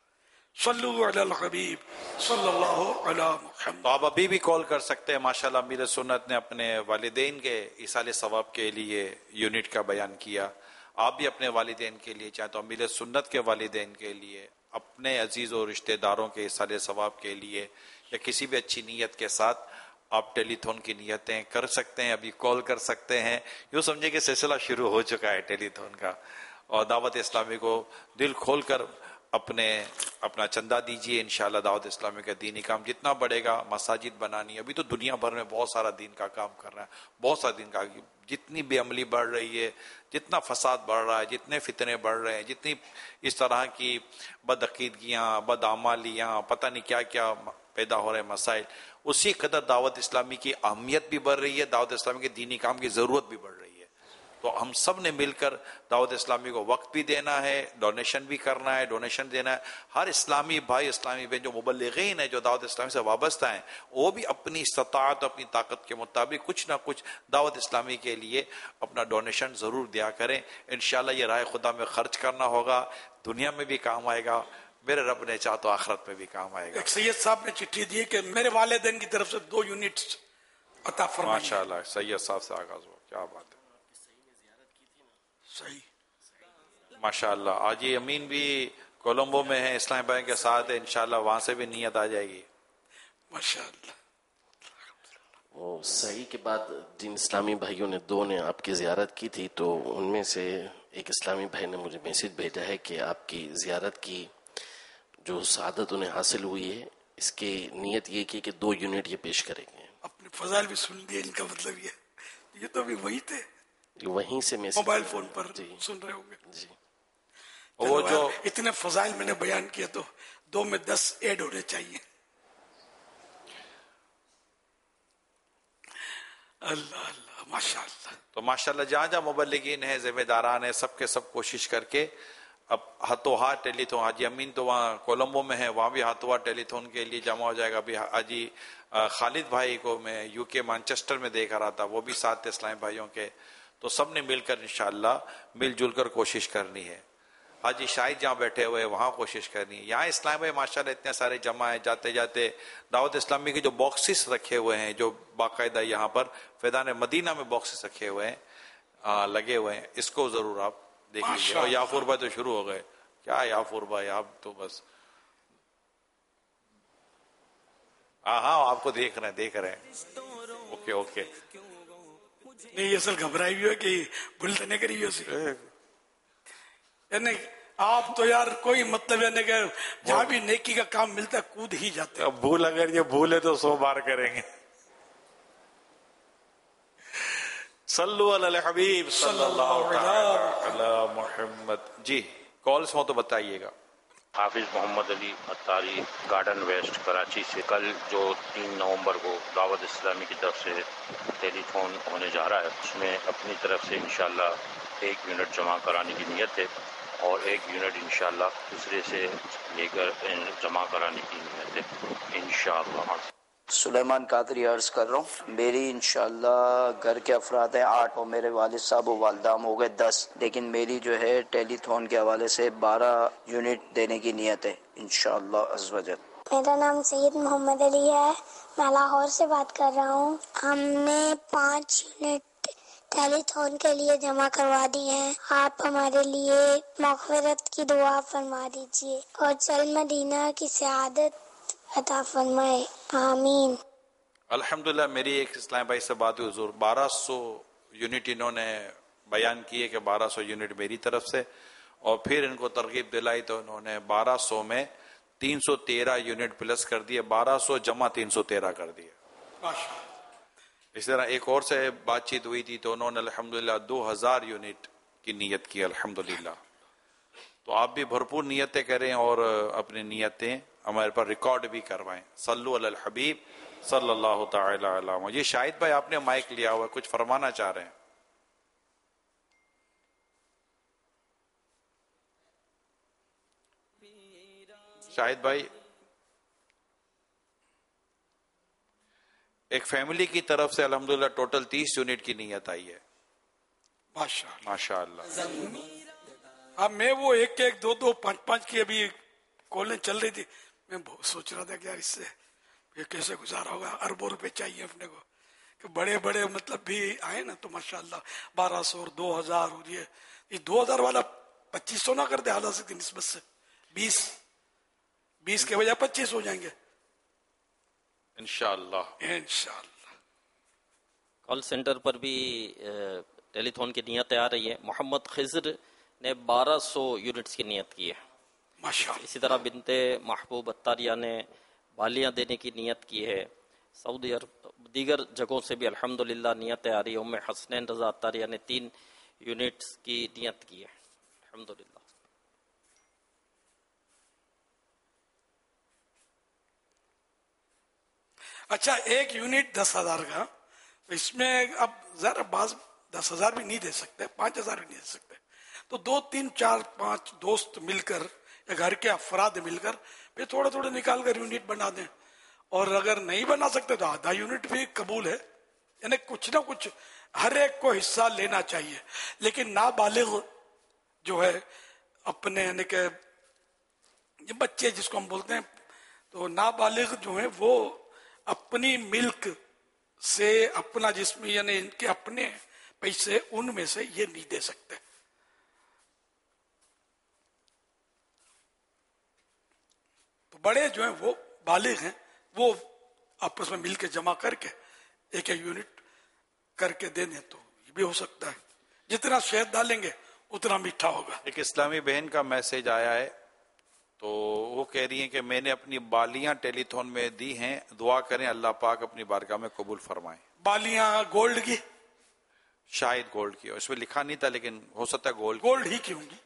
صلو علی الحبیب صلی اللہ علی محمد. تو آپ ابھی بھی کال کر سکتے ہیں. ماشاءاللہ امیر سنت نے اپنے والدین کے ایصال ثواب کے لیے یونٹ کا بیان کیا. آپ بھی اپنے والدین کے لیے چاہے تو امیر سنت کے والدین کے لیے, اپنے عزیز و رشتہ داروں کے ایصال ثواب کے لیے, یا کسی بھی اچھی نیت کے ساتھ آپ ٹیلی تھون کی نیتیں کر سکتے ہیں. ابھی کال کر سکتے ہیں. یوں سمجھے کہ سلسلہ شروع ہو چکا ہے ٹیلی تھون کا, اور دعوت اسلامی کو دل کھول کر اپنے اپنا چندہ دیجئے. انشاءاللہ دعوت اسلامی کا دینی کام جتنا بڑھے گا, مساجد بنانی, ابھی تو دنیا بھر میں بہت سارا دین کا کام کر رہا ہے, بہت سارا دین کا, جتنی بے عملی بڑھ رہی ہے, جتنا فساد بڑھ رہا ہے, جتنے فتنے بڑھ رہے ہیں, جتنی اس طرح کی بدعقیدگیاں, بدعمالیاں, پتہ نہیں کیا کیا پیدا ہو رہے مسائل, اسی قدر دعوت اسلامی کی اہمیت بھی بڑھ رہی ہے, دعوت اسلامی کے دینی کام کی ضرورت بھی بڑھ رہی ہے. تو ہم سب نے مل کر دعوت اسلامی کو وقت بھی دینا ہے, ڈونیشن بھی کرنا ہے, ڈونیشن دینا ہے. ہر اسلامی بھائی, اسلامی بہن جو مبلغین ہیں, جو دعوت اسلامی سے وابستہ ہیں, وہ بھی اپنی استطاعت, اپنی طاقت کے مطابق کچھ نہ کچھ دعوت اسلامی کے لیے اپنا ڈونیشن ضرور دیا کریں. انشاءاللہ یہ راہ خدا میں خرچ کرنا ہوگا, دنیا میں بھی کام آئے گا, میرے رب نے چاہ تو آخرت میں بھی کام آئے گا. ایک سید صاحب نے چٹھی دی کہ میرے والدین کی طرف سے دو یونٹس عطا فرمائیں. ماشاءاللہ سید صاحب سے آغاز ہوا, کیا بات ہے. صحیح ماشاءاللہ. آج یہ امین بھی کولمبو میں ہے, اسلام بھائی کے ساتھ ہے, انشاءاللہ وہاں سے بھی نیت آ جائے گی. ماشاءاللہ. وہ صحیح کے بعد جن اسلامی بھائیوں نے دو نے آپ کی زیارت کی تھی تو ان میں سے ایک اسلامی بھائی نے مجھے میسج بھیجا ہے کہ آپ کی زیارت کی جو سعادت انہیں حاصل ہوئی ہے اس کی نیت یہ کی کہ دو یونٹ یہ پیش کریں گے. اپنے فضائل بھی سن لیے. ان کا مطلب یہ یہ تو ابھی وہی تھے, وہیں سے میسج موبائل فون پر جی سن رہے ہوں گے. جی وہ جو اتنے فضائل میں نے بیان کیا تو دو میں دس ایڈ ہونے چاہیے. اللہ اللہ ماشاء اللہ. تو ماشاءاللہ جہاں جہاں مبلغین ہیں, ذمہ داران ہیں, سب کے سب کوشش کر کے اب ہاتھوں ہاتھ ٹیلی تھون, حاجی امین تو وہاں کولمبو میں ہے, وہاں بھی ہاتھوں ہاتھ ٹیلی تھون کے لیے جمع ہو جائے گا. ابھی حاجی خالد بھائی کو میں یو کے مانچسٹر میں دیکھ رہا تھا, وہ بھی ساتھ تھے اسلامی بھائیوں کے. تو سب نے مل کر انشاءاللہ مل جل کر کوشش کرنی ہے. حاجی شاہد جہاں بیٹھے ہوئے وہاں کوشش کرنی ہے. یہاں اسلام بھائی ماشاءاللہ اتنے سارے جمع ہیں, جاتے جاتے دعوت اسلامی کے جو باکسز رکھے ہوئے ہیں, جو باقاعدہ یہاں پر فیضان مدینہ میں باکسز رکھے ہوئے ہیں, لگے ہوئے ہیں, اس کو ضرور آپ دیکھ لیجیے. اور یافور بھائی تو شروع ہو گئے, کیا یافور بھائی آپ تو بس ہاں ہاں آپ کو دیکھ رہے ہیں دیکھ رہے ہیں اوکے اوکے. نہیں اصل گھبرائی ہوئی ہے کہ بھول تو نہیں کری ہوئی, یعنی آپ تو یار کوئی مطلب یعنی کہ جہاں بھی نیکی کا کام ملتا ہے کود ہی جاتے. اب بھول اگر یہ بھول ہے تو سو بار کریں گے. صلو علی الحبیب صلی اللہ علی محمد. جی کالز ہوں تو بتائیے گا. حافظ محمد علی اتاری گارڈن ویسٹ کراچی سے. کل جو تین نومبر کو دعوت اسلامی کی طرف سے ٹیلی فون ہونے جا رہا ہے, اس میں اپنی طرف سے انشاءاللہ ایک یونٹ جمع کرانے کی نیت ہے اور ایک یونٹ انشاءاللہ دوسرے سے لے کر جمع کرانے کی نیت ہے انشاءاللہ. سلیمان قادری عرض کر رہا ہوں. میری انشاءاللہ گھر کے افراد ہیں آٹھ اور میرے والد صاحب و والدام ہو گئے دس, لیکن میری جو ہے ٹیلی تھون کے حوالے سے بارہ یونٹ دینے کی نیت ہے انشاءاللہ عز و جل. میرا نام سید محمد علی ہے, میں لاہور سے بات کر رہا ہوں. ہم نے پانچ یونٹ ٹیلی تھون کے لیے جمع کروا دی ہیں. آپ ہمارے لیے مغفرت کی دعا فرما دیجیے اور چل مدینہ کی سعادت عطا فرمائے, آمین. الحمدللہ میری ایک اسلام بھائی سے بات ہوئی, حضور بارہ سو یونٹ انہوں نے بیان کیے کہ بارہ سو یونٹ میری طرف سے, اور پھر ان کو ترغیب دلائی تو انہوں نے بارہ سو میں تین سو تیرہ یونٹ پلس کر دیے, بارہ سو جمع تین سو تیرہ کر دیے. اس طرح ایک اور سے بات چیت ہوئی تھی تو انہوں نے الحمدللہ دو ہزار یونٹ کی نیت کی الحمدللہ. تو آپ بھی بھرپور نیتیں کریں اور اپنی نیتیں ہمارے پر ریکارڈ بھی کروائیں. صلو علی الحبیب صلی اللہ تعالی علیہ وسلم. یہ شاہد بھائی آپ نے مائک لیا ہوا ہے, کچھ فرمانا چاہ رہے ہیں؟ شاہد بھائی, ایک فیملی کی طرف سے الحمدللہ ٹوٹل تیس یونٹ کی نیت آئی ہے. ماشاء اللہ. اب میں وہ ایک ایک دو دو پانچ پانچ کی ابھی کالیں چل رہی تھی, میں بہت سوچ رہا تھا کہ یار اس سے یہ کیسے گزارا ہوگا, اربوں روپے چاہیے اپنے کو, کہ بڑے بڑے مطلب بھی آئے نا تو ماشاءاللہ بارہ سو اور دو ہزار ہو رہی ہے. یہ دو ہزار والا پچیس سو نہ کر دے حالات کی نسبت سے, بیس بیس کے بجائے پچیس ہو جائیں گے انشاءاللہ انشاءاللہ. کال سینٹر پر بھی ٹیلی تھون کی نیتیں آ رہی ہے. محمد خضر نے بارہ سو یونٹس کی نیت کی ہے. ماشاءاللہ. اسی طرح بنت محبوب اتاریہ نے بالیاں دینے کی نیت کی ہے. سعودی عرب دیگر جگہوں سے بھی الحمدللہ نیتیں آ رہی ہے. ام حسنین رضا اتاریہ نے تین یونٹس کی نیت کی ہے الحمدللہ. اچھا ایک یونٹ دس ہزار کا, اس میں اب ذرا بعض دس ہزار بھی نہیں دے سکتے, پانچ ہزار بھی نہیں دے سکتے, تو دو تین چار پانچ دوست مل کر یا گھر کے افراد مل کر پھر تھوڑا تھوڑا نکال کر یونٹ بنا دیں, اور اگر نہیں بنا سکتے تو آدھا یونٹ بھی قبول ہے. یعنی کچھ نہ کچھ ہر ایک کو حصہ لینا چاہیے, لیکن نابالغ جو ہے اپنے یعنی کہ بچے جس کو ہم بولتے ہیں, تو نابالغ جو ہیں وہ اپنی ملک سے اپنا جسم یعنی ان کے اپنے پیسے ان میں سے یہ نہیں دے سکتے. تو بڑے جو ہیں وہ بالغ ہیں, وہ آپس میں مل کے جمع کر کے ایک ایک یونٹ کر کے دے دیں تو یہ بھی ہو سکتا ہے. جتنا شہد ڈالیں گے اتنا میٹھا ہوگا. ایک اسلامی بہن کا میسج آیا ہے تو وہ کہہ رہی ہیں کہ میں نے اپنی بالیاں ٹیلی تھون میں دی ہیں, دعا کریں اللہ پاک اپنی بارگاہ میں قبول فرمائیں. بالیاں گولڈ کی؟ شاید گولڈ کی, اس میں لکھا نہیں تھا لیکن ہو سکتا ہے گولڈ. گولڈ ہی کی ہوں گی.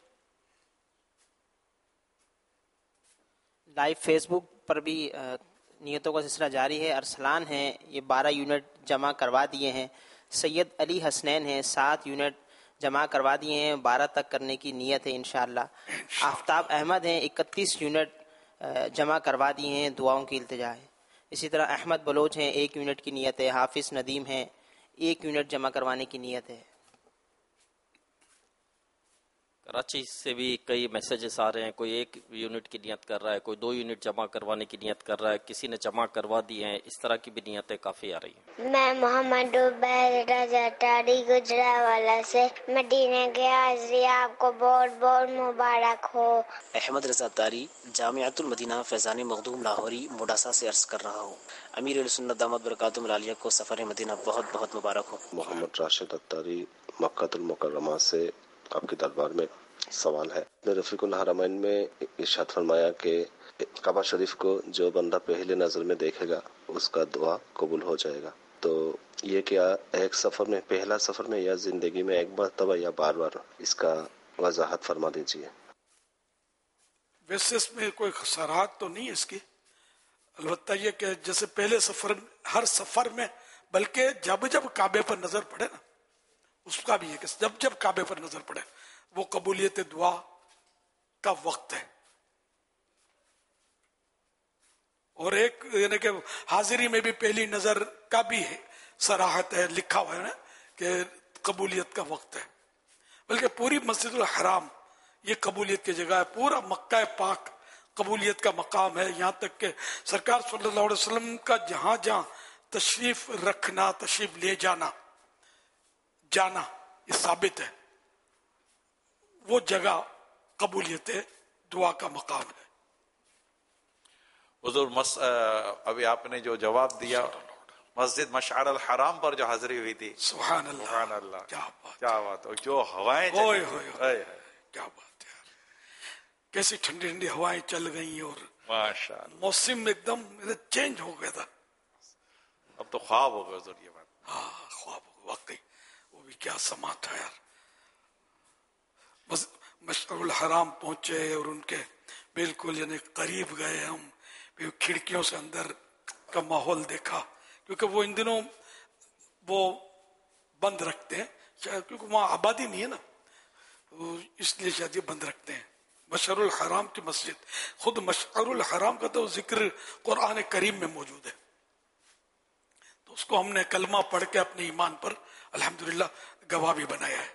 لائیو فیس بک پر بھی نیتوں کا سلسلہ جاری ہے. ارسلان ہیں, یہ بارہ یونٹ جمع کروا دیے ہیں. سید علی حسنین ہیں, سات یونٹ جمع کروا دیے ہیں, بارہ تک کرنے کی نیت ہے انشاءاللہ. آفتاب احمد ہیں, اکتیس یونٹ جمع کروا دیے ہیں, دعاؤں کی التجا ہے. اسی طرح احمد بلوچ ہیں, ایک یونٹ کی نیت ہے. حافظ ندیم ہیں, ایک یونٹ جمع کروانے کی نیت ہے. کراچی سے بھی کئی میسیجز آ رہے ہیں, کوئی ایک یونٹ کی نیت کر رہا ہے, کوئی دو یونٹ جمع کروانے کی نیت کر رہا ہے, کسی نے جمع کروا دی ہیں. اس طرح کی بھی نیتیں کافی آ رہی ہیں. میں محمد عبید رضا ٹاری گجرانوالہ سے مدینہ کے حاضری آپ کو بہت بہت مبارک ہو. احمد رضا تاری جامعۃ المدینہ فیضان مخدوم لاہوری موڈاسا سے عرض کر رہا ہوں, امیر اہل سنت دامت برکاتہم العالیہ کو سفر مدینہ بہت بہت مبارک ہو. محمد راشد اتاری مکہ المکرمہ سے آپ کے دربار میں سوال ہے. رفیق الحرمین میں ارشاد فرمایا کہ کعبہ شریف کو جو بندہ پہلے نظر میں دیکھے گا اس کا دعا قبول ہو جائے گا. تو یہ کیا ایک سفر میں, پہلا سفر میں, یا زندگی میں ایک مرتبہ یا بار بار, اس کا وضاحت فرما دیجیے. ویسے اس میں کوئی خسارات تو نہیں ہے اس کی, البتہ یہ کہ جیسے پہلے سفر, ہر سفر میں, بلکہ جب جب کعبے پر نظر پڑے نا, اس کا بھی ہے کہ جب جب کعبے پر نظر پڑے وہ قبولیت دعا کا وقت ہے. اور ایک یعنی کہ حاضری میں بھی پہلی نظر کا بھی ہے صراحت ہے, لکھا ہوا ہے نا کہ قبولیت کا وقت ہے. بلکہ پوری مسجد الحرام یہ قبولیت کی جگہ ہے, پورا مکہ پاک قبولیت کا مقام ہے. یہاں تک کہ سرکار صلی اللہ علیہ وسلم کا جہاں جہاں تشریف رکھنا, تشریف لے جانا جانا یہ ثابت ہے, وہ جگہ قبولیت دعا کا مقام ہے. حضور مس ابھی آپ نے جو جواب دیا, مسجد مشعر الحرام پر جو حاضری ہوئی تھی, سبحان اللہ, سبحان اللہ, کیا بات, کیا بات, جو ہوائیں ہوئے ہوئے کیا بات ہے, کیسی ٹھنڈی ٹھنڈی ہوائیں چل گئی اور ماشاء اللہ موسم ایک دم چینج ہو گیا تھا. اب تو خواب ہو گیا حضور یہ بات. ہاں خواب ہو واقعی, وہ بھی کیا سما تھا یار. بس مشعر الحرام پہنچے اور ان کے بالکل یعنی قریب گئے ہم, کھڑکیوں سے اندر کا ماحول دیکھا, کیونکہ وہ ان دنوں وہ بند رکھتے ہیں کیونکہ وہاں آبادی نہیں ہے نا, اس لیے شاید یہ بند رکھتے ہیں. مشعر الحرام کی مسجد, خود مشعر الحرام کا تو ذکر قرآن کریم میں موجود ہے, تو اس کو ہم نے کلمہ پڑھ کے اپنے ایمان پر الحمدللہ گواہ بھی بنایا ہے.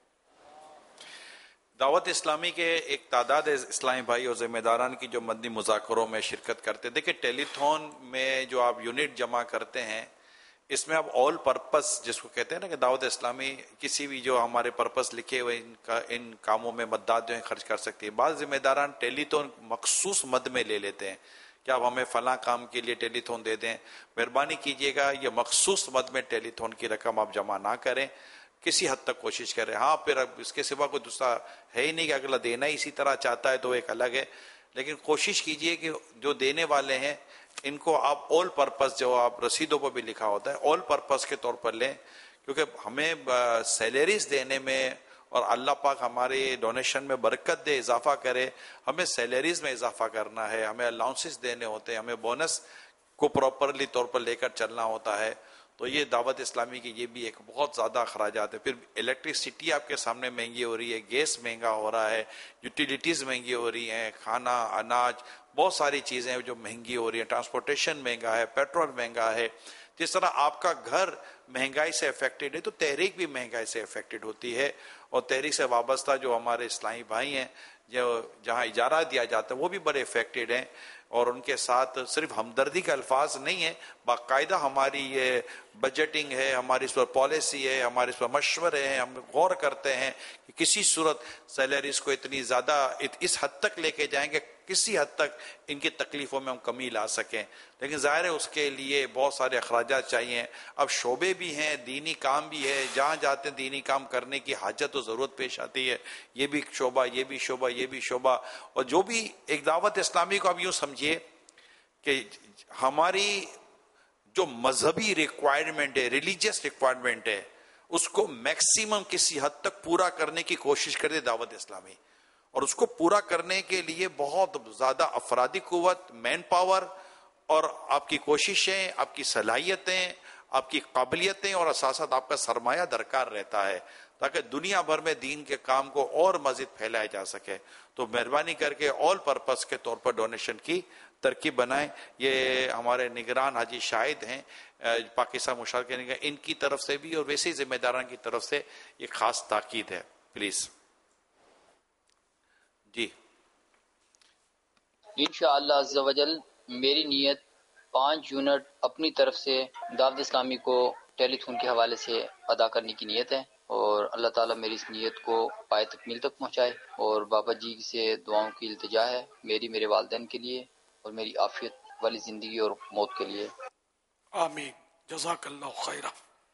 دعوت اسلامی کے ایک تعداد اسلامی بھائی اور ذمہ داران کی جو مدنی مذاکروں میں شرکت کرتے, دیکھیں ٹیلی تھون میں جو آپ یونٹ جمع کرتے ہیں اس میں آپ آل پرپس جس کو کہتے ہیں نا کہ دعوت اسلامی کسی بھی جو ہمارے پرپس لکھے ہوئے ان کا ان کاموں میں مدات جو ہیں خرچ کر سکتی ہے. بعض ذمہ داران ٹیلی تھون مخصوص مد میں لے لیتے ہیں کہ آپ ہمیں فلاں کام کے لیے ٹیلی تھون دے دیں, مہربانی کیجیے گا یہ مخصوص مد میں ٹیلی تھون کی رقم آپ جمع نہ کریں, کسی حد تک کوشش کریں. ہاں پھر اب اس کے سوا کوئی دوسرا ہے ہی نہیں کہ اگلا دینا ہی اسی طرح چاہتا ہے تو ایک الگ ہے, لیکن کوشش کیجئے کہ جو دینے والے ہیں ان کو آپ آل پرپس, جو آپ رسیدوں پر بھی لکھا ہوتا ہے, آل پرپس کے طور پر لیں, کیونکہ ہمیں سیلریز دینے میں اور اللہ پاک ہمارے ڈونیشن میں برکت دے, اضافہ کرے, ہمیں سیلریز میں اضافہ کرنا ہے, ہمیں الاؤنسز دینے ہوتے ہیں, ہمیں بونس کو پراپرلی طور پر لے کر چلنا ہوتا ہے. تو یہ دعوت اسلامی کی یہ بھی ایک بہت زیادہ اخراجات ہے. پھر الیکٹریسٹی آپ کے سامنے مہنگی ہو رہی ہے, گیس مہنگا ہو رہا ہے, یوٹیلیٹیز مہنگی ہو رہی ہیں, کھانا اناج بہت ساری چیزیں جو مہنگی ہو رہی ہیں, ٹرانسپورٹیشن مہنگا ہے, پیٹرول مہنگا ہے. جس طرح آپ کا گھر महंगाई से अफेक्टेड है तो तहरीक भी महंगाई से अफेक्टेड होती है, और तहरीक से वाबस्ता जो हमारे इस्लामी भाई हैं जो जहाँ इजारा दिया जाता है वो भी बड़े अफेक्टेड हैं, और उनके साथ सिर्फ हमदर्दी का अल्फाज नहीं है, बाकायदा हमारी ये बजटिंग है, हमारी इस पर पॉलिसी है, हमारे इस पर मशवरे हैं, हम गौर करते हैं कि किसी सूरत सैलरीज को इतनी ज़्यादा इस हद तक लेके जाएंगे, किसी हद तक इनकी तकलीफ़ों में हम कमी ला सकें। लेकिन ज़ाहिर है उसके लिए बहुत सारे अखराजात चाहिए। अब शोबे भी हैं, दीनी काम भी है, जहाँ जाते हैं दीनी काम करने की हाजत और ज़रूरत पेश आती है, ये भी शोबा, ये भी शोबा, ये भी शोबा। और जो भी एक दावत इस्लामी को आप यूँ समझिए कि हमारी जो मजहबी रिक्वायरमेंट है, रिलीजियस रिक्वायरमेंट है, उसको मैक्सिमम किसी हद तक पूरा करने की कोशिश करते दावत इस्लामी, और उसको पूरा करने के लिए बहुत ज्यादा अफरादी कुव्वत, मैन पावर और आपकी कोशिशें, आपकी सलाहियतें, आपकी काबिलियतें और साथ आपका सरमाया दरकार रहता है ताकि दुनिया भर में दीन के काम को और मजीद फैलाया जा सके। तो मेहरबानी करके ऑल पर्पस के तौर पर डोनेशन की तरकीब बनाएं। ये हमारे निगरान हाजी शाहिद हैं पाकिस्तान मुशारक के निगरान, इनकी तरफ से भी और वैसे ही जिम्मेदारान की तरफ से ये खास ताकीद है। प्लीज जी। इंशाअल्लाह अज़्ज़ा वजल मेरी नीयत पाँच यूनिट अपनी तरफ से दावत इस्लामी को टेलीथॉन के हवाले से अदा करने की नीयत है, और अल्लाह ताला मेरी इस नीयत को पाए तकमील तक पहुँचाए। और बाबा जी से दुआओं की इल्तिजा है मेरी, मेरे वालिदैन के लिए और मेरी आफियत वाली ज़िंदगी और मौत के लिए। आमीन। जज़ाकल्लाहु खैरा।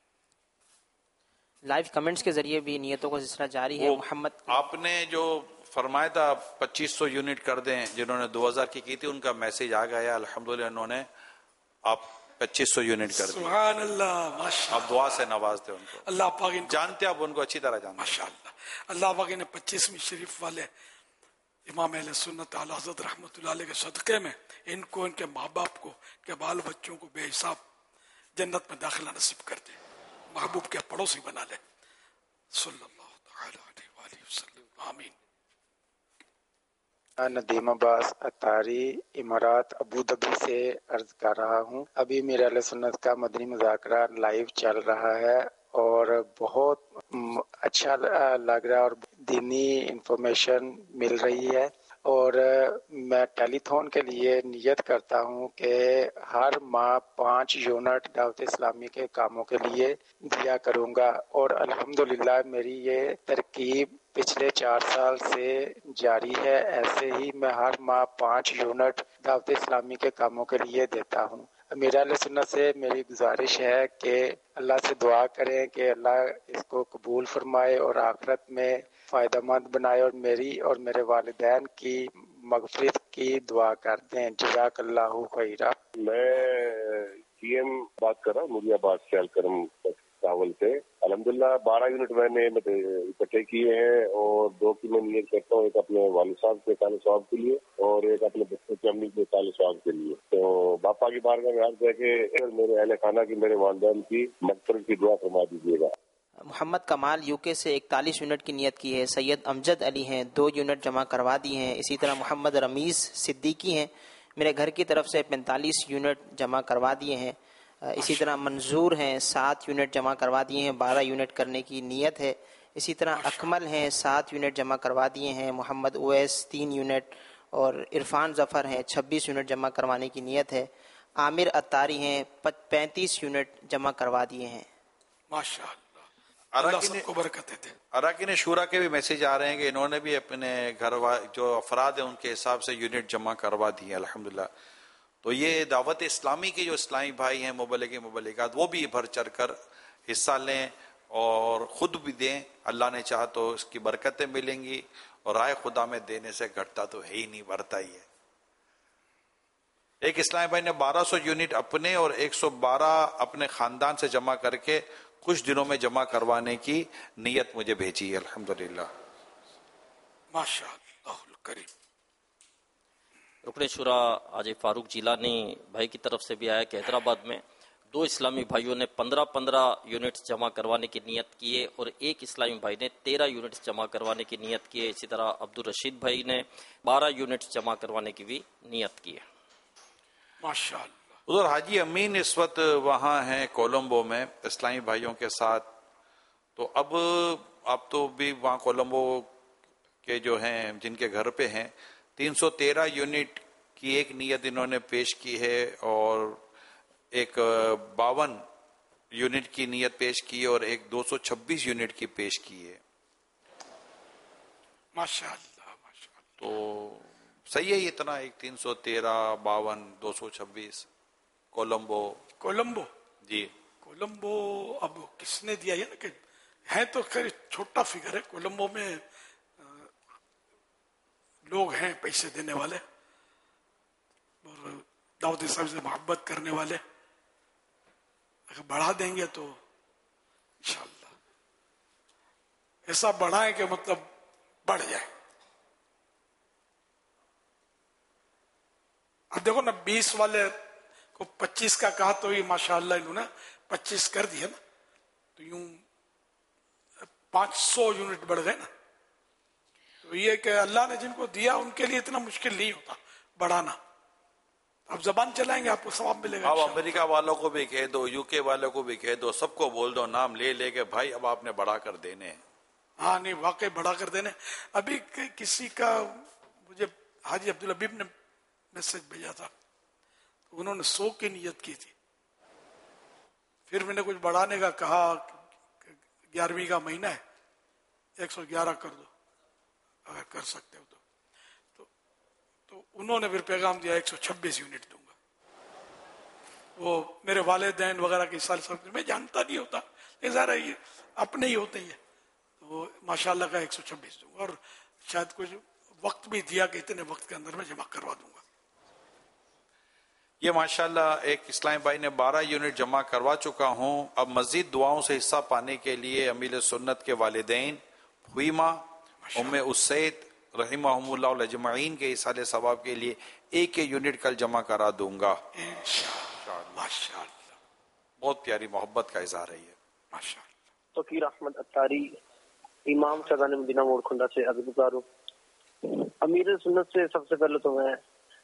लाइव कमेंट्स के जरिए भी नियतों का सिलसिला जारी है। मोहम्मद, आपने जो फरमाया था पच्चीस सौ यूनिट कर दें, जिन्होंने दो हज़ार की की थी उनका मैसेज आ गया अल्हम्दुलिल्लाह, उन्होंने आप पच्चीस सौ यूनिट कर दी। सुभान अल्लाह, माशाअल्लाह। आप दुआ से नवाज दे उनको। अल्लाह पाक इनको जानते आप उनको अच्छी तरह जानते। माशाअल्लाह। अल्लाह पाक ने पच्चीसवीं शरीफ वाले इमाम अहले सुन्नत आला हज़रत रहमतुल्लाह अलैह के सदक़े में इनको, इनके माँ बाप को, के बाल बच्चों को बेहिसाब जन्नत में दाखिला नसीब कर दे, महबूब के पड़ोसी बना ले। सल्लल्लाहु तआला अलैहि वसल्लम। आमीन। नदीम अब्बास अतारी इमारात अबू धाबी से अर्ज कर रहा हूँ। अभी मेरा अहले सुन्नत का मदनी मुज़ाकरा लाइव चल रहा है और बहुत अच्छा लग रहा है और दीनी इंफॉर्मेशन मिल रही है, और मैं टेलीथॉन के लिए नियत करता हूँ कि हर माह पाँच यूनिट दावत इस्लामी के कामों के लिए दिया करूँगा, और अल्हम्दुलिल्लाह मेरी ये तरकीब पिछले चार साल से जारी है। ऐसे ही मैं हर माह पाँच यूनिट दावत इस्लामी के कामों के लिए देता हूँ। मेरा अहले सुन्नत से मेरी गुजारिश है कि अल्लाह से दुआ करें कि अल्लाह इसको कबूल फरमाए और आखिरत में फ़ायदेमंद बनाए, और मेरी और मेरे वालिदैन की मगफिरत की दुआ करते हैं। जज़ाकल्लाहु खैरा। मैं सीएम बात कर रहा हूँ मुरियाबाद से अलकरम चावल से। अल्हम्दुलिल्लाह बारह यूनिट मैंने इकट्ठे किए हैं, और दो की मैं नियत करता हूँ, एक अपने वालिद साहब के साल सवाब के लिए और एक अपने बच्चों की अम्मी के साल सवाब के लिए। तो बापा की बारगाह में अर्ज़ है कि मेरे अहले खाना की, मेरे वालिदैन की मग़फ़िरत की दुआ फरमा दीजिएगा। मोहम्मद कमाल यूके से इकतालीस यूनिट की नियत की है। सैयद अमजद अली हैं, दो यूनिट जमा करवा दी हैं। इसी तरह मोहम्मद रमीज़ सिद्दीकी हैं, मेरे घर की तरफ से पैंतालीस यूनिट जमा करवा दिए हैं। इसी तरह मंजूर हैं, सात यूनिट जमा करवा दिए हैं, बारह यूनिट करने की नीयत है। इसी तरह अकमल हैं, सात यूनिट जमा करवा दिए हैं। मोहम्मद उवैस तीन यूनिट, और इरफान जफ़र हैं, छब्बीस यूनिट जमा करवाने की नीयत है। आमिर अत्तारी हैं, पैंतीस यूनिट जमा करवा दिए हैं। माशाअल्लाह, अराकीन शूरा के भी मैसेज आ रहे हैं कि इन्होंने भी अपने घर जो अफराद हैं उनके हिसाब से यूनिट जमा करवा दी है अल्हम्दुलिल्लाह। तो ये दावत इस्लामी के जो इस्लामी भाई हैं, मुबल्लिग मुबल्लिगात, वो भी बढ़ चढ़ कर हिस्सा लें और ख़ुद भी दें। अल्लाह ने चाहा तो इसकी बरकतें मिलेंगी, और राय खुदा में देने से घटता तो है ही नहीं, बढ़ता ही है। एक इस्लामी भाई ने बारह सौ यूनिट अपने और एक सौ बारह अपने खानदान से जमा करके कुछ दिनों में जमा करवाने की नीयत मुझे भेजी है अल्हम्दुलिल्लाह। माशाअल्लाह करीम। रुकने शुरा आज फारूक जिलानी भाई की तरफ से भी आया कि हैदराबाद में दो इस्लामी भाइयों ने पंद्रह पंद्रह यूनिट्स जमा करवाने की नियत की है, और एक इस्लामी भाई ने तेरह यूनिट्स जमा करवाने की नियत की है। इसी तरह अब्दुल रशीद भाई ने बारह यूनिट्स जमा करवाने की भी नियत की है। माशाअल्लाह। حضور حاجی امین اس وقت وہاں ہیں کولمبو میں اسلامی بھائیوں کے ساتھ، تو اب آپ تو بھی وہاں کولمبو کے جو ہیں جن کے گھر پہ ہیں، تین سو تیرہ یونٹ کی ایک نیت انہوں نے پیش کی ہے اور ایک باون یونٹ کی نیت پیش کی اور ایک دو سو چھبیس یونٹ کی پیش کی ہے. ماشاء اللہ ماشاء اللہ. تو صحیح ہے اتنا، ایک تین سو تیرہ باون دو سو چھبیس کولمبو. کولمبو جی کولمبو اب کس نے دیا ہے نا کہ ہے تو خیر چھوٹا فگر ہے. کولمبو میں لوگ ہیں پیسے دینے والے اور دعوت اسلامی سے محبت کرنے والے، اگر بڑھا دیں گے تو انشاءاللہ ایسا بڑھائیں کہ مطلب بڑھ جائے. اب دیکھو نا بیس والے کو پچیس کا کہا تو یہ ماشاءاللہ انہوں نے پچیس کر دیا نا، تو یوں پانچ سو یونٹ بڑھ گئے نا. تو یہ کہ اللہ نے جن کو دیا ان کے لیے اتنا مشکل نہیں ہوتا بڑھانا. اب زبان چلائیں گے آپ کو ثواب ملے گا. اب امریکہ والوں کو بھی کہہ دو، یو کے والوں کو بھی کہہ دو، سب کو بول دو نام لے لے کے بھائی اب آپ نے بڑھا کر دینے ہیں. ہاں نہیں واقعی بڑھا کر دینے. ابھی کسی کا مجھے حاجی عبدالحبیب نے میسج بھیجا تھا، انہوں نے سو کی نیت کی تھی، پھر میں نے کچھ بڑھانے کا کہا، گیارہویں کا مہینہ ہے ایک سو گیارہ کر دو اگر کر سکتے ہو تو. تو تو انہوں نے پھر پیغام دیا ایک سو چھبیس یونٹ دوں گا. وہ میرے والدین وغیرہ کے سال سب میں جانتا نہیں ہوتا، لیکن ظاہر ہے یہ اپنے ہی ہوتے ہیں. تو ماشاء اللہ کا ایک سو چھبیس دوں گا، اور شاید کچھ وقت بھی دیا کہ اتنے وقت کے اندر میں جمع کروا دوں گا. یہ ماشاءاللہ ایک اسلامی بھائی نے بارہ یونٹ جمع کروا چکا ہوں. اب مزید دعاؤں سے حصہ پانے کے لیے امیر سنت کے والدین ہوئیما ام اسید رحمہم اللہ اجمعین کے اصال ثواب کے لیے ایک یونٹ کل جمع کرا دوں گا. ماشاءاللہ بہت پیاری محبت کا اظہار ہے یہ. ماشاءاللہ. فقیر احمد اتاری امام فیضان مدینہ موڑ کھنڈا سے عرض گزار ہوں. امیر سنت سے سب سے پہلے تو میں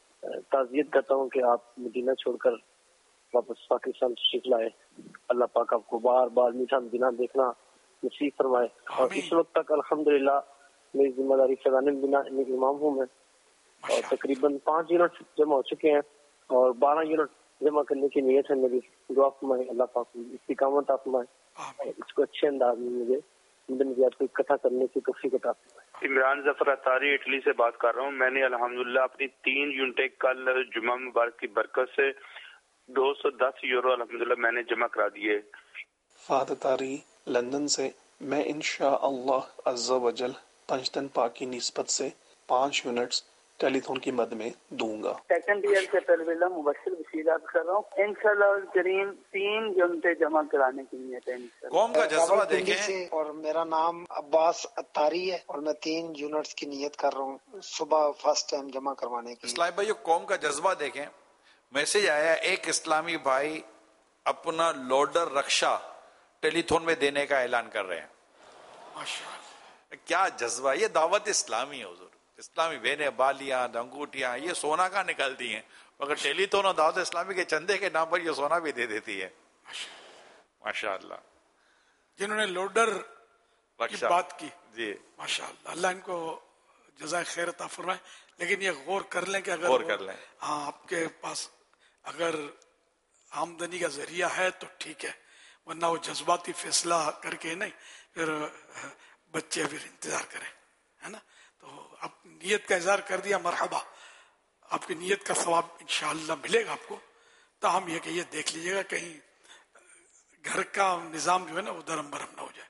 تعزیت کرتا ہوں کہ آپ مدینہ چھوڑ کر واپس پاکستان تشریف لائے. اللہ پاک آپ کو بار بار میٹھا مدینہ دیکھنا نصیب فرمائے. اور اس وقت تک الحمدللہ میری ذمہ داری فیضان مدینہ امام ہوں میں، اور تقریباً پانچ یونٹ جمع ہو چکے ہیں اور بارہ یونٹ جمع کرنے کی نیت ہے میری. دعا فرمائے اللہ پاک استقامت عطا فرمائے، اس کو اچھے انداز میں مجھے کو اکٹھا کرنے کی توفیق عطا فرمائے. عمران ظفر اتاری اٹلی سے بات کر رہا ہوں. میں نے الحمدللہ اپنی تین یونٹیں کل جمعہ مبارک کی برکت سے دو سو دس یورو الحمدللہ میں نے جمع کرا دیے. فہد اتاری لندن سے میں انشاءاللہ عز و جل پنجتن پاک کی نسبت سے پانچ یونٹس ٹیلی تھون کی مد میں دوں گا. سیکنڈ ایئر سے طالب علم مبشر بشیرات کر رہا ہوں. انشاءاللہ کریم تین یونٹیں جمع کرانے کی نیت ہے. قوم کا جذبہ دیکھیں. اور میرا نام عباس اتاری ہے اور میں تین یونٹس کی نیت کر رہا ہوں صبح فرسٹ ٹائم جمع کروانے کی. اسلامی بھائی قوم کا جذبہ دیکھیں. میسج آیا ایک اسلامی بھائی اپنا لوڈر رکشا ٹیلی تھون میں دینے کا اعلان کر رہے ہیں. ماشاءاللہ کیا جذبہ. یہ دعوت اسلامی ہے حضور. اسلامی بہنیں بالیاں انگوٹیاں یہ سونا کا نکلتی ہیں، مگر ٹیلی تھون اور دعوت اسلامی کے چندے کے نام پر یہ سونا بھی دے دیتی ہے. ماشاء اللہ. جنہوں نے لوڈر کی بات کی جی ماشاء اللہ، اللہ ان کو جزائے خیر عطا فرمائے. لیکن یہ غور کر لیں کہ اگر غور کر لیں ہاں آپ کے پاس اگر آمدنی کا ذریعہ ہے تو ٹھیک ہے، ورنہ وہ جذباتی فیصلہ کر کے نہیں پھر بچے پھر انتظار کریں، ہے نا. تو آپ نیت کا اظہار کر دیا، مرحبا، آپ کی نیت کا ثواب انشاءاللہ ملے گا آپ کو. تاہم یہ کہ یہ دیکھ لیجیے گا کہیں گھر کا نظام جو ہے نا وہ درم برم نہ ہو جائے.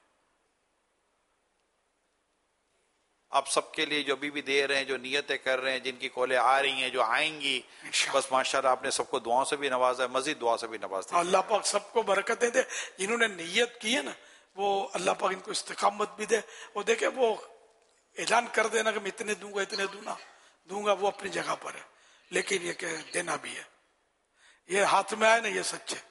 آپ سب کے لیے جو بھی بھی دے رہے ہیں، جو نیتیں کر رہے ہیں، جن کی کالیں آ رہی ہیں، جو آئیں گی، بس ماشاءاللہ آپ نے سب کو دعاؤں سے بھی نوازا ہے، مزید دعا سے بھی نواز دیں. اللہ پاک سب کو برکتیں دے. جنہوں نے نیت کی ہے نا وہ اللہ پاک ان کو استقامت بھی دے. وہ دیکھیں وہ اعلان کر دینا کہ میں اتنے دوں گا اتنے دوں گا دوں گا وہ اپنی جگہ پر ہے، لیکن یہ کہ دینا بھی ہے. یہ ہاتھ میں آئے نا یہ سچ ہے.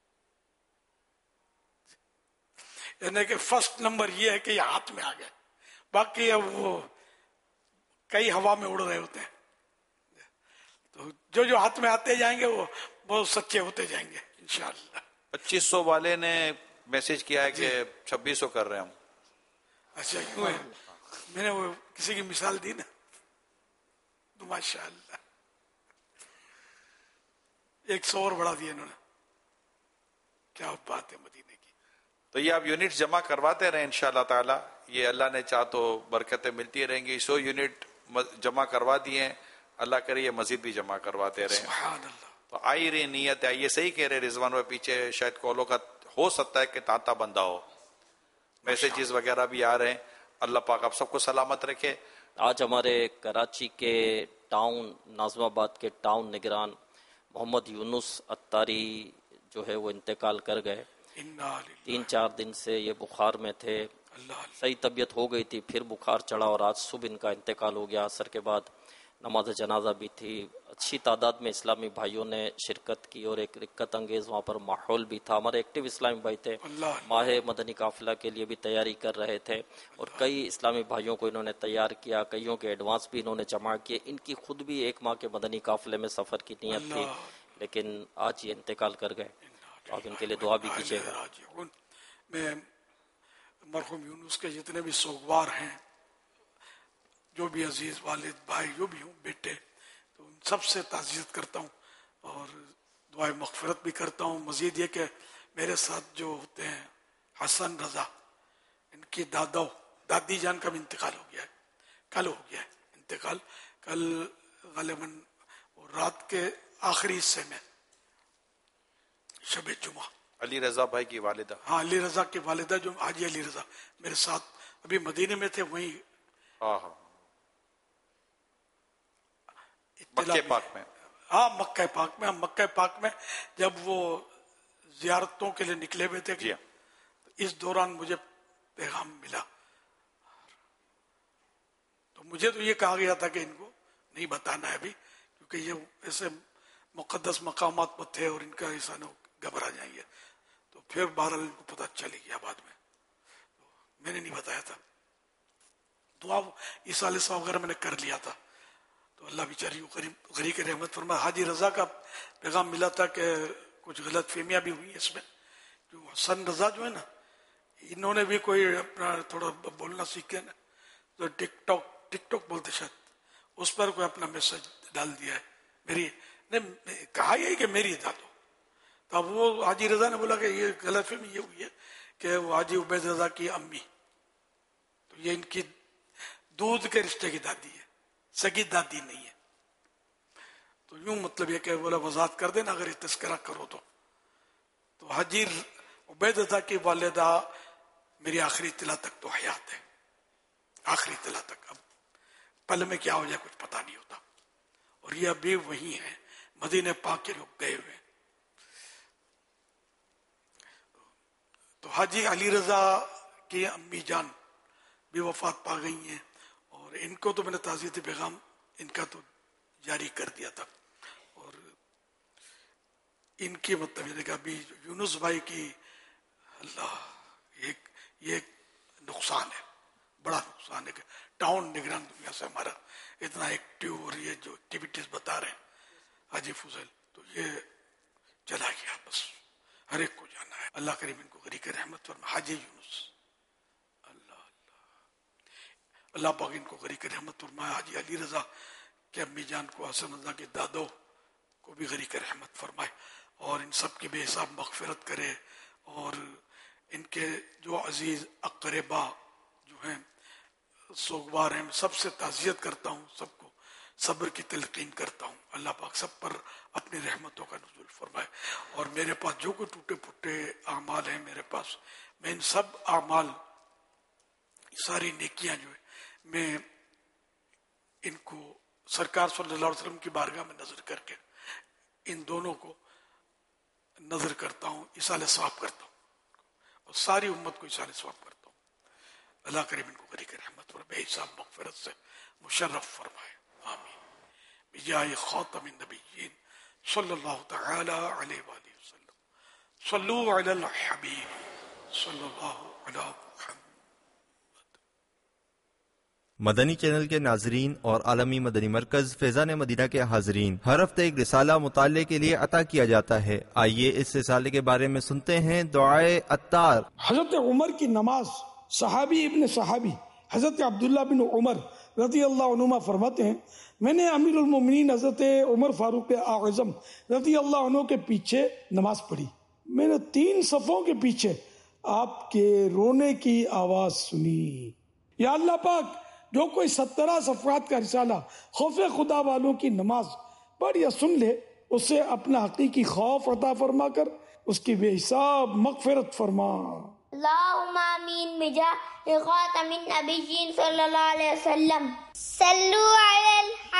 یعنی کہ فرسٹ نمبر یہ ہے کہ یہ ہاتھ میں آ گئے، باقی اب وہ کئی ہوا میں اڑ رہے ہوتے ہیں. تو جو جو ہاتھ میں آتے جائیں گے وہ وہ سچے ہوتے جائیں گے انشاءاللہ. پچیس سو والے نے میسج کیا ہے کہ چھبیس سو کر رہے ہوں. اچھا کیوں ہے؟ میں نے وہ کسی کی مثال دی نا تو ماشاء اللہ ایک سو اور بڑھا دیا انہوں نے. کیا بات ہے مدینے کی. تو یہ آپ یونٹ جمع کرواتے رہیں انشاءاللہ تعالی. یہ اللہ نے چاہ تو برکتیں ملتی رہیں گی. سو یونٹ جمع کروا دیے ہیں, اللہ کرے یہ مزید بھی جمع کرواتے رہیں. سبحان اللہ. تو آئی رہی نیت ہے. یہ صحیح کہہ رہے رضوان بھائی, پیچھے شاید کالوں کا ہو سکتا ہے کہ تاتا بندہ ہو, میسیجز وغیرہ بھی آ رہے ہیں. اللہ پاک آپ سب کو سلامت رکھے. آج ہمارے کراچی کے ٹاؤن ناظم آباد کے ٹاؤن نگران محمد یونس اتاری جو ہے وہ انتقال کر گئے. تین چار دن سے یہ بخار میں تھے, صحیح طبیعت ہو گئی تھی, پھر بخار چڑھا اور آج صبح ان کا انتقال ہو گیا. عصر کے بعد نماز جنازہ بھی تھی. اچھی تعداد میں اسلامی بھائیوں نے شرکت کی اور ایک رکت انگیز وہاں پر ماحول بھی تھا. ہمارے ایکٹیو اسلامی بھائی تھے, ماہ مدنی قافلہ کے لیے بھی تیاری کر رہے تھے اور کئی اسلامی بھائیوں کو انہوں نے تیار کیا, کئیوں کے ایڈوانس بھی انہوں نے جمع کیے. ان کی خود بھی ایک ماہ کے مدنی قافلے میں سفر کی نیت تھی, لیکن آج یہ انتقال کر گئے. آپ ان کے لیے دعا بھی کیجیے گا. میں مرحوم یونس کے جتنے بھی سوگوار ہیں, جو بھی عزیز والد بھائی جو بھی ہوں بیٹے, تو ان سب سے تعزیت کرتا ہوں اور دعائے مغفرت بھی کرتا ہوں. مزید یہ کہ میرے ساتھ جو ہوتے ہیں حسن رضا, ان کی دادا دادی جان کا بھی انتقال ہو گیا ہے. کل ہو گیا ہے انتقال, کل غالباً رات کے آخری حصے میں شب جمعہ. علی رضا بھائی کی والدہ, ہاں علی رضا کی والدہ جو حاجی علی رضا میرے ساتھ ابھی مدینے میں تھے, وہیں ہاں ہاں مکہ پاک میں. ہاں مکہ پاک میں. ہم مکہ پاک میں جب وہ زیارتوں کے لیے نکلے ہوئے تھے, جی اس دوران مجھے پیغام ملا. تو مجھے تو یہ کہا گیا تھا کہ ان کو نہیں بتانا ہے ابھی, کیونکہ یہ ایسے مقدس مقامات پر تھے اور ان کا ایسا نہ گھبرا جائیں گے. تو پھر بہرحال ان کو پتہ چلی گیا بعد میں, تو میں نے نہیں بتایا تھا. دعا عیسیٰ علیہ السلام وغیرہ میں نے کر لیا تھا. تو اللہ بیچاری غریب کے رحمت فرمائے. حاجی رضا کا پیغام ملا تھا کہ کچھ غلط فہمیاں بھی ہوئی اس میں. جو حسن رضا جو ہے نا, انہوں نے بھی کوئی اپنا تھوڑا بولنا سیکھے نا, تو ٹک ٹاک ٹک ٹاک بولتے شاید, اس پر کوئی اپنا میسج ڈال دیا ہے. میری نے کہا یہی کہ میری دادو. تو اب وہ حاجی رضا نے بولا کہ یہ غلط فہمی یہ ہوئی ہے کہ وہ حاجی عبید رضا کی امی, تو یہ ان کی دودھ کے رشتے کی دادی ہے, سگی دادی نہیں ہے. تو یوں مطلب یہ کہ بولا وضاحت کر دینا اگر یہ تذکرہ کرو تو. تو حاجی عبید رضا کی والدہ میری آخری اطلاع تک تو حیات ہے, آخری اطلاع تک. اب پل میں کیا ہو جائے کچھ پتہ نہیں ہوتا. اور یہ ابھی وہی ہیں, مدینے پاک کے لوگ گئے ہوئے. تو حاجی علی رضا کی امی جان بھی وفات پا گئی ہیں, اور ان کو تو میں نے تعزیت پیغام ان کا تو جاری کر دیا تھا. اور ان کی مطلب یہ کہ ابھی یونس بھائی کی, اللہ ایک یہ نقصان ہے, بڑا نقصان ہے کہ ٹاؤن نگران دنیا سے ہمارا اتنا ایکٹیو, اور یہ جو ایکٹیویٹیز بتا رہے ہیں حاجی فضل, تو یہ چلا گیا. بس ہر ایک کو جانا ہے. اللہ کریم ان کو غریق رحمت فرمائے. حاجی یونس, اللہ اللہ اللہ پاک ان کو غریق رحمت فرمائے. حاجی علی رضا کے امی جان کو, حسن رضا کے دادو کو بھی غریق رحمت فرمائے, اور ان سب کی بے حساب مغفرت کرے. اور ان کے جو عزیز اقربا جو ہیں سوگوار ہیں, سب سے تعزیت کرتا ہوں, سب کو صبر کی تلقین کرتا ہوں. اللہ پاک سب پر اپنی رحمتوں کا نزول فرمائے. اور میرے پاس جو کوئی ٹوٹے پھوٹے اعمال ہیں میرے پاس, میں ان سب اعمال, ساری نیکیاں جو ہیں, میں ان کو سرکار صلی اللہ علیہ وسلم کی بارگاہ میں نظر کر کے ان دونوں کو نظر کرتا ہوں, اصالہ ثواب کرتا ہوں, اور ساری امت کو اصالہ ثواب کرتا ہوں. اللہ کریم ان کو غریق رحمت اور بے حساب مغفرت سے مشرف فرمائے. آمین. بجائے خاتم النبیین صلی اللہ تعالی علیہ وآلہ وسلم. صلو علی الحبیب صلی اللہ علیہ مدنی چینل کے ناظرین اور عالمی مدنی مرکز فیضان مدینہ کے حاضرین، ہر ہفتے ایک رسالہ مطالعے کے لیے عطا کیا جاتا ہے۔ آئیے اس رسالے کے بارے میں سنتے ہیں دعائے عطار۔ حضرت عمر کی نماز، صحابی ابن صحابی حضرت عبداللہ بن عمر رضی اللہ عنہما فرماتے ہیں، میں نے امیر المومنین حضرت عمر فاروق اعظم رضی اللہ عنہ کے پیچھے نماز پڑھی۔ میں نے تین صفوں کے پیچھے آپ کے رونے کی آواز سنی۔ یا اللہ پاک، جو کوئی سترہ صفحات کا رسالہ خوف خدا والوں کی نماز پڑھ یا سن لے، اسے اپنا حقیقی خوف عطا فرما کر اس کی بے حساب مغفرت فرما۔ اللہم آمین بجاہ خاتم النبیین صلی اللہ علیہ وسلم۔ صلو علی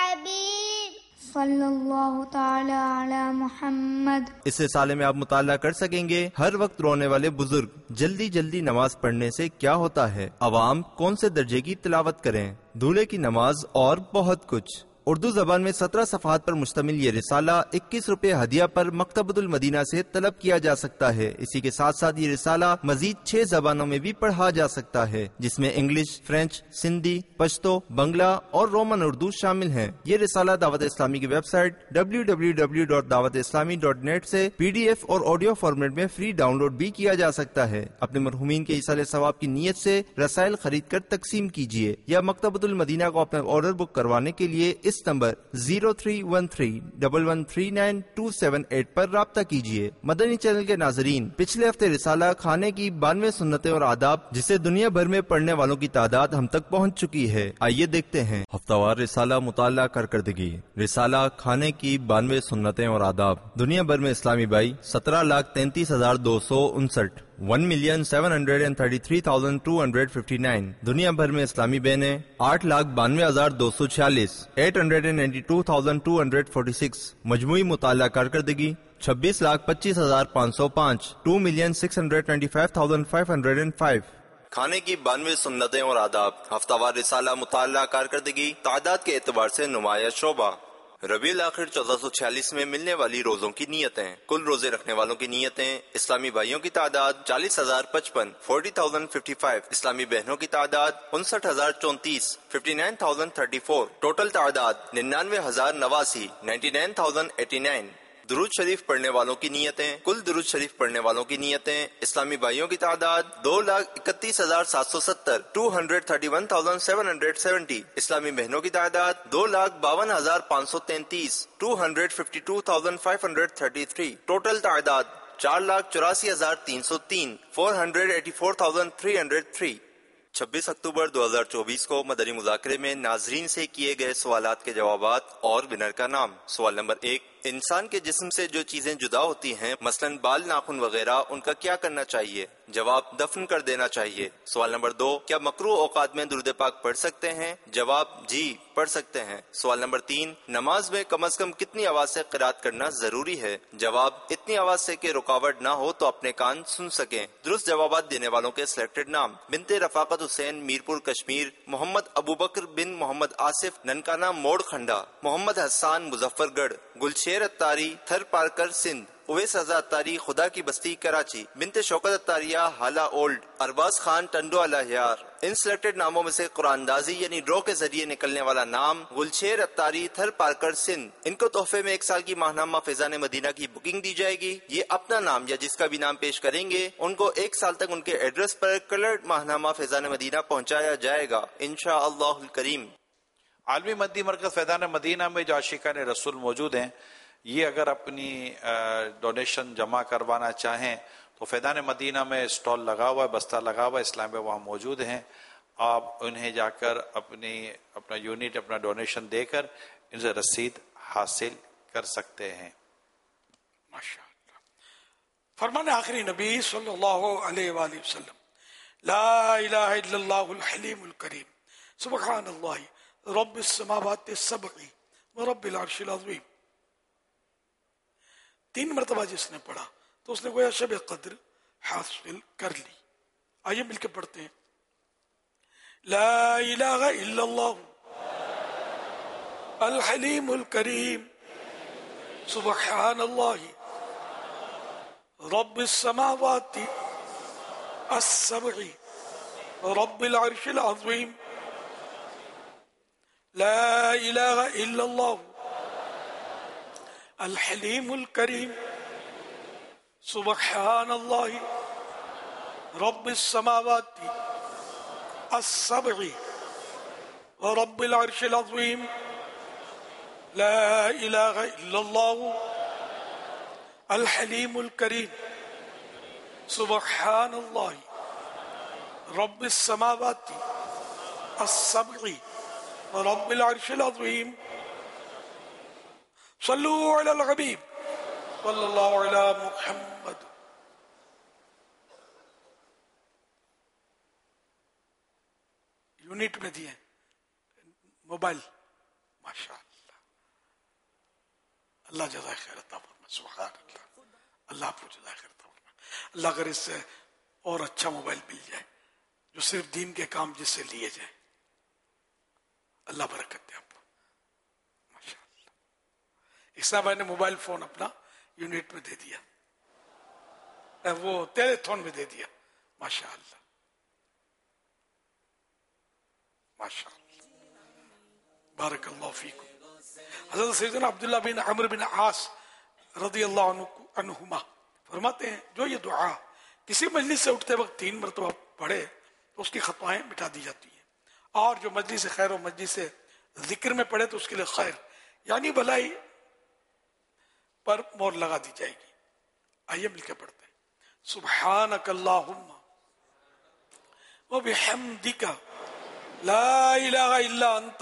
الحبیب صلی اللہ تعالی علی محمد۔ اس رسالے میں آپ مطالعہ کر سکیں گے ہر وقت رونے والے بزرگ، جلدی جلدی نماز پڑھنے سے کیا ہوتا ہے، عوام کون سے درجے کی تلاوت کریں، دولے کی نماز اور بہت کچھ۔ اردو زبان میں سترہ صفحات پر مشتمل یہ رسالہ اکیس روپے ہدیہ پر مکتبۃ المدینہ سے طلب کیا جا سکتا ہے۔ اسی کے ساتھ ساتھ یہ رسالہ مزید چھ زبانوں میں بھی پڑھا جا سکتا ہے، جس میں انگلش، فرینچ، سندھی، پشتو، بنگلہ اور رومن اردو شامل ہیں۔ یہ رسالہ دعوت اسلامی کی website W W W dot Dawat Islami dot net سے پی ڈی ایف اور آڈیو فارمیٹ میں فری ڈاؤن لوڈ بھی کیا جا سکتا ہے۔ اپنے مرحومین کے ایصال ثواب کی نیت سے رسائل خرید کر تقسیم کیجیے یا مکتبۃ المدینہ کو اپنا آرڈر بک کروانے کے لیے اس number zero three one three double one three nine two seven eight پر رابطہ کیجیے۔ مدنی چینل کے ناظرین، پچھلے ہفتے رسالہ کھانے کی بانوے سنتیں اور آداب، جسے دنیا بھر میں پڑھنے والوں کی تعداد ہم تک پہنچ چکی ہے۔ آئیے دیکھتے ہیں ہفتہ وار رسالہ مطالعہ کارکردگی۔ رسالہ کھانے کی بانوے سنتیں اور آداب۔ دنیا بھر میں اسلامی بھائی سترہ لاکھ تینتیس ہزار دو سو انسٹھ one million seven hundred and thirty three thousand two hundred fifty nine. دنیا بھر میں اسلامی بہنیں آٹھ لاکھ بانوے ہزار دو سو چھیالیس eight hundred and ninety two thousand two hundred forty six. مجموعی مطالعہ کارکردگی چھبیس لاکھ پچیس ہزار پانچ سو پانچ two million six hundred twenty five thousand five hundred and five. کھانے کی بانوے سنتیں اور آداب، ہفتہ وار رسالہ مطالعہ کارکردگی، تعداد کے اعتبار سے نمایاں شعبہ۔ ربیع الاخر چودہ سو چھیالیس میں ملنے والی روزوں کی نیتیں، کل روزے رکھنے والوں کی نیتیں، اسلامی بھائیوں کی تعداد چالیس ہزار پچپن فورٹی تھاؤزینڈ ففٹی فائیو، اسلامی بہنوں کی تعداد انسٹھ ہزار چونتیس fifty nine thousand thirty four, total تعداد ننانوے ہزار نواسی ninety nine thousand eighty nine. درود شریف پڑھنے والوں کی نیتیں، کل درود شریف پڑھنے والوں کی نیتیں، اسلامی بھائیوں کی تعداد دو لاکھ اکتیس ہزار سات سو ستر two hundred thirty one thousand seven hundred seventy, اسلامی بہنوں کی تعداد دو لاکھ باون ہزار پانچ سو تینتیس two hundred fifty two thousand five hundred thirty three, total تعداد چار لاکھ چوراسی ہزار تین سو تین four hundred eighty four thousand three hundred three. چھبیس اکتوبر دو ہزار چوبیس کو مدنی مذاکرے میں ناظرین سے کیے گئے سوالات کے جوابات اور ونر کا نام۔ سوال نمبر ایک، انسان کے جسم سے جو چیزیں جدا ہوتی ہیں، مثلاً بال، ناخن وغیرہ، ان کا کیا کرنا چاہیے؟ جواب، دفن کر دینا چاہیے۔ سوال نمبر دو، کیا مکروہ اوقات میں درود پاک پڑھ سکتے ہیں؟ جواب، جی پڑھ سکتے ہیں۔ سوال نمبر تین، نماز میں کم از کم کتنی آواز سے قرات کرنا ضروری ہے؟ جواب، اتنی آواز سے کہ رکاوٹ نہ ہو تو اپنے کان سن سکیں۔ درست جوابات دینے والوں کے سلیکٹڈ نام: بنت رفاقت حسین، میرپور کشمیر، محمد ابوبکر بن محمد آصف، ننکانہ موڑ کھنڈا، محمد حسان مظفر گڑھ، گلشیر اتاری، تھر پارکر سندھ، اویس رضا اتاری، خدا کی بستی کراچی، بنت شوکت اتاریہ، حالہ اولڈ، ارباز خان ٹنڈو الہیار۔ ان سلیکٹڈ ناموں میں سے قرآن اندازی یعنی ڈرا کے ذریعے نکلنے والا نام گلشیر اتاری، تھر پارکر سندھ، ان کو تحفے میں ایک سال کی ماہنامہ فیضان مدینہ کی بکنگ دی جائے گی۔ یہ اپنا نام یا جس کا بھی نام پیش کریں گے، ان کو ایک سال تک ان کے ایڈریس پر کلرڈ ماہنامہ فیضان مدینہ پہنچایا جائے گا انشاءاللہ الکریم۔ عالمی مدنی مرکز فیضان مدینہ میں جو عاشقان رسول موجود ہیں، یہ اگر اپنی ڈونیشن جمع کروانا چاہیں تو فیضان مدینہ میں اسٹال لگا ہوا ہے، بستہ لگا ہوا ہے، اسلام میں وہاں موجود ہیں۔ آپ انہیں جا کر اپنی اپنا یونٹ، اپنا ڈونیشن دے کر ان سے رسید حاصل کر سکتے ہیں۔ ماشاء اللہ۔ فرمان آخری نبی صلی اللہ علیہ وآلہ وسلم، لا الہ الا اللہ الحلیم الکریم، سبحان اللہ رب السماوات السبع ورب العرش العظیم۔ تین مرتبہ جس نے پڑھا تو اس نے گویا شب قدر حاصل کر لی۔ آئیے مل کے پڑھتے ہیں، لا الہ الا اللہ الحلیم الکریم، سبحان اللہ رب السماوات السبع رب العرش العظیم، لا إله إلا الله الحليم الكريم سبحان الله رب السماوات السبع ورب العرش العظيم لا إله إلا الله الحليم الكريم سبحان الله رب السماوات السبع ورب العرش العظيم صلوا على الحبيب صلی اللہ علی محمد. یونٹ میں دیے موبائل. ماشاء اللہ, اللہ جزائے خیر عطا فرمائے. سبحان اللہ, اللہ آپ کو جزائے خیر عطا فرمائے. اللہ اگر اس سے اور اچھا موبائل مل جائے جو صرف دین کے کام جس سے لیے جائیں, اللہ برکت دے آپ کو. ماشاء اللہ. اس طرح میں نے موبائل فون اپنا یونٹ میں دے دیا, وہ ٹیلی تھون میں دے دیا. ماشاء اللہ ماشاء اللہ, بارک اللہ فیکم. حضرت سیدنا عبداللہ بن عمرو بن عاص رضی اللہ عنہ عنہما فرماتے ہیں جو یہ دعا کسی مجلس سے اٹھتے وقت تین مرتبہ پڑھے تو اس کی خطائیں مٹا دی جاتی ہیں, اور جو مجلس خیر و مجلس ذکر میں پڑھے تو اس کے لیے خیر یعنی بھلائی پر مور لگا دی جائے گی. آئیے مل کے پڑھتے ہیں. سبحانک اللہم وبحمدک لا الہ الا انت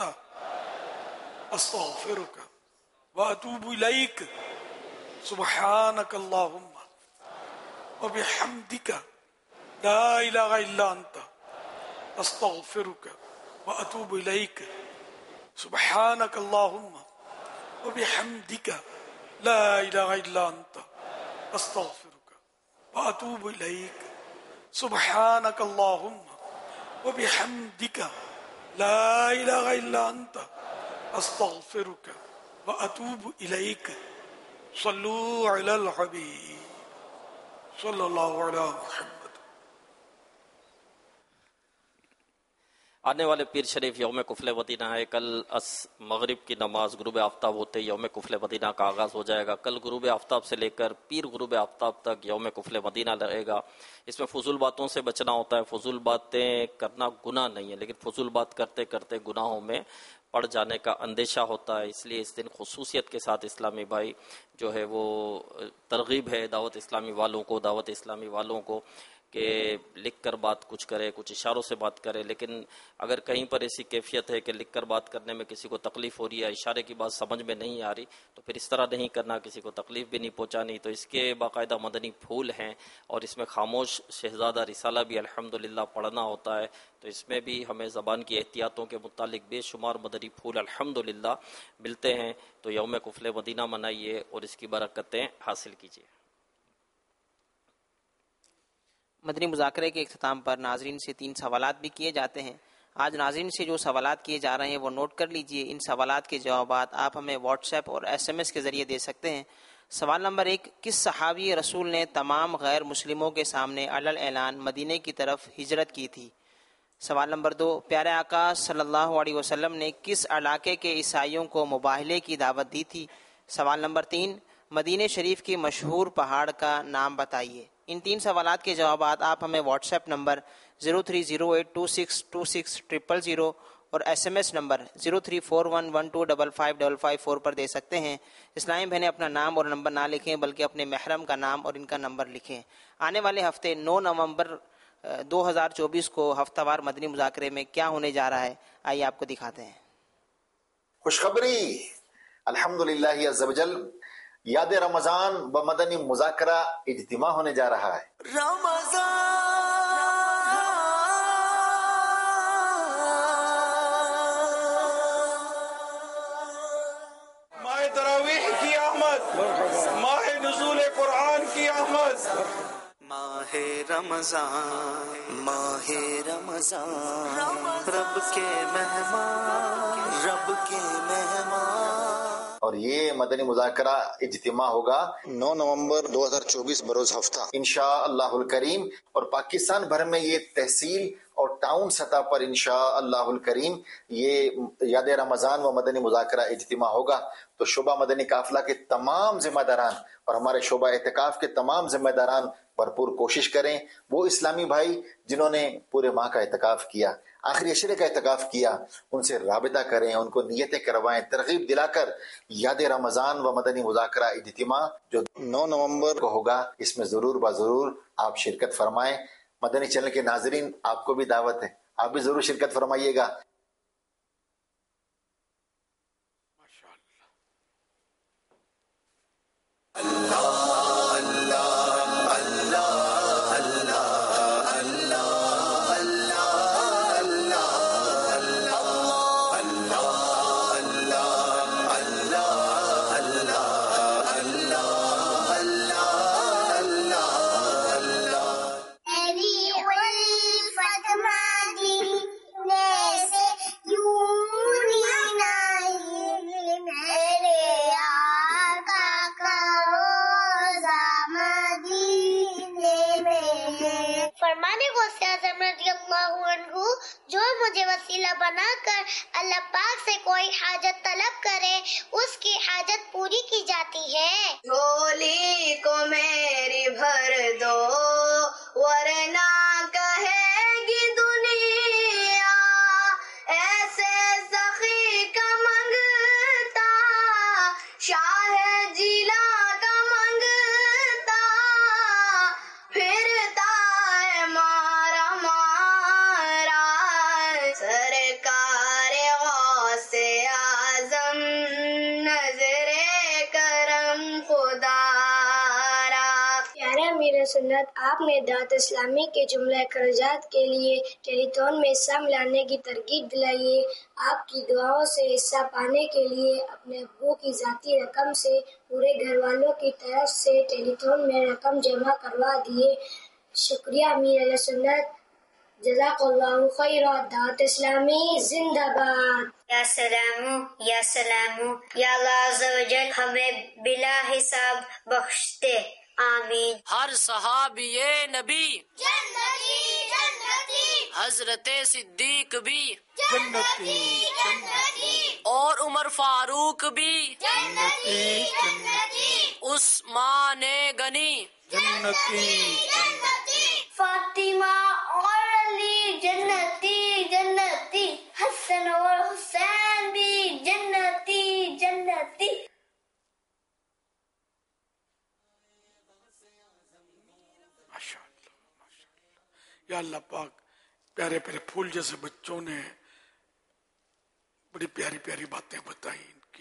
استغفرک واتوب الیک. سبحانک اللہم وبحمدک لا الہ الا انت استغفرک واتوب الیک. سبحانک اللہم وبحمدک لا الہ الا انت استغفرک واتوب الیک. سبحانک اللہم وبحمدک لا الہ الا انت استغفرک واتوب الیک. صلو علی الحبیب صلی اللہ علی محمد. آنے والے پیر شریف یوم کفل مدینہ ہے. کل مغرب کی نماز غروب آفتاب ہوتے یوم کفل مدینہ کا آغاز ہو جائے گا. کل غروب آفتاب سے لے کر پیر غروب آفتاب تک یوم کفل مدینہ رہے گا. اس میں فضول باتوں سے بچنا ہوتا ہے. فضول باتیں کرنا گناہ نہیں ہے, لیکن فضول بات کرتے کرتے گناہوں میں پڑ جانے کا اندیشہ ہوتا ہے. اس لیے اس دن خصوصیت کے ساتھ اسلامی بھائی جو ہے وہ ترغیب ہے دعوت اسلامی والوں کو دعوت اسلامی والوں کو کہ لکھ کر بات کچھ کرے, کچھ اشاروں سے بات کرے. لیکن اگر کہیں پر ایسی کیفیت ہے کہ لکھ کر بات کرنے میں کسی کو تکلیف ہو رہی ہے, اشارے کی بات سمجھ میں نہیں آ رہی, تو پھر اس طرح نہیں کرنا, کسی کو تکلیف بھی نہیں پہنچانی. تو اس کے باقاعدہ مدنی پھول ہیں, اور اس میں خاموش شہزادہ رسالہ بھی الحمدللہ پڑھنا ہوتا ہے. تو اس میں بھی ہمیں زبان کی احتیاطوں کے متعلق بے شمار مدنی پھول الحمدللہ ملتے ہیں. تو یوم کفل مدینہ منائیے اور اس کی برکتیں حاصل کیجیے. مدنی مذاکرے کے اختتام پر ناظرین سے تین سوالات بھی کیے جاتے ہیں. آج ناظرین سے جو سوالات کیے جا رہے ہیں وہ نوٹ کر لیجئے. ان سوالات کے جوابات آپ ہمیں واٹس ایپ اور ایس ایم ایس کے ذریعے دے سکتے ہیں. سوال نمبر ایک, کس صحابی رسول نے تمام غیر مسلموں کے سامنے علل اعلان مدینے کی طرف ہجرت کی تھی؟ سوال نمبر دو, پیارے آقا صلی اللہ علیہ وسلم نے کس علاقے کے عیسائیوں کو مباہلے کی دعوت دی تھی؟ سوال نمبر تین, مدینہ شریف کی مشہور پہاڑ کا نام بتائیے. ان تین سوالات کے جوابات آپ ہمیں WhatsApp number zero three zero eight two six two six triple zero اور S M S number zero three four one one two double five double five four پر دے سکتے ہیں. اسلامی بہنیں اپنا نام اور نمبر نہ لکھیں بلکہ اپنے محرم کا نام اور ان کا نمبر لکھیں. آنے والے ہفتے نو نومبر دو ہزار چوبیس کو ہفتہ وار مدنی مذاکرے میں کیا ہونے جا رہا ہے, آئیے آپ کو دکھاتے ہیں. خوشخبری, الحمدللہ عز وجل یاد رمضان و مدنی مذاکرہ اجتماع ہونے جا رہا ہے. رمضان ماہ تراویح کی آمد, ماہ نزول قرآن کی آمد. ماہ رمضان ماہ رمضان رب کے مہمان رب کے مہمان. اور یہ مدنی مذاکرہ اجتماع ہوگا نو نومبر دو ہزار چوبیس بروز ہفتہ انشاء اللہ الکریم. اور پاکستان بھر میں یہ تحصیل اور टाउन सतह पर इंशाअल्लाहुल करीम ये याद रमज़ान व मदनी मुज़ाकरा इज्तिमा होगा। तो शोबा मदनी काफिला के तमाम जिम्मेदारान और हमारे शोबा एहतिकाफ के तमाम जिम्मेदारान भरपूर कोशिश करें। वो इस्लामी भाई जिन्होंने पूरे माह का एहतिकाफ किया, आखिरी अशरे का एहतिकाफ किया, उनसे राबिता करें, उनको नियतें करवाएं, तरगीब दिलाकर याद रमज़ान व मदनी मुज़ाकरा इज्तिमा जो नौ नवंबर को होगा इसमें ज़रूर बाज़रूर आप शिरकत फरमाएं। मदनी चैनल के नाजरीन, आपको भी दावत है, आप भी जरूर शिरकत फरमाइएगा। जो मुझे वसीला बनाकर अल्लाह पाक से कोई हाजत तलब करे उसकी हाजत पूरी की जाती है। झोली को मेरी भर दो वरना कहेगी दुनिया ऐसे सखी का मंगता शाह जिला का मंगता फिरता है मारा मारा सरकार गौसे आजम नजरे करम खुदारा। प्यारे अमीर सुन्नत, आपने दावत इस्लामी के जुमला खर्चात के लिए टेलीथॉन में हिस्सा मिलाने की तरकीब दिलाई है। आपकी दुआओं से हिस्सा पाने के लिए अपने अब्बू की जाती रकम से पूरे घर वालों की तरफ से टेलीथॉन में रकम जमा करवा दिए। शुक्रिया अमीर सुन्नत, जज़ाकल्लाहु खैरा। दावत इस्लामी जिंदाबाद। या सलामु या सलामु या अल्लाह अज़्ज़ा व जल हमें बिला हिसाब बख्श दे, आमीन। हर सहाबिये नबी जन्नती जन्नती, हजरत सिद्दीक भी जन्नती जन्नती, और उमर फारूक भी जन्नती जन्नती, उस्मान गनी जन्नती जन्नती, फातिमा और अली जन्नती जन्नती, हसन और हुसैन भी जन्नती जन्नती। या अल्लाह पाक, प्यारे प्यारे फूल जैसे बच्चों ने बड़ी प्यारी प्यारी बातें बताई, इनकी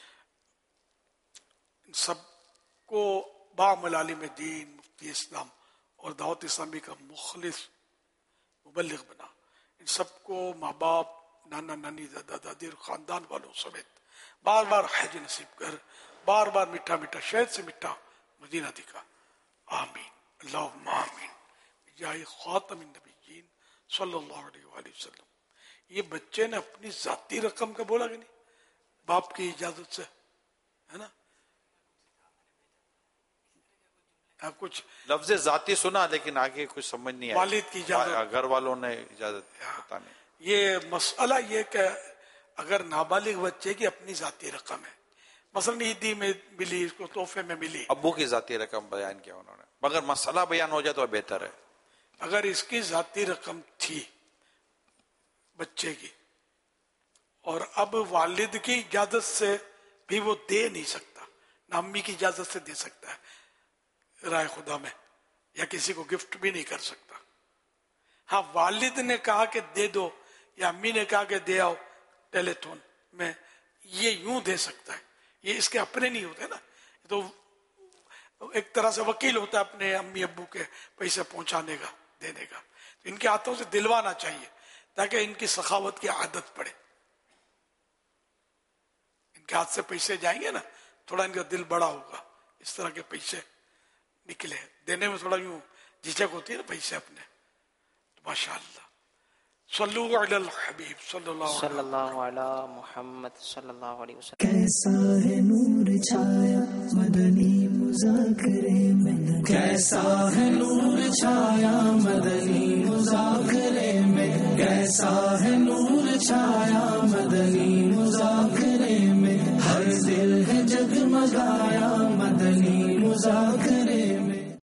इन सबको बामलाली में दीन, मुफ्ती इस्लाम और दावत इस्लामी का मुखलिस मुबल्लिग बना। इन सबको माँ बाप, नाना नानी, दादा दादी और खानदान वालों समेत बार बार हज नसीब कर, बार बार मीठा मीठा शहद से मीठा मदीना दिखा, आमीन अल्लाहुम्मा आमीन जाए खातमिन नबिय्यीन सल्लल्लाहु अलैहि वसल्लम। ये बच्चे ने अपनी जाती रकम का बोला कि नहीं, बाप की इजाजत से, है ना? आप कुछ लफ्ज जाती सुना लेकिन आगे कुछ समझ नहीं आया। वालिद की इजाजत, घर वालों ने इजाजत पता नहीं। ये मसला ये कि अगर नाबालिग बच्चे की अपनी जाती रकम है, मसलन ईदी में मिली, इसको तोहफे में मिली, अब्बू की जाती रकम बयान किया उन्होंने, मगर मसला बयान हो जाए तो बेहतर है। अगर इसकी जाती रकम थी बच्चे की और अब वालिद की इजाजत से भी वो दे नहीं सकता, ना अम्मी की इजाजत से दे सकता है राय खुदा में, या किसी को गिफ्ट भी नहीं कर सकता। हाँ, वालिद ने कहा कि दे दो या अम्मी ने कहा कि दे आओ टेलीथॉन में, ये यूं दे सकता है, ये इसके अपने नहीं होते ना, तो एक तरह से वकील होता है अपने अम्मी अब्बू के पैसे पहुंचाने का, देने का। तो इनके हाथों से दिलवाना चाहिए ताकि इनकी सखावत की आदत पड़े। इनके हाथ से पैसे जाएंगे ना, थोड़ा इनका दिल बड़ा होगा, इस तरह के पैसे निकले, देने में थोड़ा यूं झिझक होती है ना पैसे अपने, तो माशाअल्लाह صلو علی الحبیب صلی اللہ علیہ صلی اللہ علی محمد صلی اللہ علیہ وسلم. کیسا ہے نور چھایا مدنی مذاکرے میں، کیسا ہے نور چھایا مدنی مذاکرے میں، کیسا ہے نور چھایا مدنی مذاکرے میں، ہر دل ہے جگمگایا مدنی مذاکرے